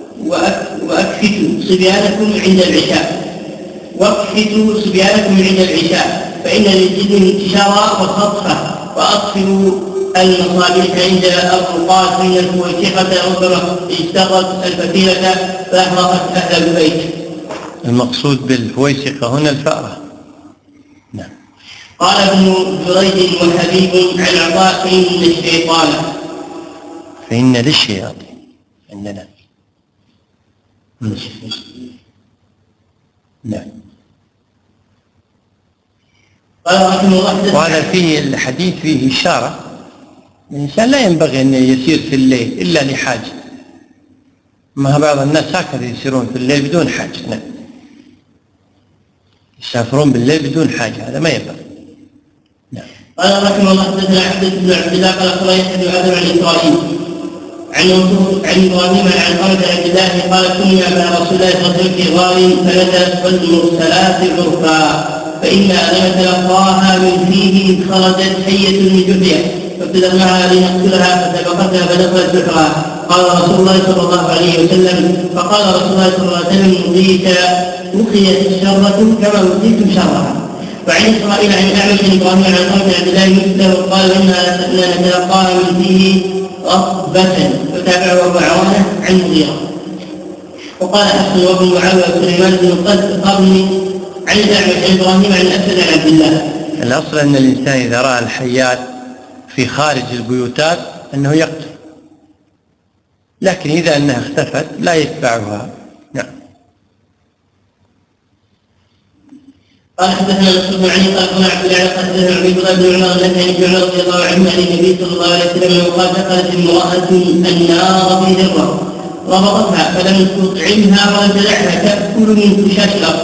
B: وأكفتوا صبيانكم عند العشاء واكفتوا صبيانكم عند العشاء فإن للجن انتشارا وخطفا وأطفئوا المصابيح عند الرقاة من الفويسقة ربما اجترت الفتيلة فأحرقت أهل البيت.
A: المقصود بالفويسقة هنا الفأرة. نعم.
B: قال ابن جريج وحبيب عن عطاء فإن الشيطان
A: فإن للشياطين عندنا. نعم. وهذا فيه الحديث فيه إشارة الإنسان لا ينبغي أن يسير في الليل إلا لحاجة، ما بعض الناس هكذا يسيرون في الليل بدون حاجة. نعم. يسافرون بالليل بدون حاجة، هذا ما ينبغي. نعم.
B: قال رحمه الله حدثنا عبد بن عبد الله قال قال يحدث آدم عن إسرائيل عن عن ابراهيم عن خالد عبد الله قال كنا مع رسول الله صلى الله عليه وسلم في غار فنزلت والمرسلات عرفا فإنا لنتلقاها من فيه إذ خرجت حية من جحية فابتدرناها لنقتلها فسبقتها فدخلت جحرها. قال رسول الله صلى الله عليه وسلم فقال رسول الله صلى الله عليه وسلم وقيت وقيت الشرة كما وقيتم شرها. وعن إسرائيل عن أعمش بن إبراهيم عن خالد عبد الله مثله قال إنا لنتلقاها من فيه رطبة وتابعه أبو عوانة عن مغيرة. وقال حسن وابن معاوية وسليمان بن قرن عن الأعمش عن إبراهيم عن أسد عن عبد الله.
A: الأصل أن الإنسان إذا رأى الحيات في خارج البيوتات أنه يقتل، لكن إذا أنها اختفت لا يتبعها. نعم.
B: قال حدثنا نصر بن علي قال قال عبد الله قال حدثنا عبيد الله بن عمر الذي عن عمر رضي الله عنه عن النبي صلى الله عليه وسلم قال دخلت امرأة النار في ذرة ربطتها فلم تطعمها ولا تدعها تأكل من خشاش الأرض.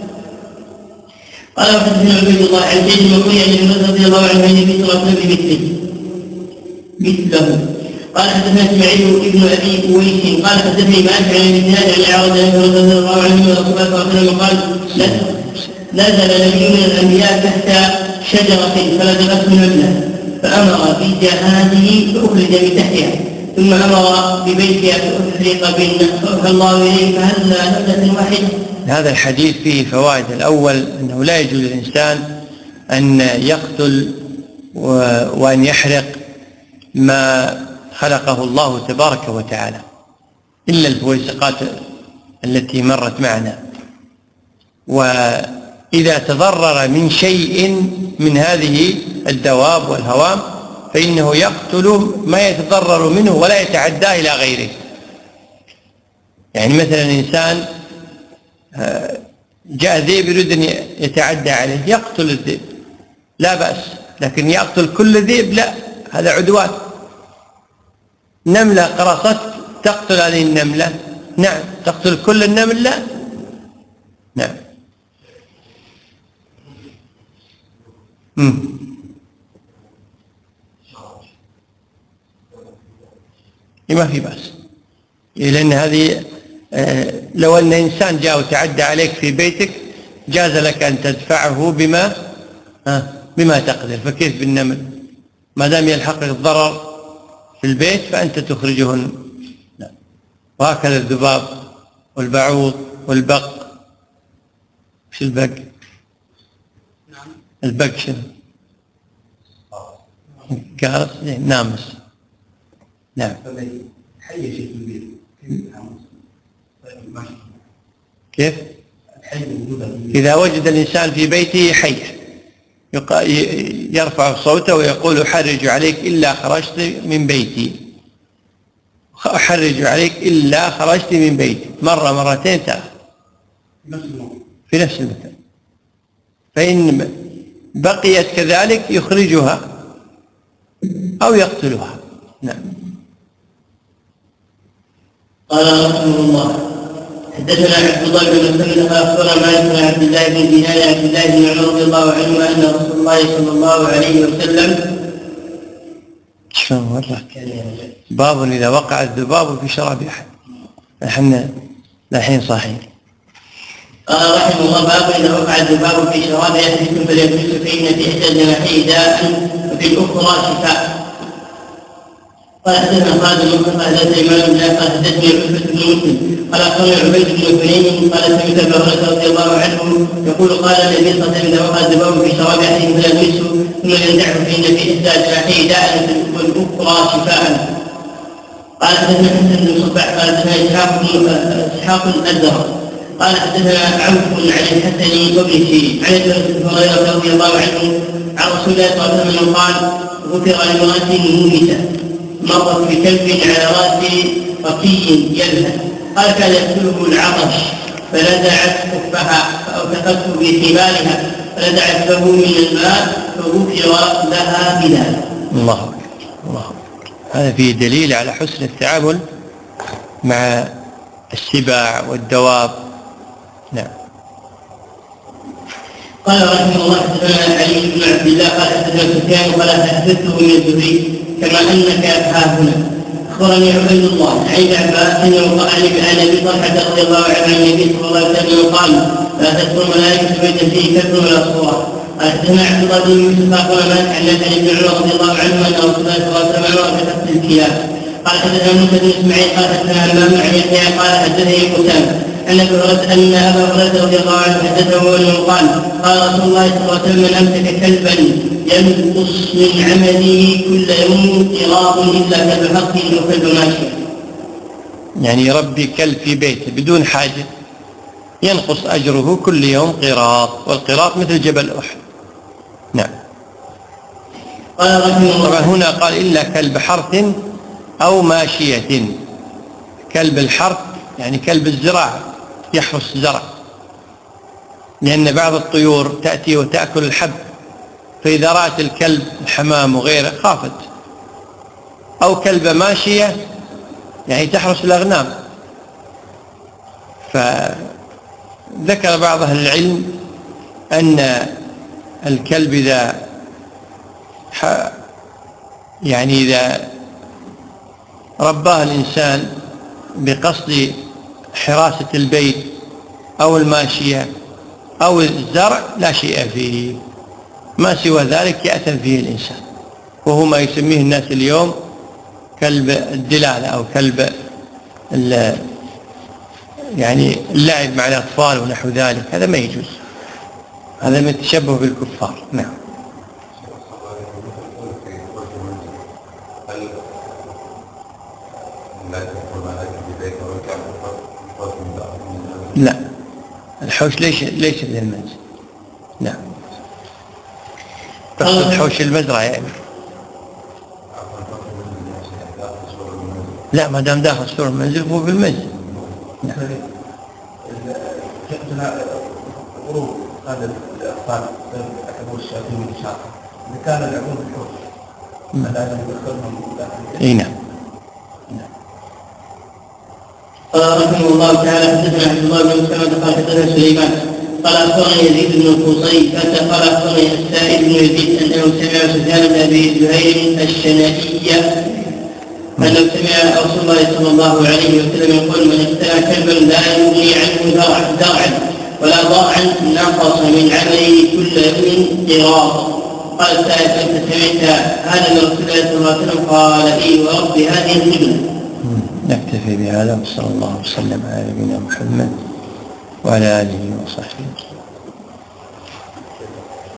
B: قال وحدثنا عبيد الله عن زيد بن معاوية عن النبي رضي الله عنه عن النبي صلى الله عليه وسلم بمثله مثله. قال حدثنا اسماعيل بن ابي اويس قال حدثني مالك عن ابن عن اعرض عنه رضي الله عنه رسول الله صلى الله عليه وسلم قال نزل نبي من الانبياء تحت شجره فلدغته نمله فامر بجهازه فاخرج من تحتها ثم امر ببيتها فاحرق بالنار فاوحى الله اليه فهلا نمله واحده.
A: هذا الحديث فيه فوائد. الأول أنه لا يجوز للإنسان أن يقتل وأن يحرق ما خلقه الله تبارك وتعالى إلا الفويسقات التي مرت معنا. وإذا تضرر من شيء من هذه الدواب والهوام فإنه يقتل ما يتضرر منه ولا يتعدى إلى غيره. يعني مثلا إنسان جاء ذئب يريد أن يتعدى عليه يقتل الذئب لا بأس، لكن يقتل كل ذئب لا، هذا عدوان. نملة قرصت تقتل هذه النملة، نعم. تقتل كل النمل لا، نعم. مم. ما في بأس، لأن هذه لو أن إنسان جاء وتعدى عليك في بيتك جاز لك أن تدفعه بما بما تقدر، فكيف بالنمل؟ ما دام يلحقك الضرر في البيت فأنت تخرجهن. وهكذا الذباب والبعوض والبق. وش البق؟ البق شنو؟ قارص نامس. نعم. كيف؟ إذا وجد الإنسان في بيته حية يرفع صوته ويقول أحرج عليك إلا خرجت من بيتي، أحرج عليك إلا خرجت من بيتي، مرة مرتين ثلاث في نفس المكان. فإن بقيت كذلك يخرجها أو يقتلها. نعم.
B: قال رحمه الله حدثنا عبد الله بن مسلم قال اخبرنا مالك بن عبد الله بن دينار عبد الله بن عمر رضي الله عنهما ان رسول الله صلى الله عليه وسلم
A: باب اذا وقع الذباب في شراب احد. احنا الحين صحيح.
B: قال رحمه الله باب اذا وقع الذباب في شراب احدكم فليغسله فان في احدى الجناحين داء وفي الاخرى شفاء. قال حدثنا خالد بن مصطفى حدثنا امام الله قال حدثني عتبة بن مسلم قال اخبرني عبيد بن حنين قال سمعت ابا هريره رضي الله عنه يقول قال النبي صلى الله عليه وسلم اذا وقع الذباب في شراب احدكم فليغسله ثم ينزعه فان في احدى جناحيه داء والاخرى شفاء. قال حدثنا حسن بن صباح قال حدثنا اسحاق الازرق قال حدثنا عوف عن الحسن وابن سيرين عن ابي هريره رضي الله عنه عن رسول الله صلى الله عليه وسلم قال غفر لامراه مؤمنه مرت بكلب على راس رقي يلهث قال كان يقتله العطش فنزعت كفها فاوثقته بحبالها فنزعت فمه من الماء فغفر لها بذلك.
A: الله اكبر الله اكبر. هذا فيه دليل على حسن التعامل مع السباع والدواب. نعم.
B: قال رحمه الله حدثنا علي بن عبد الله قال حدثنا سفيان قال حدثته من الزهري كما انك ها هنا. اخبرني عبيد الله عن ابن عباس انه قال عن ابي طلحه رضي الله عنه عن النبي صلى الله عليه وسلم قال لا تدخل الملائكه بيتا فيه كلب ولا صوره. قال حدثنا عبد الله بن يوسف اخبرنا مالك عن نافع بن عمر رضي الله عنه ان رسول الله صلى الله عليه وسلم امر بقتل الكلاب. قال حدثنا موسى بن اسماعيل قال حدثنا همام عن يحيى قال حدثني قتام ان ان ابا هريره رضي الله عنه حدثه انه قال قال رسول الله صلى الله عليه وسلم من امسك كلبا ينقص من عمله كل يوم قراط الا كلب حق او كلب ماشي.
A: يعني يربي كلب في بيته بدون حاجه ينقص اجره كل يوم قراط، والقراط مثل جبل احد. نعم.
B: قال رحمه الله
A: طبعا هنا قال الا كلب حرث او ماشيه. كلب الحرث يعني كلب الزراعه يحرس الزرع، لأن بعض الطيور تأتي وتأكل الحب، فإذا رأت الكلب الحمام وغيره خافت. أو كلب ماشية يعني تحرس الأغنام. فذكر بعض أهل العلم أن الكلب إذا يعني إذا رباه الإنسان بقصد حراسة البيت أو الماشية أو الزرع لا شيء فيه، ما سوى ذلك يأثم فيه الإنسان، وهو ما يسميه الناس اليوم كلب الدلالة أو كلب يعني اللعب مع الأطفال ونحو ذلك. هذا ما يجوز، هذا من التشبه بالكفار. نعم. لا، الحوش ليس ليس للمنزل. نعم، تقصد حوش المزرعة يعني. لا، ما دام داخل سور المنزل فهو في المنزل. نعم.
C: غروب هذا الأطفال يعتبرون الشياطين من الشاطئ، إذا كان يلعبون في الحوش فلا يدخلهم داخل.
A: اي نعم.
B: قال رحمه الله تعالى حدثنا عبد الله بن مسلمة قال حدثنا سليمان قال اخبرني يزيد بن القصي قال اخبرني السائب بن يزيد انه سمع سفيان بن ابي زهير الشنائي انه سمع رسول الله صلى الله عليه وسلم يقول من اشترى كلبا لا يغني عنه زرعا ولا ضاعا نقص من عمله كل يوم قراط. قال السائب انت سمعت هذا من رسول الله صلى الله عليه وسلم؟ قال اي ورب هذه القبله.
A: نكتفي بهذا وصلى الله وسلم على نبينا محمد وعلى آله وصحبه.